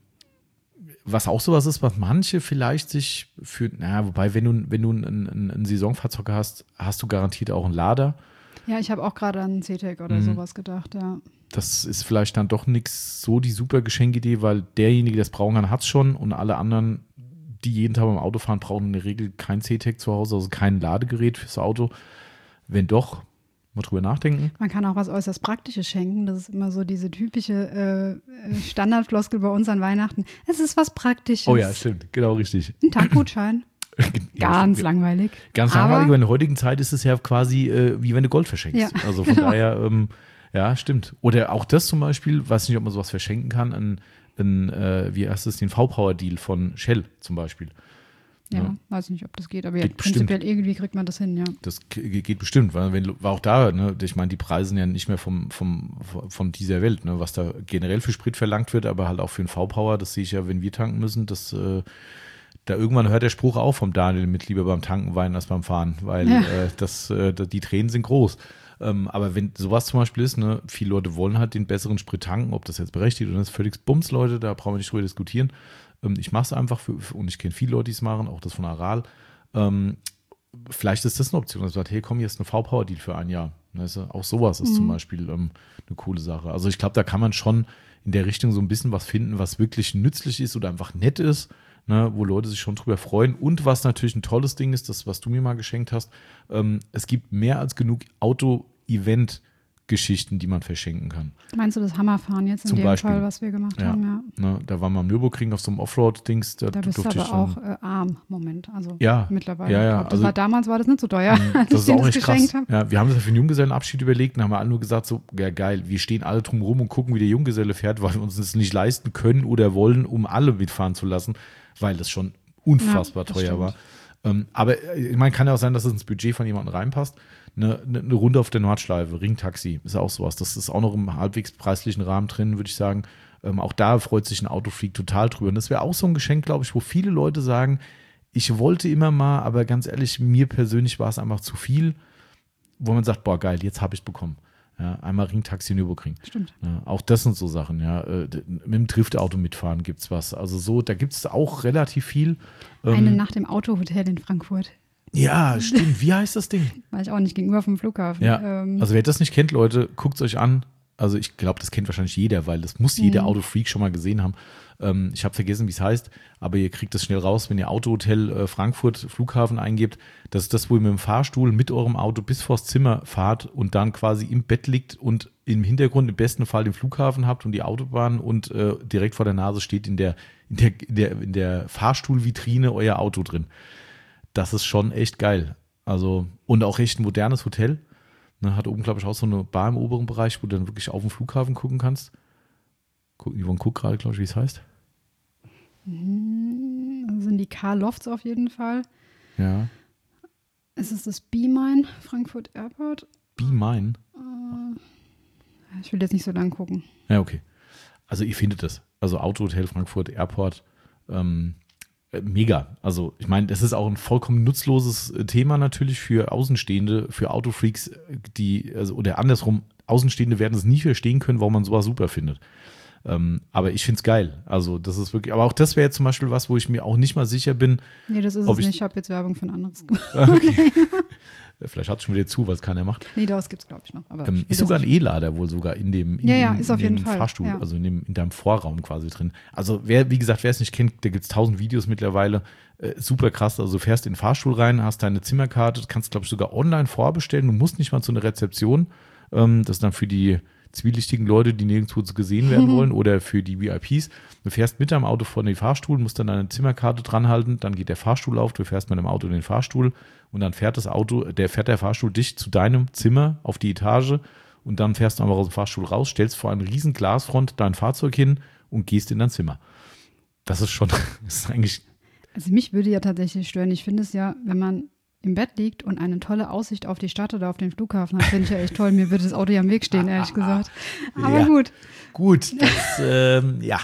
A: was auch sowas ist, was manche vielleicht sich für, na, wobei, wenn du, wenn du einen, einen, einen Saisonfahrzeug hast, hast du garantiert auch einen Lader.
B: Ja, ich habe auch gerade an einen C-Tech oder
A: Mhm.
B: sowas gedacht, ja.
A: Das ist vielleicht dann doch nichts so die super Geschenkidee, weil derjenige, der es brauchen kann, hat es schon und alle anderen, die jeden Tag beim Auto fahren, brauchen in der Regel kein C-Tech zu Hause, also kein Ladegerät fürs Auto. Wenn doch, mal drüber nachdenken.
B: Man kann auch was äußerst Praktisches schenken. Das ist immer so diese typische äh, Standardfloskel bei uns an Weihnachten. Es ist was Praktisches.
A: Oh ja, stimmt, genau richtig.
B: Ein Tankgutschein. Ganz
A: Ja,
B: langweilig.
A: Ganz
B: Aber-
A: langweilig, weil in der heutigen Zeit ist es ja quasi äh, wie wenn du Gold verschenkst.
B: Ja,
A: also von
B: genau.
A: daher, ähm, ja, stimmt. Oder auch das zum Beispiel, weiß nicht, ob man sowas verschenken kann, ein, ein äh, wie heißt es, den V-Power-Deal von Shell zum Beispiel.
B: Ja,
A: Ja.
B: weiß nicht, ob das geht, aber ja,
A: Geht bestimmt.
B: prinzipiell irgendwie kriegt man das hin, ja.
A: Das g- geht bestimmt, weil wenn, war auch da, ne, ich meine, die Preise sind ja nicht mehr vom, vom, von dieser Welt, ne, was da generell für Sprit verlangt wird, aber halt auch für den V-Power, das sehe ich ja, wenn wir tanken müssen, das, äh, da irgendwann hört der Spruch auf vom Daniel mit lieber beim Tanken weinen als beim Fahren, weil
B: Ja.
A: äh, das, äh, die Tränen sind groß. Ähm, aber wenn sowas zum Beispiel ist, ne, viele Leute wollen halt den besseren Sprit tanken, ob das jetzt berechtigt oder nicht, ist völlig Bums, Leute, da brauchen wir nicht drüber diskutieren. Ähm, ich mache es einfach für, für, und ich kenne viele Leute, die es machen, auch das von Aral. Ähm, vielleicht ist das eine Option, dass man sagt, hey, komm, hier ist eine V-Power-Deal für ein Jahr. Weißt du, auch sowas ist
B: Mhm.
A: zum Beispiel ähm, eine coole Sache. Also ich glaube, da kann man schon in der Richtung so ein bisschen was finden, was wirklich nützlich ist oder einfach nett ist. ne, wo Leute sich schon drüber freuen. Und was natürlich ein tolles Ding ist, das, was du mir mal geschenkt hast, ähm, es gibt mehr als genug Auto-Event-Geschichten, die man verschenken kann.
B: Meinst du das Hammerfahren jetzt in
A: Zum
B: dem
A: Beispiel.
B: Fall, was wir gemacht
A: Ja.
B: haben? Ja.
A: Ne, da waren wir am Nürburgring auf so einem Offroad-Dings. Da,
B: Da bist du
A: durfte
B: aber
A: ich
B: auch
A: dann,
B: äh, arm, Moment. Also
A: Ja,
B: mittlerweile.
A: ja, ja,
B: Ich glaub, das
A: also-
B: war, damals war das nicht so teuer, als
A: Das
B: ich
A: ist
B: dir
A: auch
B: das
A: echt krass.
B: geschenkt habe.
A: Ja, wir haben das ja für den Junggesellenabschied überlegt und haben alle nur gesagt, so, ja geil, wir stehen alle drum rum und gucken, wie der Junggeselle fährt, weil wir uns das nicht leisten können oder wollen, um alle mitfahren zu lassen, weil das schon unfassbar
B: Ja, das
A: teuer
B: stimmt.
A: war. Ähm, aber äh, ich meine, kann ja auch sein, dass es ins Budget von jemandem reinpasst. Eine, eine, eine Runde auf der Nordschleife, Ringtaxi, ist ja auch sowas. Das ist auch noch im halbwegs preislichen Rahmen drin, würde ich sagen. Ähm, auch da freut sich ein Autofreak total drüber. Und das wäre auch so ein Geschenk, glaube ich, wo viele Leute sagen, ich wollte immer mal, aber ganz ehrlich, mir persönlich war es einfach zu viel, wo man sagt, boah, geil, jetzt habe ich es bekommen. Ja, einmal Ringtaxi Nürburgring.
B: Stimmt.
A: Ja, auch das sind so Sachen, ja. Äh, d- mit dem Driftauto mitfahren gibt es was. Also so, da gibt es auch relativ viel. Ähm,
B: Eine Nacht im Autohotel in Frankfurt.
A: ja, stimmt. Wie heißt das Ding?
B: War ich auch nicht gegenüber vom Flughafen.
A: Ja,
B: Ähm,
A: also wer das nicht kennt, Leute, guckt es euch an. Also ich glaube, das kennt wahrscheinlich jeder, weil das muss jeder
B: Mhm.
A: Autofreak schon mal gesehen haben. Ähm, ich habe vergessen, wie es heißt, aber ihr kriegt das schnell raus, wenn ihr Autohotel äh, Frankfurt Flughafen eingebt. Das ist das, wo ihr mit dem Fahrstuhl mit eurem Auto bis vors Zimmer fahrt und dann quasi im Bett liegt und im Hintergrund im besten Fall den Flughafen habt und die Autobahn und äh, direkt vor der Nase steht in der, in der, in der, in der Fahrstuhlvitrine euer Auto drin. Das ist schon echt geil. Also, und auch echt ein modernes Hotel. Ne, hat oben, glaube ich, auch so eine Bar im oberen Bereich, wo du dann wirklich auf den Flughafen gucken kannst. Guck, Yvonne guckt gerade, glaube ich, wie es heißt.
B: Das sind die Car-Lofts auf jeden Fall.
A: Ja.
B: Es ist das B-Mine, Frankfurt Airport.
A: Be Mine.
B: Ich will jetzt nicht so lang gucken.
A: Ja, okay. Also ihr findet das. Also Autohotel Frankfurt Airport. Ähm, äh, mega. Also ich meine, das ist auch ein vollkommen nutzloses äh, Thema natürlich für Außenstehende, für Autofreaks, äh, die, also oder andersrum, Außenstehende werden es nie verstehen können, warum man sowas super findet. Ähm, aber ich finde es geil. Also das ist wirklich, aber auch das wäre jetzt zum Beispiel was, wo ich mir auch nicht mal sicher bin.
B: Nee, das ist
A: Ob
B: es
A: ich-
B: nicht. Ich habe jetzt Werbung für ein anderes gemacht.
A: Okay. Vielleicht hat es schon wieder zu, was keiner macht.
B: Nee, das gibt es, glaube ich, noch. Aber
A: Ähm,
B: ich will
A: ist
B: das
A: sogar ein
B: nicht-
A: E-Lader wohl sogar in dem, in
B: Ja, ja,
A: dem,
B: ist auf
A: in dem
B: jeden Fall,
A: Fahrstuhl,
B: ja.
A: also in, dem, in deinem Vorraum quasi drin. Also wer, wie gesagt, wer es nicht kennt, da gibt es tausend Videos mittlerweile. Äh, super krass. Also du fährst in den Fahrstuhl rein, hast deine Zimmerkarte, kannst, glaube ich, sogar online vorbestellen. Du musst nicht mal zu einer Rezeption. Ähm, das ist dann für die zwielichtigen Leute, die nirgendwo gesehen werden wollen oder für die V I Ps. Du fährst mit deinem Auto vor den Fahrstuhl, musst dann deine Zimmerkarte dranhalten, dann geht der Fahrstuhl auf, du fährst mit dem Auto in den Fahrstuhl und dann fährt das Auto, der fährt der Fahrstuhl dich zu deinem Zimmer auf die Etage und dann fährst du einfach aus dem Fahrstuhl raus, stellst vor eine riesen Glasfront dein Fahrzeug hin und gehst in dein Zimmer. Das ist schon, das ist eigentlich,
B: Also mich würde ja tatsächlich stören. Ich finde es ja, wenn man im Bett liegt und eine tolle Aussicht auf die Stadt oder auf den Flughafen hat, finde ich ja echt toll. Mir würde das Auto ja im Weg stehen, ehrlich gesagt. Aber
A: Ja.
B: gut.
A: gut, das, ähm, ja.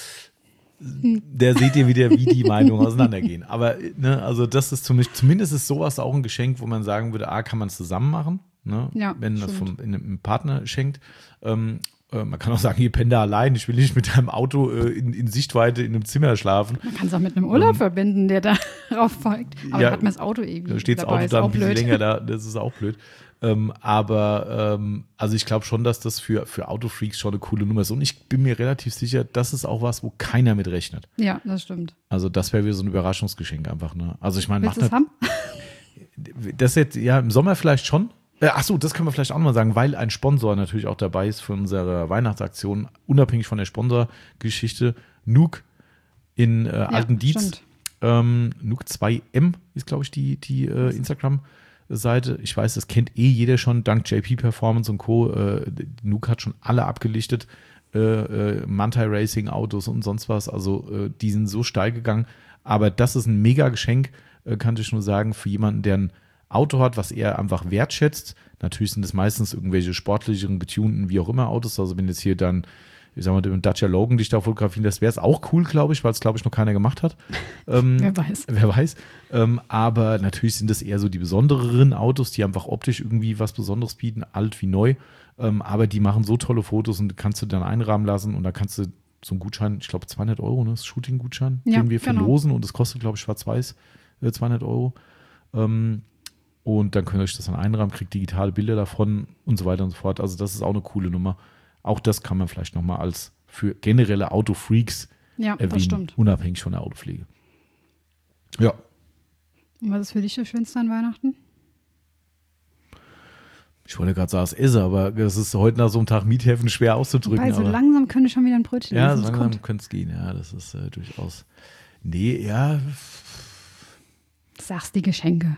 A: Da seht ihr wieder, wie die Meinungen auseinandergehen. Aber, ne, also das ist zumindest, zumindest ist sowas auch ein Geschenk, wo man sagen würde, A, kann man es zusammen machen, ne,
B: Ja,
A: wenn das
B: stimmt.
A: vom in einem Partner schenkt. Ähm, äh, man kann auch sagen, ihr pennt da allein, ich will nicht mit deinem Auto äh, in, in Sichtweite in einem Zimmer schlafen.
B: Man kann es auch mit einem Urlaub verbinden, der darauf folgt. Aber
A: Ja,
B: dann hat man das Auto irgendwie
A: Da steht das
B: dabei,
A: Auto
B: ist
A: da
B: auch
A: ein bisschen
B: blöd.
A: länger da, das ist auch blöd. Ähm, aber ähm, also ich glaube schon, dass das für, für Autofreaks schon eine coole Nummer ist. Und ich bin mir relativ sicher, das ist auch was, wo keiner mit rechnet.
B: Ja, das stimmt.
A: Also das wäre wieder so ein Überraschungsgeschenk einfach. Ne? Also ich meine,
B: Willst
A: macht
B: du es haben?
A: nat- das jetzt, ja, im Sommer vielleicht schon. Äh, ach so, das können wir vielleicht auch noch mal sagen, weil ein Sponsor natürlich auch dabei ist für unsere Weihnachtsaktion, unabhängig von der Sponsorgeschichte. Nuke in äh, Alten Dietz.
B: stimmt.
A: Ähm, Nuke zwei M ist, glaube ich, die, die äh, Instagram-Seite. Ich weiß, das kennt eh jeder schon, dank J P Performance und Co. Äh, Nuke hat schon alle abgelichtet. Äh, äh, Mantai-Racing-Autos und sonst was. Also äh, die sind so steil gegangen. Aber das ist ein mega Geschenk, äh, kann ich nur sagen, für jemanden, der ein Auto hat, was er einfach wertschätzt. Natürlich sind es meistens irgendwelche sportlicheren, getunten, wie auch immer Autos. Also wenn jetzt hier dann, ich sag mal, den Dacia Logan dich da fotografieren lässt, wäre es auch cool, glaube ich, weil es, glaube ich, noch keiner gemacht hat. Ähm,
B: Wer weiß.
A: Wer weiß. Ähm, aber natürlich sind es eher so die besondereren Autos, die einfach optisch irgendwie was Besonderes bieten, alt wie neu. Ähm, aber die machen so tolle Fotos und kannst du dann einrahmen lassen und da kannst du so einen Gutschein, ich glaube zweihundert Euro, ne, das Shooting-Gutschein,
B: Ja,
A: den wir
B: genau.
A: verlosen und das kostet, glaube ich, schwarz-weiß äh, zweihundert Euro. Ähm, und dann könnt ihr euch das dann einrahmen, kriegt digitale Bilder davon und so weiter und so fort. Also das ist auch eine coole Nummer. Auch das kann man vielleicht nochmal als für generelle Autofreaks
B: Ja, das
A: erwähnen,
B: stimmt.
A: unabhängig von der Autopflege. Ja.
B: Und was ist für dich das Schönste an Weihnachten?
A: Ich wollte gerade sagen, das Essen, aber das ist heute nach so einem Tag Miethäfen schwer auszudrücken.
B: Weil so
A: aber
B: langsam könnte ich schon wieder ein Brötchen
A: ja,
B: essen.
A: so
B: Das
A: langsam
B: kommt.
A: könnte es gehen. Ja, das ist äh, durchaus. Nee, ja.
B: Sag's die Geschenke.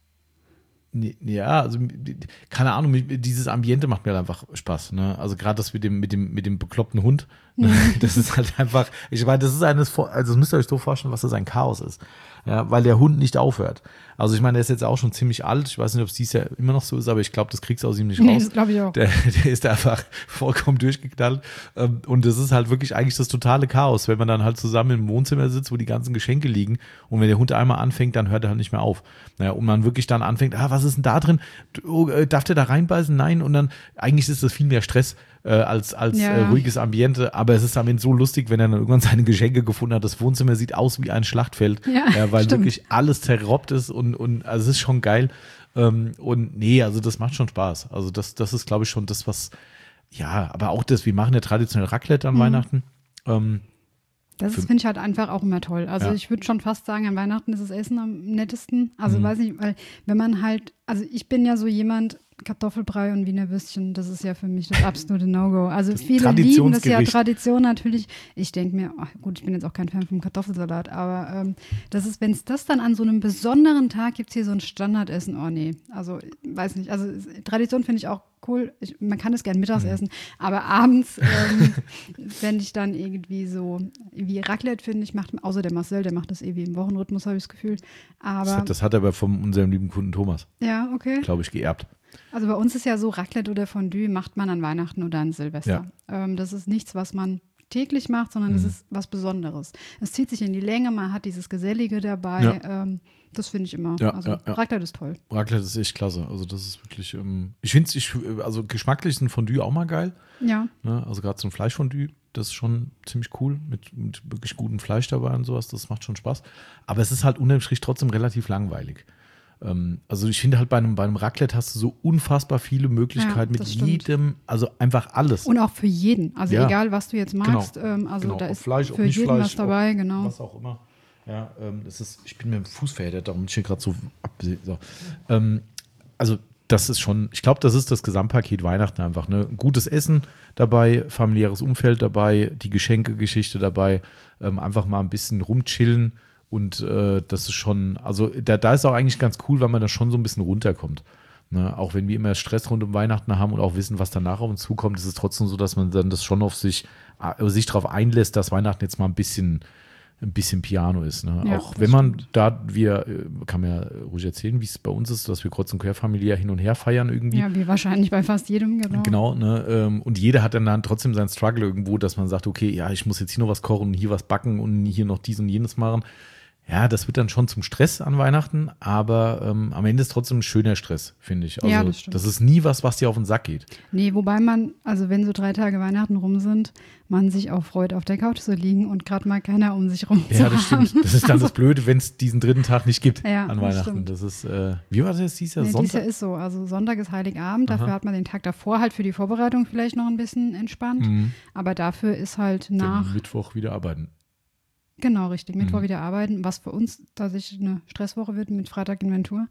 A: Nee, ja, also keine Ahnung, dieses Ambiente macht mir halt einfach Spaß. Ne? Also gerade das mit dem, mit dem, mit dem bekloppten Hund, ne? Das ist halt einfach, ich meine, das ist eines, also das müsst ihr euch so vorstellen, was das ein Chaos ist. Ja, weil der Hund nicht aufhört. Also ich meine, der ist jetzt auch schon ziemlich alt. Ich weiß nicht, ob es dies Jahr immer noch so ist, aber ich glaube, das kriegst du aus ihm nicht raus.
B: Nee, das glaube ich auch.
A: Der, der ist einfach vollkommen durchgeknallt. Und das ist halt wirklich eigentlich das totale Chaos, wenn man dann halt zusammen im Wohnzimmer sitzt, wo die ganzen Geschenke liegen. Und wenn der Hund einmal anfängt, dann hört er halt nicht mehr auf. Naja, und man wirklich dann anfängt, ah, was ist denn da drin? Oh, darf der da reinbeißen? Nein. Und dann, eigentlich ist das viel mehr Stress äh, als, als
B: Ja.
A: äh, ruhiges Ambiente. Aber es ist am Ende so lustig, wenn er dann irgendwann seine Geschenke gefunden hat. Das Wohnzimmer sieht aus wie ein Schlachtfeld.
B: Ja,
A: ja, weil
B: stimmt.
A: wirklich alles zerrobbt ist und, und also es ist schon geil. Ähm, und nee, also das macht schon Spaß. Also das, das ist, glaube ich, schon das, was, ja, aber auch das, wir machen ja traditionell Raclette an
B: Mhm.
A: Weihnachten. Ähm,
B: Das
A: Für-
B: finde ich halt einfach auch immer toll. Also
A: Ja.
B: ich würde schon fast sagen, an Weihnachten ist das Essen am nettesten. Also
A: Mhm.
B: weiß nicht, weil wenn man halt, also ich bin ja so jemand, Kartoffelbrei und Wiener Würstchen, das ist ja für mich das absolute No-Go. Also
A: Das
B: viele lieben das ja
A: Traditionsgericht.
B: Tradition natürlich. Ich denke mir, ach gut, ich bin jetzt auch kein Fan vom Kartoffelsalat, aber ähm, das ist, wenn es das dann an so einem besonderen Tag gibt, hier so ein Standardessen, oh nee, also weiß nicht. Also Tradition finde ich auch cool. Ich, man kann es gern mittags
A: Mhm.
B: essen, aber abends, ähm, wenn ich dann irgendwie so, wie Raclette, finde ich, macht, außer der Marcel, der macht das eh wie im Wochenrhythmus, habe ich das Gefühl.
A: das,
B: Aber,
A: hat, das hat er aber von unserem lieben Kunden Thomas,
B: ja, okay.
A: glaube ich, geerbt.
B: Also bei uns ist ja so, Raclette oder Fondue macht man an Weihnachten oder an Silvester. Ähm, das ist nichts, was man täglich macht, sondern
A: Mhm.
B: das ist was Besonderes. Es zieht sich in die Länge, man hat dieses Gesellige dabei. Ähm, das finde ich immer.
A: Ja,
B: also
A: ja, ja.
B: Raclette ist toll.
A: Raclette ist echt klasse. Also das ist wirklich, ähm, ich finde es, ich, also geschmacklich ist ein Fondue auch mal geil.
B: Ja,
A: Ne? Also gerade so ein Fleischfondue, das ist schon ziemlich cool, mit, mit wirklich gutem Fleisch dabei und sowas, das macht schon Spaß. Aber es ist halt unterm Strich trotzdem relativ langweilig. Ähm, also ich finde halt bei einem, bei einem Raclette hast du so unfassbar viele Möglichkeiten
B: Ja,
A: mit
B: das stimmt.
A: jedem, also einfach alles.
B: und auch für jeden. Also
A: Ja.
B: egal, was du jetzt magst.
A: Genau.
B: Ähm, also
A: Genau,
B: da
A: ob
B: ist
A: Fleisch, ob
B: für
A: nicht
B: jeden
A: Fleisch,
B: was dabei,
A: ob
B: genau.
A: Was auch immer. Ja, ähm, das ist, ich bin mit dem Fuß verheddert, darum bin ich hier gerade so ab. So. Ähm, also das ist schon, ich glaube, das ist das Gesamtpaket Weihnachten einfach. Ne? Gutes Essen dabei, familiäres Umfeld dabei, die Geschenkegeschichte dabei, ähm, einfach mal ein bisschen rumchillen und äh, das ist schon, also da, da ist auch eigentlich ganz cool, weil man da schon so ein bisschen runterkommt. Ne? Auch wenn wir immer Stress rund um Weihnachten haben und auch wissen, was danach auf uns zukommt, ist es trotzdem so, dass man dann das schon auf sich, äh, sich darauf einlässt, dass Weihnachten jetzt mal ein bisschen ein bisschen Piano ist. Ne?
B: Ja,
A: auch
B: das
A: wenn man
B: stimmt.
A: da, wir, äh, kann mir ja ruhig erzählen, wie es bei uns ist, dass wir kreuz und quer familiär hin und her feiern irgendwie.
B: Ja, wie wahrscheinlich bei fast jedem, genau.
A: Genau, ne? ähm, Und jeder hat dann, dann trotzdem seinen Struggle irgendwo, dass man sagt, okay, ja, ich muss jetzt hier noch was kochen und hier was backen und hier noch dies und jenes machen. Ja, das wird dann schon zum Stress an Weihnachten, aber ähm, am Ende ist trotzdem ein schöner Stress, finde ich. Also,
B: Ja, das stimmt.
A: das ist nie was, was dir auf den Sack geht.
B: Nee, wobei man, also wenn so drei Tage Weihnachten rum sind, man sich auch freut, auf der Couch zu liegen und gerade mal keiner um sich rum
A: Ja,
B: zu
A: das
B: haben.
A: stimmt. Das ist dann das Blöde, wenn es diesen dritten Tag nicht gibt
B: Ja,
A: an
B: das
A: Weihnachten.
B: stimmt.
A: Das ist, äh, wie war das jetzt dieses Jahr?
B: Nee, dieses
A: Sonntag?
B: Jahr ist so. Also Sonntag ist Heiligabend, dafür
A: Aha.
B: hat man den Tag davor halt für die Vorbereitung vielleicht noch ein bisschen entspannt.
A: Mhm.
B: Aber dafür ist halt
A: Dem
B: nach,
A: Mittwoch wieder arbeiten.
B: genau richtig, Mittwoch
A: Mhm.
B: wieder arbeiten, was für uns tatsächlich eine Stresswoche wird mit Freitag Inventur.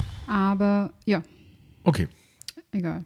B: Aber ja,
A: Okay.
B: egal.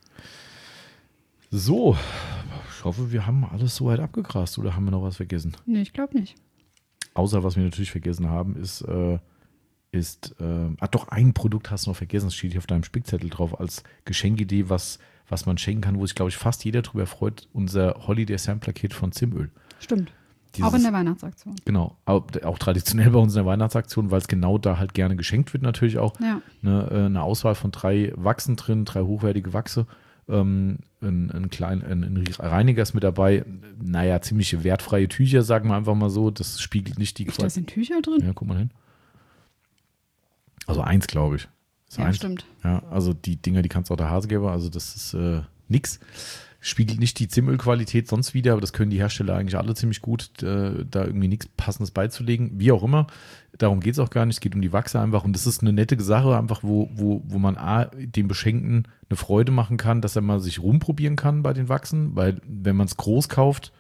A: So, ich hoffe, wir haben alles soweit abgegrast oder haben wir noch was vergessen?
B: Nee, ich glaube nicht.
A: Außer was wir natürlich vergessen haben, ist, äh, ist, äh, ah doch, ein Produkt hast du noch vergessen, das steht hier auf deinem Spickzettel drauf, als Geschenkidee, was, was man schenken kann, wo sich, glaube ich, fast jeder drüber freut, unser Holiday Sampler Kit von Zimöl.
B: Stimmt.
A: Dieses,
B: Auch in der Weihnachtsaktion.
A: Genau, auch, auch traditionell bei uns in der Weihnachtsaktion, weil es genau da halt gerne geschenkt wird natürlich auch.
B: Ja.
A: Eine, äh, eine Auswahl von drei Wachsen drin, drei hochwertige Wachse. Ähm, ein, ein, klein, ein, ein Reiniger ist mit dabei. Naja, ziemlich wertfreie Tücher, sagen wir einfach mal so. Das spiegelt nicht die
B: Da sind Tücher drin?
A: Ja, guck mal hin. Also eins, glaube ich. Ist
B: Ja,
A: eins.
B: stimmt.
A: Ja, also die Dinger, die kannst du auch der Hase geben. Also das ist äh, nix. Spiegelt nicht die Zimölqualität sonst wieder, aber das können die Hersteller eigentlich alle ziemlich gut, äh, da irgendwie nichts Passendes beizulegen. Wie auch immer. Darum geht es auch gar nicht. Es geht um die Wachse einfach. Und das ist eine nette Sache, einfach, wo, wo, wo man A, dem Beschenkten eine Freude machen kann, dass er mal sich rumprobieren kann bei den Wachsen. Weil wenn man es groß kauft,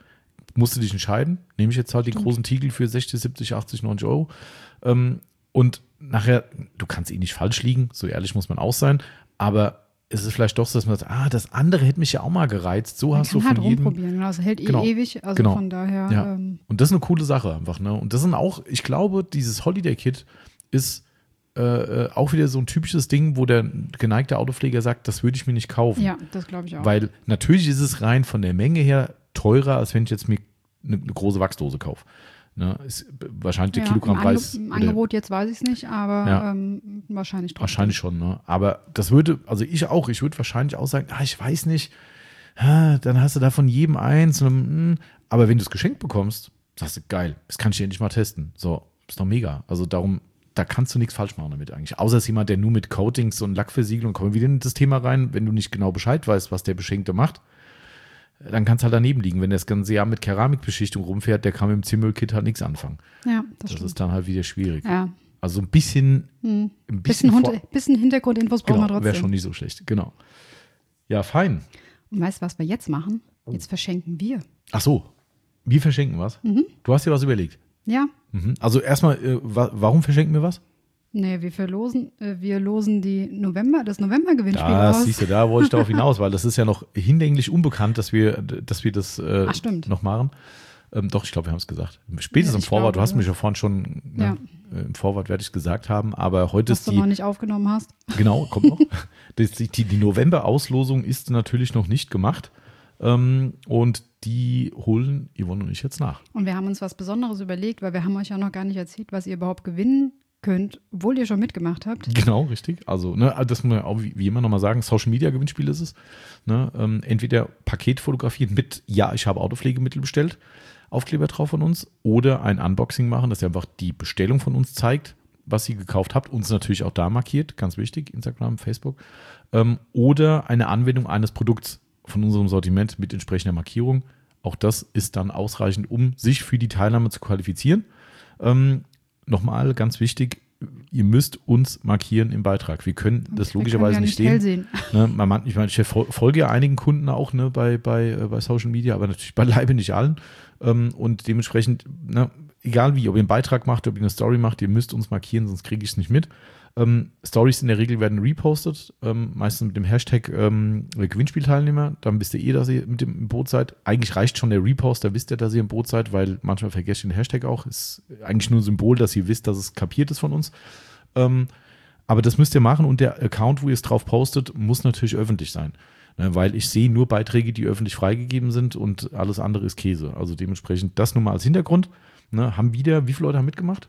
A: musst du dich entscheiden. Nehme ich jetzt halt den großen Tiegel für sechzig, siebzig, achtzig, neunzig Euro. Ähm, und nachher, du kannst eh nicht falsch liegen, so ehrlich muss man auch sein, aber es ist vielleicht doch so, dass man sagt, ah, das andere hätte mich ja auch mal gereizt. So
B: Man
A: hast
B: kann
A: du von
B: halt
A: jedem.
B: rumprobieren, genau. Es hält eh
A: Genau,
B: ewig, also
A: genau.
B: von daher.
A: Ja.
B: Ähm,
A: Und das ist eine coole Sache einfach. Ne? Und das sind auch, ich glaube, dieses Holiday Kit ist äh, auch wieder so ein typisches Ding, wo der geneigte Autopfleger sagt, das würde ich mir nicht kaufen.
B: ja, das glaube ich auch.
A: Weil natürlich ist es rein von der Menge her teurer, als wenn ich jetzt mir eine, eine große Wachsdose kaufe. Ne? Ist wahrscheinlich der
B: ja,
A: Kilogrammpreis.
B: Im, Ange- im
A: oder-
B: Angebot jetzt weiß ich es nicht, aber
A: Ja.
B: ähm, wahrscheinlich trotzdem.
A: Wahrscheinlich schon, ne? Aber das würde, also ich auch, ich würde wahrscheinlich auch sagen, ah, ich weiß nicht, ah, dann hast du da von jedem eins. Und, mm, aber wenn du es geschenkt bekommst, sagst du, geil, das kann ich ja endlich mal testen. So, ist doch mega. Also darum, da kannst du nichts falsch machen damit eigentlich. Außer es ist jemand, der nur mit Coatings und Lackversiegelung, kommen wir wieder in das Thema rein, wenn du nicht genau Bescheid weißt, was der Beschenkte macht, dann kann es halt daneben liegen. Wenn der das ganze Jahr mit Keramikbeschichtung rumfährt, der kann mit dem Zimmerkit halt nichts anfangen.
B: Ja, das,
A: Das
B: stimmt.
A: ist dann halt wieder schwierig.
B: Ja,
A: Also so ein bisschen,
B: hm.
A: ein
B: bisschen,
A: bisschen,
B: Hund, bisschen Hintergrundinfos brauchen wir
A: genau, wäre
B: trotzdem.
A: schon nicht so schlecht. Genau. Ja, fein.
B: Und weißt du, was wir jetzt machen? Jetzt verschenken wir.
A: Ach so, wir verschenken was?
B: Mhm.
A: Du hast dir was überlegt.
B: Ja,
A: Mhm. Also erstmal, äh, wa warum verschenken wir was?
B: nee, wir verlosen, äh, wir losen die November, das November-Gewinnspiel
A: Das
B: aus.
A: siehst du, da wollte ich darauf hinaus, weil das ist ja noch hinlänglich unbekannt, dass wir, dass wir das äh,
B: Ach, stimmt.
A: noch machen. Ähm, doch, ich glaube, wir haben es gesagt. Spätestens
B: Ja,
A: im
B: ich
A: Vorwort,
B: glaube,
A: du hast
B: ja.
A: mich ja vorhin schon, ne,
B: Ja.
A: äh, im Vorwort werde ich es gesagt haben, aber heute
B: Was
A: ist
B: du
A: die,
B: noch nicht aufgenommen hast.
A: genau, kommt noch. Das, die die November-Auslosung ist natürlich noch nicht gemacht ähm, und die holen Yvonne und ich jetzt nach.
B: Und wir haben uns was Besonderes überlegt, weil wir haben euch ja noch gar nicht erzählt, was ihr überhaupt gewinnen könnt, obwohl ihr schon mitgemacht habt.
A: Genau, richtig. Also, ne, das muss man auch wie, wie immer nochmal sagen, Social-Media-Gewinnspiel ist es. Ne, ähm, entweder Paketfotografien mit, ja, ich habe Autopflegemittel bestellt, Aufkleber drauf von uns, oder ein Unboxing machen, dass ihr einfach die Bestellung von uns zeigt, was ihr gekauft habt, uns natürlich auch da markiert, ganz wichtig, Instagram, Facebook, ähm, oder eine Anwendung eines Produkts von unserem Sortiment mit entsprechender Markierung. Auch das ist dann ausreichend, um sich für die Teilnahme zu qualifizieren. Ähm, Nochmal ganz wichtig, ihr müsst uns markieren im Beitrag. Wir können das
B: Wir
A: logischerweise
B: können ja
A: nicht
B: hell
A: sehen.
B: sehen.
A: Ne, man, ich meine, ich folge ja einigen Kunden auch ne, bei, bei, äh, bei Social Media, aber natürlich beileibe nicht allen. Ähm, und dementsprechend, ne, egal wie, ob ihr einen Beitrag macht, ob ihr eine Story macht, ihr müsst uns markieren, sonst kriege ich es nicht mit. Ähm, Stories in der Regel werden repostet, ähm, meistens mit dem Hashtag ähm, Gewinnspielteilnehmer. Dann wisst ihr eh, dass ihr mit dem im Boot seid. Eigentlich reicht schon der Repost, da wisst ihr, dass ihr im Boot seid, weil manchmal vergesst ihr den Hashtag auch. Ist eigentlich nur ein Symbol, dass ihr wisst, dass es kapiert ist von uns. Ähm, aber das müsst ihr machen und der Account, wo ihr es drauf postet, muss natürlich öffentlich sein. Ne, weil ich sehe nur Beiträge, die öffentlich freigegeben sind und alles andere ist Käse. Also dementsprechend das nur mal als Hintergrund. Ne, haben wieder, wie viele Leute haben mitgemacht?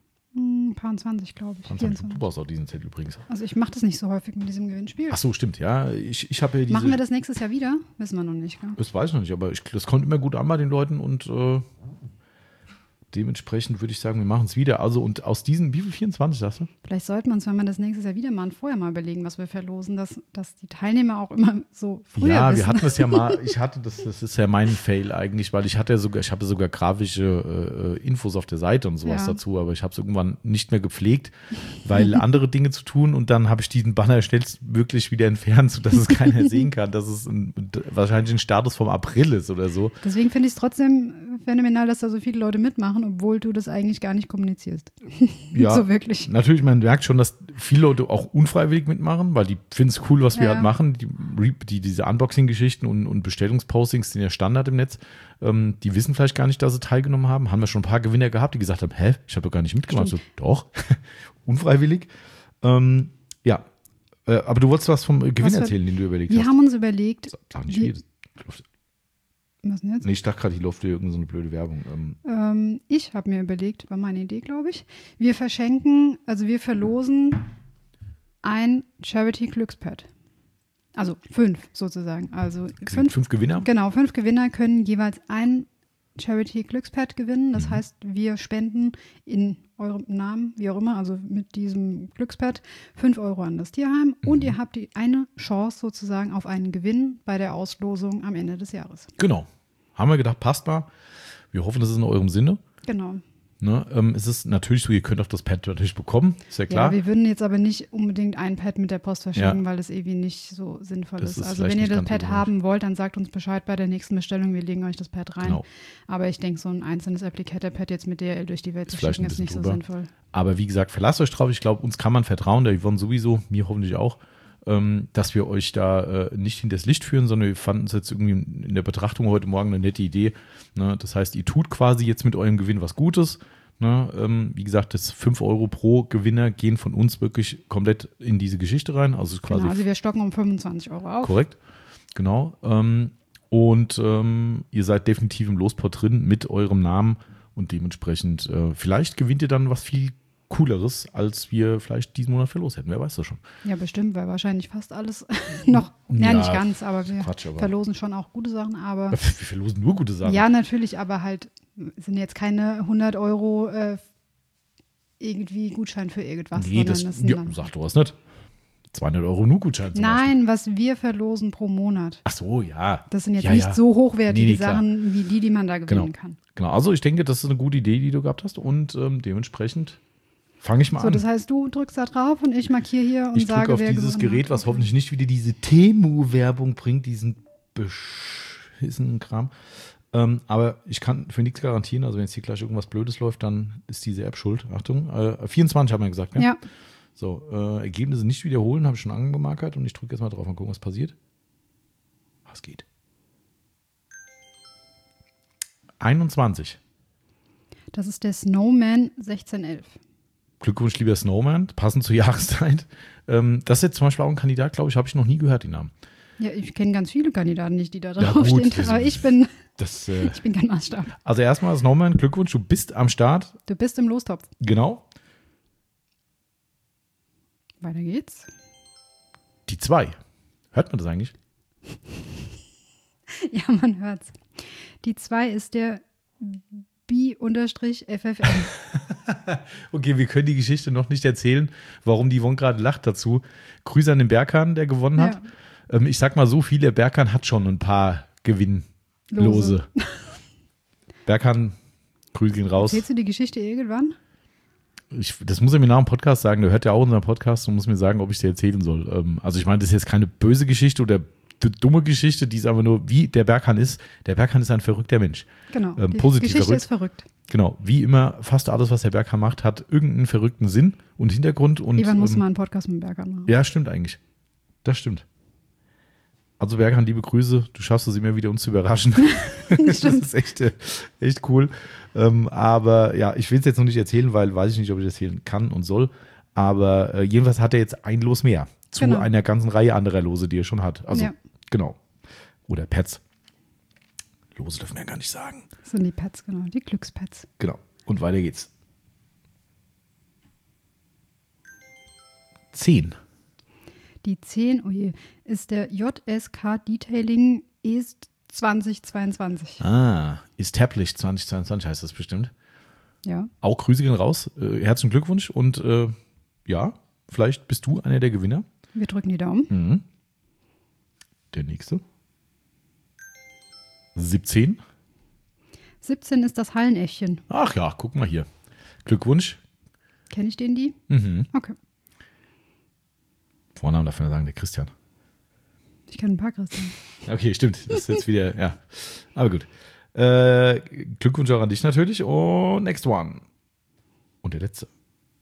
B: Ein paar zwanzig, glaube ich.
A: Du
B: vierundzwanzig.
A: brauchst auch diesen Zettel übrigens.
B: Also ich mache das nicht so häufig mit diesem Gewinnspiel.
A: Ach so, stimmt, ja. Ich, ich habe ja diese.
B: Machen wir das nächstes Jahr wieder? Wissen wir noch nicht, gell?
A: Das weiß ich noch nicht, aber ich, das kommt immer gut an bei den Leuten und äh, dementsprechend würde ich sagen, wir machen es wieder. Also und aus diesen, wie viel vierundzwanzig sagst du?
B: Vielleicht sollten wir uns, wenn wir das nächstes Jahr wieder machen, vorher mal überlegen, was wir verlosen, dass, dass die Teilnehmer auch immer so früher
A: Ja,
B: wissen.
A: wir hatten es ja mal, ich hatte das, das ist ja mein Fail eigentlich, weil ich hatte ja sogar, ich habe sogar grafische äh, Infos auf der Seite und sowas
B: Ja.
A: dazu, aber ich habe es irgendwann nicht mehr gepflegt, weil andere Dinge zu tun und dann habe ich diesen Banner schnellstmöglich wieder entfernt, sodass es keiner sehen kann, dass es ein, wahrscheinlich ein Status vom April ist oder so.
B: Deswegen finde ich es trotzdem phänomenal, dass da so viele Leute mitmachen, obwohl du das eigentlich gar nicht kommunizierst.
A: Ja,
B: so wirklich.
A: natürlich, man merkt schon, dass viele Leute auch unfreiwillig mitmachen, weil die finden es cool, was wir
B: Ja.
A: halt machen. Die, die, diese Unboxing-Geschichten und, und Bestellungspostings sind ja Standard im Netz. Ähm, die wissen vielleicht gar nicht, dass sie teilgenommen haben. Haben wir schon ein paar Gewinner gehabt, die gesagt haben, hä, ich habe doch gar nicht mitgemacht. So, doch, unfreiwillig. Ähm, ja, äh, aber du wolltest was vom Gewinn
B: Was für-
A: erzählen, den du überlegt
B: Wir
A: hast.
B: haben uns überlegt,
A: Sag nicht
B: die-
A: wie.
B: was denn jetzt?
A: Nee, ich dachte gerade, hier läuft dir irgendeine so eine blöde Werbung. Ähm,
B: Ähm, ich habe mir überlegt, war meine Idee, glaube ich. Wir verschenken, also wir verlosen ein Charity-Glückspad. Also fünf sozusagen. Also fünf,
A: fünf Gewinner?
B: genau, fünf Gewinner können jeweils ein Charity-Glückspad gewinnen. Das
A: Mhm.
B: heißt, wir spenden in eurem Namen, wie auch immer, also mit diesem Glückspad, fünf Euro an das Tierheim.
A: Mhm.
B: Und ihr habt die eine Chance sozusagen auf einen Gewinn bei der Auslosung am Ende des Jahres.
A: Genau. Haben wir gedacht, passt mal. Wir hoffen, das ist in eurem Sinne.
B: Genau.
A: Ne, ähm, es ist natürlich so, ihr könnt auch das Pad natürlich bekommen, ist ja klar.
B: Ja, wir würden jetzt aber nicht unbedingt ein Pad mit der Post verschicken,
A: Ja.
B: weil es irgendwie nicht so sinnvoll
A: Das
B: ist.
A: ist
B: Also
A: vielleicht
B: wenn ihr
A: nicht
B: das
A: ganz so
B: Pad
A: gewünscht.
B: haben wollt, dann sagt uns Bescheid bei der nächsten Bestellung, wir legen euch das Pad rein.
A: Genau.
B: Aber ich denke, so ein einzelnes Applicator-Pad jetzt mit D H L durch die Welt
A: Ist
B: zu
A: vielleicht
B: schicken,
A: ein
B: ist nicht so
A: bisschen
B: sinnvoll.
A: Aber wie gesagt, verlasst euch drauf. Ich glaube, uns kann man vertrauen, der Yvonne sowieso, mir hoffentlich auch, ähm, dass wir euch da äh, nicht hinters Licht führen, sondern wir fanden es jetzt irgendwie in der Betrachtung heute Morgen eine nette Idee. Ne? Das heißt, ihr tut quasi jetzt mit eurem Gewinn was Gutes. Ne? Ähm, wie gesagt, das fünf Euro pro Gewinner gehen von uns wirklich komplett in diese Geschichte rein. Also ist quasi
B: Genau, also wir stocken um fünfundzwanzig Euro auf.
A: korrekt. Genau. Ähm, und ähm, ihr seid definitiv im Lospot drin mit eurem Namen und dementsprechend äh, vielleicht gewinnt ihr dann was viel Cooleres, als wir vielleicht diesen Monat für los hätten. Wer weiß das schon.
B: Ja, bestimmt, weil wahrscheinlich fast alles noch, ja,
A: Ja,
B: nicht ganz, aber wir
A: Quatsch, aber-
B: verlosen schon auch gute Sachen, aber
A: Wir verlosen nur gute Sachen.
B: ja, natürlich, aber halt sind jetzt keine hundert Euro äh, irgendwie Gutschein für irgendwas.
A: nee, das,
B: sondern sind
A: ja,
B: dann,
A: sag du was nicht. zweihundert Euro nur Gutschein zum Beispiel.
B: nein, was wir verlosen pro Monat.
A: Ach so, ja.
B: Das sind jetzt
A: ja,
B: nicht
A: ja.
B: so hochwertige
A: Nee, nee, klar.
B: Sachen wie die, die man da gewinnen
A: Genau.
B: kann.
A: Genau, also ich denke, das ist eine gute Idee, die du gehabt hast und ähm, dementsprechend fange ich mal
B: So,
A: an.
B: das heißt, du drückst da drauf und ich markiere hier und
A: Ich
B: sage,
A: drücke auf
B: wer
A: dieses
B: gewonnen
A: Gerät,
B: hat.
A: was
B: Okay.
A: hoffentlich nicht wieder diese Temu-Werbung bringt, diesen beschissenen Kram. Ähm, aber ich kann für nichts garantieren. Also wenn jetzt hier gleich irgendwas Blödes läuft, dann ist diese App schuld. Achtung, äh, vierundzwanzig haben wir gesagt, ne?
B: Ja,
A: So, äh, Ergebnisse nicht wiederholen, habe ich schon angemarkert und ich drücke jetzt mal drauf und gucken, was passiert. Was geht? einundzwanzig.
B: das ist der Snowman sechzehn elf.
A: Glückwunsch, lieber Snowman, passend zur Jahreszeit. Ähm, das ist jetzt zum Beispiel auch ein Kandidat, glaube ich, habe ich noch nie gehört, den Namen.
B: Ja, ich kenne ganz viele Kandidaten nicht, die da
A: Ja,
B: drauf
A: gut,
B: stehen.
A: das-
B: Aber ich bin,
A: Das, äh,
B: ich bin kein Maßstab.
A: also erstmal Snowman, Glückwunsch, du bist am Start.
B: Du bist im Lostopf.
A: Genau.
B: Weiter geht's.
A: Die zwei. Hört man das eigentlich?
B: Ja, man hört's. Die zwei ist der B-F F M.
A: Okay, wir können die Geschichte noch nicht erzählen, warum die Yvonne gerade lacht dazu. Grüße an den Berghahn, der gewonnen hat. Ähm, ich sag mal so viel, der Berghahn hat schon ein paar Gewinnlose.
B: Lose.
A: Berghahn, Grüße gehen raus.
B: Erzählst du die Geschichte irgendwann?
A: Ich, das muss er mir nach dem Podcast sagen. Der hört ja auch unseren Podcast und muss mir sagen, ob ich sie erzählen soll. Ähm, also ich meine, das ist jetzt keine böse Geschichte oder d- dumme Geschichte, die ist einfach nur, wie der Berghahn ist. Der Berghahn ist ein verrückter Mensch.
B: Genau.
A: Ähm,
B: die
A: positiv
B: Geschichte
A: verrückt.
B: ist verrückt.
A: Genau, wie immer, fast alles, was der Berghahn macht, hat irgendeinen verrückten Sinn und Hintergrund. Und,
B: Irgendwann musst du
A: ähm,
B: mal einen Podcast mit Berger machen.
A: ja, stimmt eigentlich. Das stimmt. Also Berghahn, liebe Grüße. Du schaffst es immer wieder, uns zu überraschen. Das ist echt, äh, echt cool. Ähm, aber ja, ich will es jetzt noch nicht erzählen, weil weiß ich nicht, ob ich das erzählen kann und soll. Aber äh, jedenfalls hat er jetzt ein Los mehr zu
B: Genau.
A: einer ganzen Reihe anderer Lose, die er schon hat. Also,
B: Ja.
A: genau. Oder Pets. Lose dürfen wir ja gar nicht sagen.
B: Das sind die Pads, genau. Die Glückspads.
A: Genau. Und weiter geht's. Zehn.
B: Die zehn, oh je, ist der J S K Detailing Est zwanzig zweiundzwanzig.
A: Ah, Established zwanzig zweiundzwanzig heißt das bestimmt.
B: Ja.
A: Auch Grüße gehen raus. Äh, herzlichen Glückwunsch und äh, ja, vielleicht bist du einer der Gewinner.
B: Wir drücken die Daumen.
A: Mhm. Der nächste. siebzehn.
B: siebzehn ist das Hallenäffchen.
A: Ach ja, guck mal hier. Glückwunsch.
B: Kenne ich den, die?
A: Mhm.
B: Okay.
A: Vornamen darf man sagen, der Christian.
B: Ich kenne ein paar Christian.
A: Okay, stimmt. Das ist jetzt wieder, ja. Aber gut. Äh, Glückwunsch auch an dich natürlich. Und next one. Und der letzte.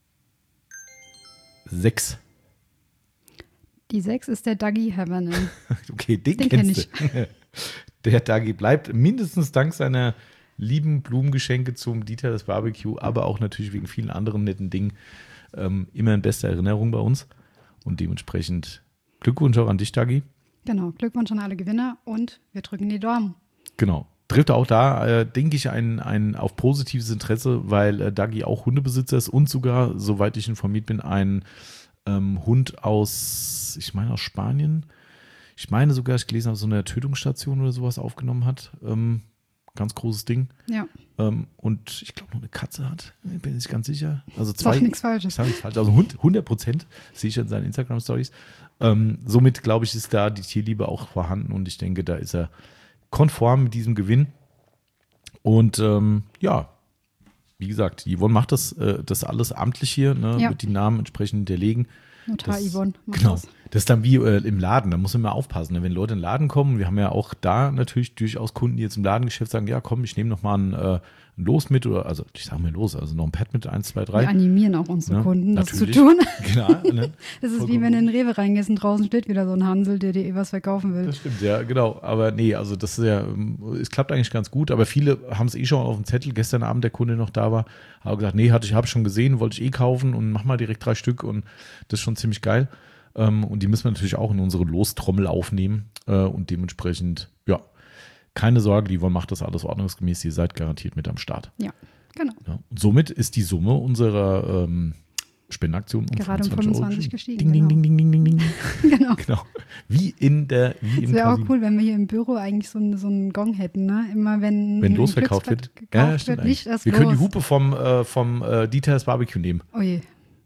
A: Sechs.
B: Die sechs ist der Dougie Havanen.
A: Okay, den,
B: Den
A: kennst
B: kenn
A: du. Der Dagi bleibt mindestens dank seiner lieben Blumengeschenke zum Dieter das Barbecue, aber auch natürlich wegen vielen anderen netten Dingen ähm, immer in bester Erinnerung bei uns. Und dementsprechend Glückwunsch auch an dich, Dagi.
B: Genau, Glückwunsch an alle Gewinner und wir drücken die Daumen.
A: Genau. Trifft auch da, äh, denke ich, ein, ein auf positives Interesse, weil äh, Dagi auch Hundebesitzer ist und sogar, soweit ich informiert bin, ein ähm, Hund aus, ich meine aus Spanien. Ich meine sogar, ich gelesen habe, so eine Tötungsstation oder sowas aufgenommen hat. Ähm, ganz großes Ding.
B: Ja,
A: Ähm, und ich glaube, noch eine Katze hat. Ich bin nicht ganz sicher. Also zwei.
B: sag nichts Falsches.
A: Ich sage nichts falsch. Also hundert Prozent sehe ich in seinen Instagram-Stories. Ähm, somit, glaube ich, ist da die Tierliebe auch vorhanden und ich denke, da ist er konform mit diesem Gewinn. Und ähm, ja, wie gesagt, Yvonne macht das, äh, das alles amtlich hier, ne,
B: Ja.
A: wird die Namen entsprechend hinterlegen.
B: Notar
A: Das-
B: Yvonne macht
A: Genau.
B: das.
A: Das ist dann wie äh, im Laden, da muss man immer aufpassen. Ne? Wenn Leute in den Laden kommen, wir haben ja auch da natürlich durchaus Kunden, die jetzt im Ladengeschäft sagen, ja komm, ich nehme noch mal ein, äh, ein Los mit oder, also ich sage mir Los, also noch ein Pad mit eins, zwei, drei.
B: Wir animieren auch unsere
A: Ja,
B: Kunden, das
A: natürlich.
B: zu tun.
A: Genau, ne?
B: Das ist
A: Vollkommen
B: wie wenn du in den Rewe reingehst und draußen steht wieder so ein Hansel, der dir eh was verkaufen will.
A: Das stimmt, ja, genau. Aber nee, also das ist ja, es klappt eigentlich ganz gut, aber viele haben es eh schon auf dem Zettel. Gestern Abend der Kunde noch da war, habe gesagt, nee, hatte ich, habe schon gesehen, wollte ich eh kaufen und mach mal direkt drei Stück und das ist schon ziemlich geil. Ähm, und die müssen wir natürlich auch in unsere Lostrommel aufnehmen äh, und dementsprechend, ja, keine Sorge, die Yvonne macht das alles ordnungsgemäß, ihr seid garantiert mit am Start.
B: Ja, genau.
A: Ja. Und somit ist die Summe unserer ähm, Spendenaktion um
B: Gerade um fünfundzwanzig
A: Euro
B: gestiegen,
A: Ding, ding,
B: genau.
A: ding, ding, ding, ding, ding.
B: Genau.
A: Genau. Wie in der, wie im
B: Es wäre auch
A: Casino.
B: cool, wenn wir hier im Büro eigentlich so, einen- so einen Gong hätten, ne? Immer wenn,
A: Wenn
B: ein
A: losverkauft wird.
B: Glücksrad gekauft
A: stimmt
B: wird, nicht
A: eigentlich.
B: erst
A: Wir
B: los.
A: können die Hupe vom, äh, vom äh, Dieter's Barbecue nehmen.
B: Oh je,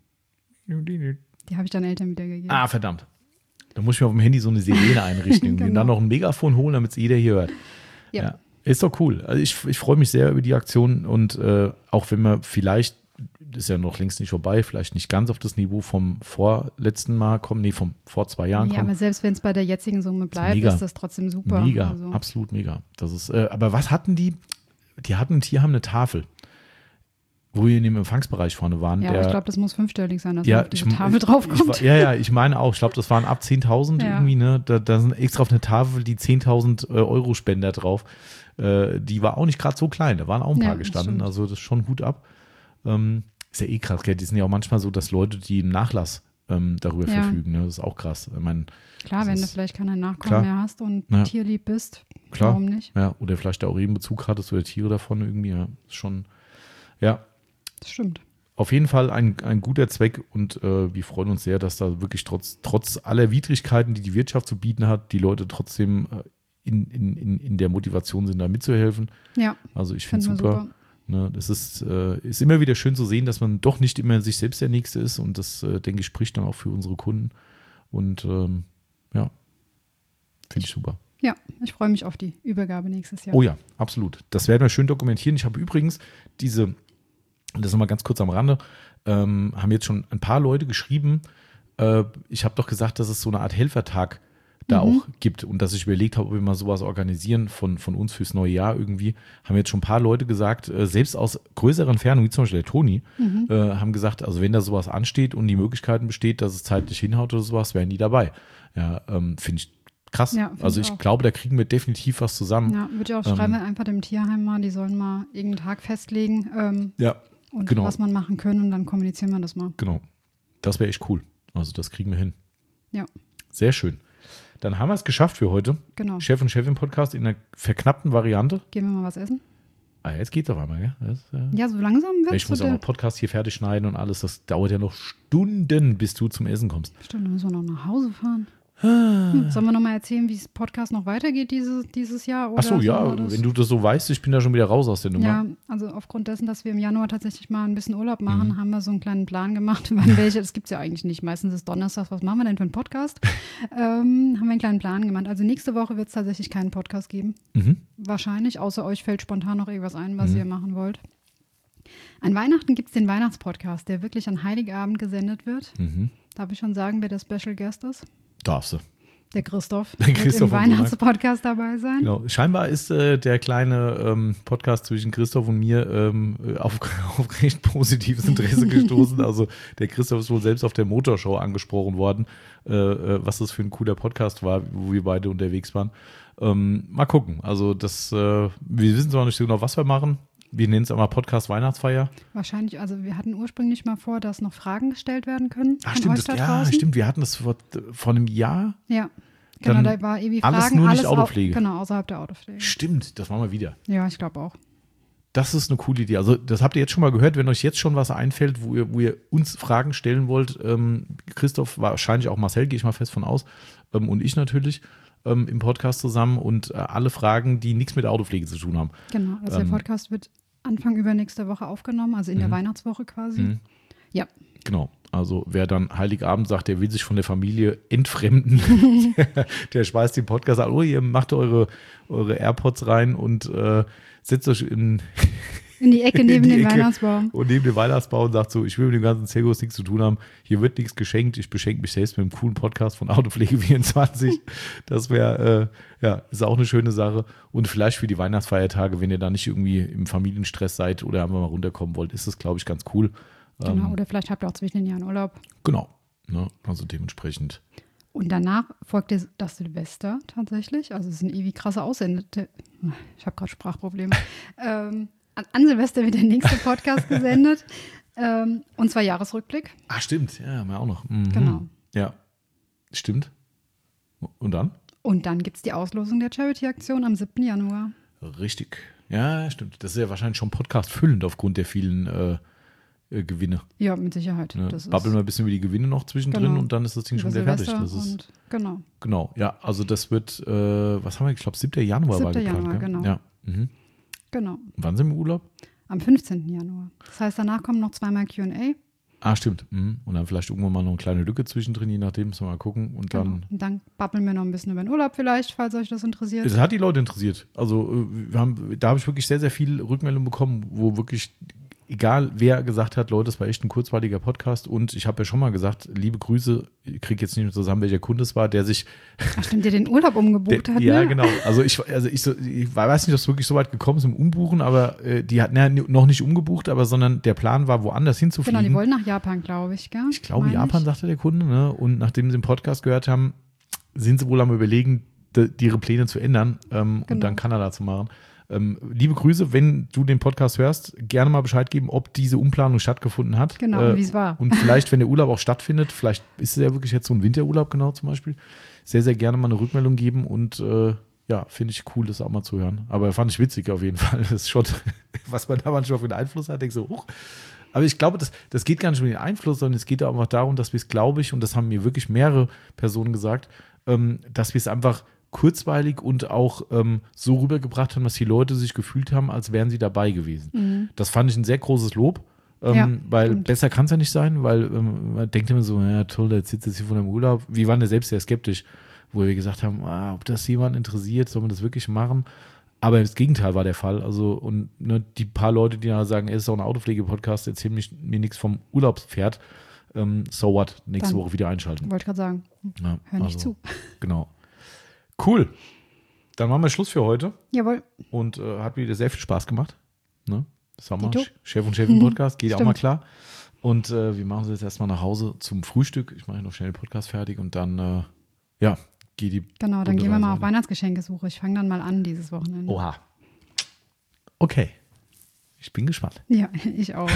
B: die habe ich dann Eltern wiedergegeben.
A: Ah, verdammt. Da muss ich mir auf dem Handy so eine Sirene einrichten irgendwie. Und
B: Genau.
A: dann noch ein Megafon holen, damit es jeder hier hört.
B: Ja.
A: Ist doch cool. Also ich, ich freue mich sehr über die Aktion und äh, auch wenn wir vielleicht, ist ja noch längst nicht vorbei, vielleicht nicht ganz auf das Niveau vom vorletzten Mal kommen, nee, vom vor zwei Jahren
B: Ja,
A: kommen.
B: aber selbst wenn es bei der jetzigen Summe bleibt,
A: Mega.
B: ist das trotzdem super.
A: Mega,
B: Also,
A: absolut mega. Das ist, äh, aber was hatten die? Die hatten, die haben eine Tafel, wo wir in dem Empfangsbereich vorne waren.
B: ja,
A: der,
B: aber ich glaube, das muss fünfstellig sein, dass
A: ja,
B: man auf diese
A: ich,
B: Tafel
A: ich,
B: draufkommt.
A: Ich, ja, ja, ich meine auch. Ich glaube, das waren ab zehntausend
B: Ja.
A: irgendwie, ne? Da, da sind extra auf eine Tafel die zehntausend äh, Euro Spender drauf. Äh, die war auch nicht gerade so klein. Da waren auch ein
B: Ja,
A: paar
B: das
A: gestanden.
B: stimmt.
A: Also das ist schon Hut ab. Ähm, ist ja eh krass, gell? Die sind ja auch manchmal so, dass Leute, die im Nachlass ähm, darüber
B: Ja.
A: verfügen. Ne? Das ist auch krass. Ich meine,
B: Klar,
A: das
B: wenn du
A: ist-
B: vielleicht keine Nachkommen
A: klar.
B: mehr hast und
A: Ja.
B: tierlieb bist,
A: Klar.
B: warum nicht?
A: ja, oder vielleicht da auch eben Bezug hattest oder Tiere davon irgendwie. Ja, ist schon, ja.
B: Das stimmt.
A: Auf jeden Fall ein, ein guter Zweck und äh, wir freuen uns sehr, dass da wirklich trotz, trotz aller Widrigkeiten, die die Wirtschaft zu bieten hat, die Leute trotzdem äh, in, in, in, in der Motivation sind, da mitzuhelfen.
B: Ja,
A: Also ich finde es
B: finden wir
A: super.
B: super.
A: Ne, das ist, äh, ist immer wieder schön zu sehen, dass man doch nicht immer sich selbst der Nächste ist und das, äh, denke ich, spricht dann auch für unsere Kunden. Und ähm, ja, finde ich super.
B: Ja, ich freue mich auf die Übergabe nächstes Jahr.
A: Oh ja, absolut. Das werden wir schön dokumentieren. Ich habe übrigens diese, das ist mal ganz kurz am Rande, ähm, haben jetzt schon ein paar Leute geschrieben, äh, ich habe doch gesagt, dass es so eine Art Helfertag da
B: Mhm.
A: auch gibt und dass ich überlegt habe, ob wir mal sowas organisieren von, von uns fürs neue Jahr irgendwie, haben jetzt schon ein paar Leute gesagt, äh, selbst aus größeren Entfernungen, wie zum Beispiel der Toni,
B: Mhm.
A: äh, haben gesagt, also wenn da sowas ansteht und die Möglichkeiten besteht, dass es zeitlich hinhaut oder sowas, wären die dabei. Ja, ähm, finde ich krass.
B: Ja, find
A: also
B: ich
A: ich
B: auch.
A: glaube, da kriegen wir definitiv was zusammen.
B: Ja, würde ich auch
A: Ähm,
B: schreiben, einfach dem Tierheim mal, die sollen mal irgendeinen Tag festlegen ähm,
A: Ja,
B: und
A: genau.
B: was man machen können und dann kommunizieren wir das mal.
A: Genau. Das wäre echt cool. Also das kriegen wir hin.
B: Ja,
A: Sehr schön. Dann haben wir es geschafft für heute.
B: genau.
A: Chef und Chefin Podcast in einer verknappten Variante.
B: Gehen wir mal was essen?
A: Ah, jetzt geht's auf einmal, gell? Das, äh,
B: Ja, so langsam wird
A: ich
B: es
A: muss
B: so
A: auch
B: der...
A: noch Podcast hier fertig schneiden und alles. Das dauert ja noch Stunden, bis du zum Essen kommst.
B: Stimmt, dann müssen wir noch nach Hause fahren.
A: Ah.
B: Hm, sollen wir noch mal erzählen, wie das Podcast noch weitergeht dieses, dieses Jahr? Oder
A: Ach so, ja,
B: sollen wir das-
A: wenn du das so weißt, ich bin da schon wieder raus aus der Nummer.
B: Ja, also aufgrund dessen, dass wir im Januar tatsächlich mal ein bisschen Urlaub machen,
A: Mhm.
B: haben wir so einen kleinen Plan gemacht, wann welche, das gibt es ja eigentlich nicht. Meistens ist Donnerstag, was machen wir denn für einen Podcast? ähm, haben wir einen kleinen Plan gemacht. Also nächste Woche wird es tatsächlich keinen Podcast geben.
A: Mhm.
B: Wahrscheinlich, außer euch fällt spontan noch irgendwas ein, was
A: Mhm.
B: ihr machen wollt. An Weihnachten gibt es den Weihnachtspodcast, der wirklich an Heiligabend gesendet wird.
A: Mhm.
B: Darf ich schon sagen, wer der Special Guest ist?
A: Darfst du.
B: Der Christoph.
A: Der
B: wird
A: Christoph
B: im
A: und so, ne?
B: Weihnachtspodcast dabei sein.
A: Genau. Scheinbar ist äh, der kleine ähm, Podcast zwischen Christoph und mir ähm, auf, auf recht positives Interesse gestoßen. Also der Christoph ist wohl selbst auf der Motorshow angesprochen worden, äh, äh, was das für ein cooler Podcast war, wo wir beide unterwegs waren. Ähm, mal gucken. Also das, äh, wir wissen zwar nicht so genau, was wir machen. Wir nennen es einmal Podcast Weihnachtsfeier.
B: Wahrscheinlich, also wir hatten ursprünglich mal vor, dass noch Fragen gestellt werden können.
A: Ach
B: von
A: stimmt,
B: euch
A: das,
B: da
A: ja,
B: draußen.
A: stimmt. Wir hatten das vor, vor einem Jahr.
B: Ja, genau,
A: Dann
B: da war ewig
A: alles
B: Fragen.
A: nur nicht
B: alles au-
A: Autopflege.
B: Genau, außerhalb der Autopflege.
A: Stimmt, das machen wir wieder.
B: Ja, ich glaube auch.
A: Das ist eine coole Idee. Also das habt ihr jetzt schon mal gehört, wenn euch jetzt schon was einfällt, wo ihr, wo ihr uns Fragen stellen wollt. Ähm, Christoph, wahrscheinlich auch Marcel, gehe ich mal fest von aus, ähm, und ich natürlich ähm, im Podcast zusammen und äh, alle Fragen, die nichts mit der Autopflege zu tun haben.
B: Genau, also
A: Ähm.
B: der Podcast wird Anfang übernächste Woche aufgenommen, also in der
A: Mhm.
B: Weihnachtswoche quasi.
A: Mhm.
B: Ja,
A: Genau. Also wer dann Heiligabend sagt, der will sich von der Familie entfremden, der, der schmeißt den Podcast an, oh, ihr macht eure, eure AirPods rein und äh, setzt euch in,
B: In die Ecke neben
A: in die
B: dem
A: Ecke
B: Weihnachtsbaum.
A: Und neben dem Weihnachtsbaum und sagt so, ich will mit dem ganzen Zirkus nichts zu tun haben. Hier wird nichts geschenkt. Ich beschenke mich selbst mit einem coolen Podcast von Autopflege vierundzwanzig. Das wäre, äh, ja, ist auch eine schöne Sache. Und vielleicht für die Weihnachtsfeiertage, wenn ihr da nicht irgendwie im Familienstress seid oder einfach mal runterkommen wollt, ist das, glaube ich, ganz cool.
B: Genau,
A: Ähm,
B: oder vielleicht habt ihr auch zwischen den Jahren Urlaub.
A: genau. Ne? Also dementsprechend.
B: Und danach folgt das Silvester tatsächlich. Also es sind ewig krasse Aussendete. Ich habe gerade Sprachprobleme. ähm, an, an Silvester wird der nächste Podcast gesendet. Ähm, und zwar Jahresrückblick.
A: Ah, stimmt. Ja, haben wir auch noch. Mhm.
B: Genau.
A: Ja, stimmt. Und dann?
B: Und dann gibt es die Auslosung der Charity-Aktion am siebten Januar.
A: Richtig. Ja, stimmt. Das ist ja wahrscheinlich schon Podcast füllend aufgrund der vielen äh, äh, Gewinne.
B: Ja, mit Sicherheit.
A: Ne?
B: Das
A: Babbeln
B: ist
A: wir ein bisschen über die Gewinne noch zwischendrin
B: Genau.
A: und dann ist das Ding
B: über
A: schon wieder fertig.
B: Silvester
A: Das ist,
B: und, genau.
A: genau, ja, also das wird, äh, was haben wir, ich glaube, siebten Januar war
B: siebten
A: geplant.
B: Januar,
A: gell?
B: genau.
A: Ja. Mhm.
B: Genau.
A: Wann sind wir im Urlaub?
B: Am fünfzehnten Januar. Das heißt, danach kommen noch zweimal Q und A.
A: Ah, stimmt. Mhm. Und dann vielleicht irgendwann mal noch eine kleine Lücke zwischendrin, je nachdem, müssen wir mal gucken. Und dann.
B: Genau. Und dann babbeln wir noch ein bisschen über den Urlaub vielleicht, falls euch das interessiert.
A: Es hat die Leute interessiert. Also äh, wir haben, da habe ich wirklich sehr, sehr viel Rückmeldung bekommen, wo wirklich, egal wer gesagt hat, Leute, das war echt ein kurzweiliger Podcast. Und ich habe ja schon mal gesagt, liebe Grüße, ich kriege jetzt nicht mehr zusammen, welcher Kunde es war, der sich.
B: Ach stimmt, der den Urlaub umgebucht
A: der,
B: hat,
A: ja,
B: ne?
A: genau. Also ich, also ich, so, ich weiß nicht, ob es wirklich so weit gekommen ist im Umbuchen, aber äh, die hatten ja noch nicht umgebucht, aber sondern der Plan war, woanders hinzufliegen.
B: Genau, die wollen nach Japan, glaube ich, gell?
A: Ich glaube,
B: Meine
A: Japan,
B: ich.
A: sagte der Kunde. Ne? Und nachdem sie den Podcast gehört haben, sind sie wohl am Überlegen, de, ihre Pläne zu ändern ähm,
B: Genau.
A: und dann Kanada zu machen. Ähm, liebe Grüße, wenn du den Podcast hörst, gerne mal Bescheid geben, ob diese Umplanung stattgefunden hat.
B: Genau,
A: Äh,
B: und wie es war.
A: Und vielleicht, wenn der Urlaub auch stattfindet, vielleicht ist es ja wirklich jetzt so ein Winterurlaub genau zum Beispiel, sehr, sehr gerne mal eine Rückmeldung geben und äh, ja, finde ich cool, das auch mal zu hören. Aber fand ich witzig auf jeden Fall. Das ist schon, was man da manchmal für einen Einfluss hat, denke so, huch. Aber ich glaube, das, das geht gar nicht um den Einfluss, sondern es geht auch einfach darum, dass wir es, glaube ich, und das haben mir wirklich mehrere Personen gesagt, ähm, dass wir es einfach kurzweilig und auch ähm, so rübergebracht haben, dass die Leute sich gefühlt haben, als wären sie dabei gewesen.
B: Mhm.
A: Das fand ich ein sehr großes Lob, ähm,
B: Ja,
A: weil
B: stimmt.
A: besser kann es ja nicht sein, weil ähm, man denkt immer so, ja toll, jetzt sitzt jetzt hier von einem Urlaub. Wir waren ja selbst sehr skeptisch, wo wir gesagt haben, ah, ob das jemand interessiert, soll man das wirklich machen? Aber das Gegenteil war der Fall. Also, und ne, die paar Leute, die da sagen, es ist auch ein Autopflege-Podcast, erzählen mich, mir nichts vom Urlaubspferd. Ähm, so what? Nächste
B: Dann-
A: Woche wieder einschalten.
B: Wollte gerade sagen,
A: Ja,
B: hör nicht
A: also,
B: zu.
A: Genau. Cool. Dann machen wir Schluss für heute
B: Jawohl.
A: und äh, hat wieder sehr viel Spaß gemacht. Ne? Das war mal
B: Dito.
A: Chef und Chefin Podcast, geht auch
B: Stimmt.
A: mal klar. Und äh, wir machen uns jetzt erstmal nach Hause zum Frühstück. Ich mache noch schnell den Podcast fertig und dann, äh, ja, geht die.
B: Genau, dann gehen wir
A: Runde
B: mal auf
A: weiter.
B: Weihnachtsgeschenkesuche. Ich fange dann mal an dieses Wochenende.
A: Oha. Okay. Ich bin gespannt.
B: Ja, ich auch.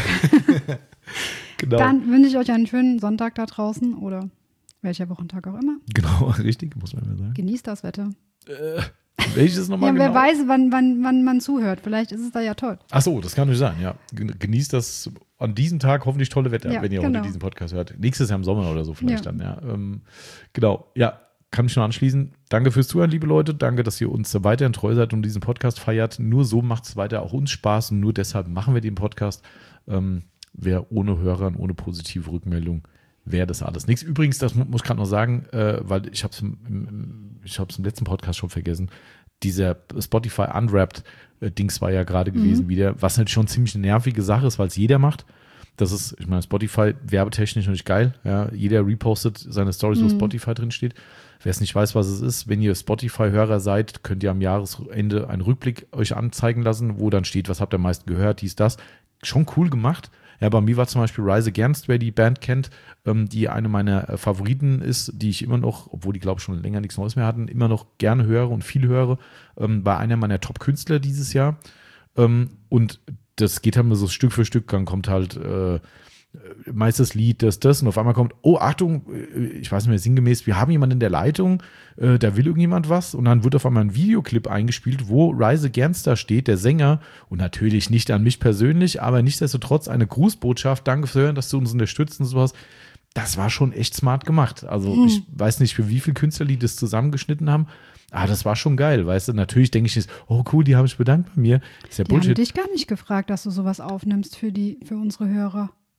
A: Genau.
B: Dann wünsche ich euch einen schönen Sonntag da draußen oder welcher Wochentag auch immer.
A: Genau, richtig, muss man immer sagen.
B: Genießt das Wetter.
A: Welches nochmal
B: Ja,
A: genau?
B: wer weiß, wann, wann, wann man zuhört. Vielleicht ist es da ja toll.
A: Ach so, das kann natürlich sein, ja. Genießt das an diesem Tag hoffentlich tolle Wetter,
B: Ja,
A: wenn ihr
B: genau.
A: heute diesen Podcast hört. Nächstes Jahr im Sommer oder so vielleicht
B: Ja.
A: dann, ja. Ähm, genau, ja, kann mich nur anschließen. Danke fürs Zuhören, liebe Leute. Danke, dass ihr uns weiterhin treu seid und diesen Podcast feiert. Nur so macht es weiter auch uns Spaß und nur deshalb machen wir den Podcast. Ähm, wer ohne Hörer und ohne positive Rückmeldung wäre das alles nichts. Übrigens, das mu- muss ich gerade noch sagen, äh, weil ich habe es im, im, ich hab's im letzten Podcast schon vergessen, dieser Spotify Unwrapped äh, Dings war ja gerade gewesen
B: Mhm.
A: wieder, was natürlich schon ziemlich eine nervige Sache ist, weil es jeder macht. Das ist, ich meine, Spotify werbetechnisch natürlich geil. Ja, jeder repostet seine Stories, wo
B: Mhm.
A: Spotify drin steht. Wer es nicht weiß, was es ist, wenn ihr Spotify-Hörer seid, könnt ihr am Jahresende einen Rückblick euch anzeigen lassen, wo dann steht, was habt ihr am meisten gehört, dies, das. Schon cool gemacht. Ja, bei mir war zum Beispiel Rise Against, wer die Band kennt, ähm, die eine meiner äh, Favoriten ist, die ich immer noch, obwohl die, glaube ich, schon länger nichts Neues mehr hatten, immer noch gerne höre und viel höre, ähm, war einer meiner Top-Künstler dieses Jahr. Ähm, und das geht halt so Stück für Stück, dann kommt halt äh, meist das Lied, das, das und auf einmal kommt, oh, Achtung, äh, ich weiß nicht mehr sinngemäß, wir haben jemanden in der Leitung, äh, da will irgendjemand was und dann wird auf einmal ein Videoclip eingespielt, wo Rise Against da steht, der Sänger und natürlich nicht an mich persönlich, aber nichtsdestotrotz eine Grußbotschaft, danke für, dass du uns unterstützt und sowas. Das war schon echt smart gemacht. Also
B: Hm.
A: ich weiß nicht, für wie viele Künstler die das zusammengeschnitten haben, aber das war schon geil, weißt du. Natürlich denke ich jetzt, oh cool, die haben sich bedankt bei mir. Das ist ja
B: Die haben
A: Bullshit.
B: dich gar nicht gefragt, dass du sowas aufnimmst für, die, für unsere Hörer.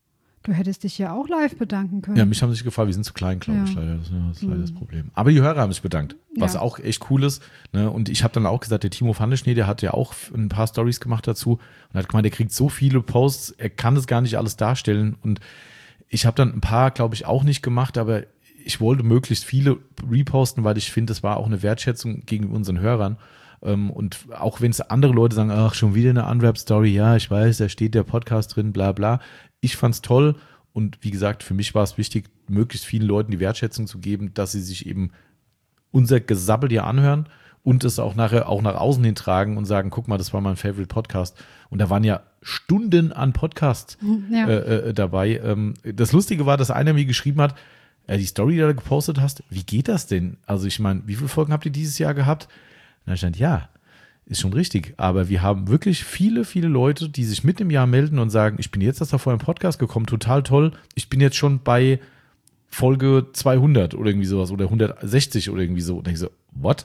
B: Du hättest dich ja auch live bedanken können.
A: Ja, mich haben sich gefragt, wir sind zu klein, glaube
B: Ja.
A: ich, leider. Das ist, das ist leider das
B: Mhm.
A: Problem. Aber die Hörer haben sich bedankt, was
B: Ja.
A: auch echt cool ist. Ne? Und ich habe dann auch gesagt, der Timo Pfandeschnee, der hat ja auch ein paar Stories gemacht dazu und hat gemeint, der kriegt so viele Posts, er kann das gar nicht alles darstellen. Und ich habe dann ein paar, glaube ich, auch nicht gemacht, aber ich wollte möglichst viele reposten, weil ich finde, das war auch eine Wertschätzung gegenüber unseren Hörern. Und auch wenn es andere Leute sagen, ach, schon wieder eine Unwrap-Story, ja, ich weiß, da steht der Podcast drin, bla bla. Ich fand's toll und wie gesagt, für mich war es wichtig, möglichst vielen Leuten die Wertschätzung zu geben, dass sie sich eben unser Gesabbel hier anhören und es auch nachher auch nach außen hin tragen und sagen, guck mal, das war mein Favorite Podcast. Und da waren ja Stunden an Podcasts
B: Ja.
A: äh, äh, dabei. Ähm, das Lustige war, dass einer mir geschrieben hat, äh, die Story, die du da gepostet hast, wie geht das denn? Also ich meine, wie viele Folgen habt ihr dieses Jahr gehabt? Und da stand, ja, ist schon richtig. Aber wir haben wirklich viele, viele Leute, die sich mit im Jahr melden und sagen, ich bin jetzt erst auf euren Podcast gekommen, total toll. Ich bin jetzt schon bei Folge zweihundert oder irgendwie sowas oder hundertsechzig oder irgendwie so. Und ich so, what?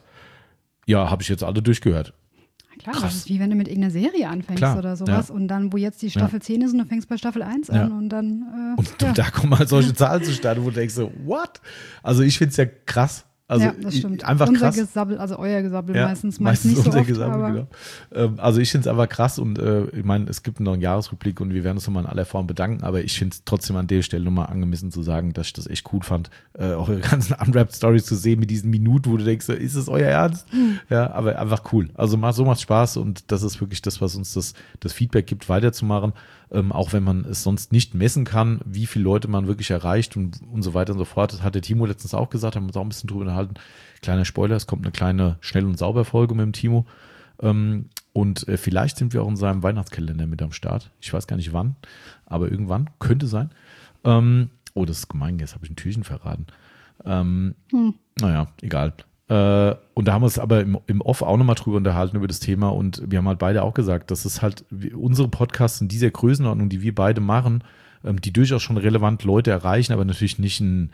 A: Ja, habe ich jetzt alle durchgehört.
B: Klar,
A: Krass.
B: das ist wie wenn du mit irgendeiner Serie anfängst
A: Klar,
B: oder sowas
A: ja.
B: und dann, wo jetzt die Staffel
A: Ja.
B: zehn ist und du fängst bei Staffel eins
A: Ja.
B: an und dann, äh,
A: Und
B: ja.
A: da kommen halt solche Zahlen zustande, wo du denkst so, what? Also ich finde es ja krass. Also
B: ja, das stimmt.
A: einfach
B: Unser
A: krass.
B: Gesabbel, also euer Gesabbel
A: Ja,
B: meistens, meistens nicht so
A: unser
B: oft,
A: Gesammel,
B: aber
A: genau. Ähm, also ich finde es einfach krass und äh, ich meine, es gibt noch einen Jahresrückblick und wir werden uns nochmal in aller Form bedanken, aber ich finde es trotzdem an der Stelle nochmal angemessen zu sagen, dass ich das echt gut fand, äh, eure ganzen Unwrapped-Stories zu sehen mit diesen Minuten, wo du denkst, so, ist es euer Ernst?
B: Mhm.
A: Ja, aber einfach cool. Also mal, so macht Spaß und das ist wirklich das, was uns das, das Feedback gibt, weiterzumachen, ähm, auch wenn man es sonst nicht messen kann, wie viele Leute man wirklich erreicht und, und so weiter und so fort. Das hat der Timo letztens auch gesagt, haben wir uns auch ein bisschen drüber unterhalten. Kleiner Spoiler, es kommt eine kleine Schnell- und Sauber-Folge mit dem Timo. Ähm, und äh, vielleicht sind wir auch in seinem Weihnachtskalender mit am Start. Ich weiß gar nicht wann, aber irgendwann könnte sein. Ähm, oh, das ist gemein, jetzt habe ich ein Türchen verraten. Ähm,
B: Hm.
A: Naja, egal. Äh, und da haben wir uns aber im, im Off auch nochmal drüber unterhalten, über das Thema. Und wir haben halt beide auch gesagt, das ist halt wie- unsere Podcasts in dieser Größenordnung, die wir beide machen, ähm, die durchaus schon relevant Leute erreichen, aber natürlich nicht ein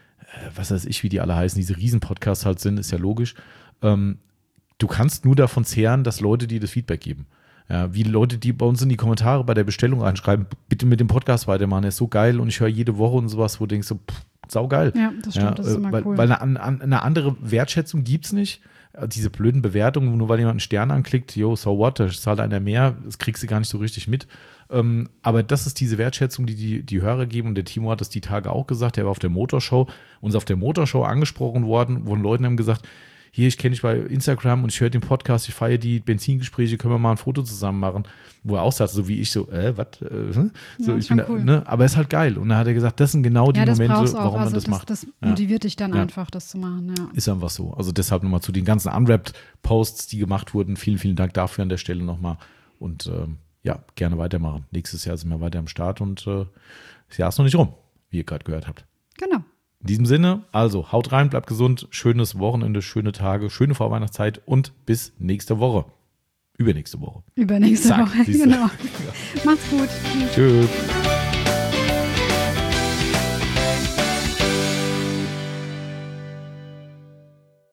A: was weiß ich, wie die alle heißen, diese Riesen-Podcasts halt sind, ist ja logisch. Ähm, du kannst nur davon zehren, dass Leute dir das Feedback geben. Ja, wie Leute, die bei uns in die Kommentare bei der Bestellung reinschreiben, bitte mit dem Podcast weitermachen, der ist so geil und ich höre jede Woche und sowas, wo du denkst so, pff, saugeil.
B: ja, das stimmt, das ist
A: äh,
B: immer
A: weil,
B: cool.
A: Weil eine, an- eine andere Wertschätzung gibt es nicht. Äh, Diese blöden Bewertungen, nur weil jemand einen Stern anklickt, yo, so what, da zahlt einer mehr, das kriegst du gar nicht so richtig mit. Ähm, aber das ist diese Wertschätzung, die, die die Hörer geben. Und der Timo hat das die Tage auch gesagt. Der war auf der Motorshow, uns auf der Motorshow angesprochen worden, wo Leute haben gesagt, hier, ich kenne dich bei Instagram und ich höre den Podcast, ich feiere die Benzingespräche, können wir mal ein Foto zusammen machen. Wo er auch sagt, so wie ich, so, äh, was? Äh, hm? so,
B: Ja,
A: ich
B: schon
A: bin,
B: cool.
A: ne? Aber es ist halt geil. Und dann hat er gesagt, das sind genau die
B: ja, das
A: Momente,
B: brauchst du auch.
A: warum man
B: Also
A: das,
B: das,
A: macht.
B: das
A: Ja.
B: motiviert dich dann
A: Ja.
B: einfach, das zu machen. Ja.
A: Ist einfach so. Also deshalb nochmal zu den ganzen Unwrapped-Posts, die gemacht wurden. Vielen, vielen Dank dafür an der Stelle nochmal. Und ähm, ja, gerne weitermachen. Nächstes Jahr sind wir weiter am Start und äh, das Jahr ist noch nicht rum, wie ihr gerade gehört habt.
B: Genau.
A: In diesem Sinne, also haut rein, bleibt gesund, schönes Wochenende, schöne Tage, schöne Vorweihnachtszeit und bis nächste Woche. Übernächste Woche.
B: Übernächste
A: Zack,
B: Woche.
A: siehste.
B: Genau. Macht's gut. Tschüss.
A: Tschüss.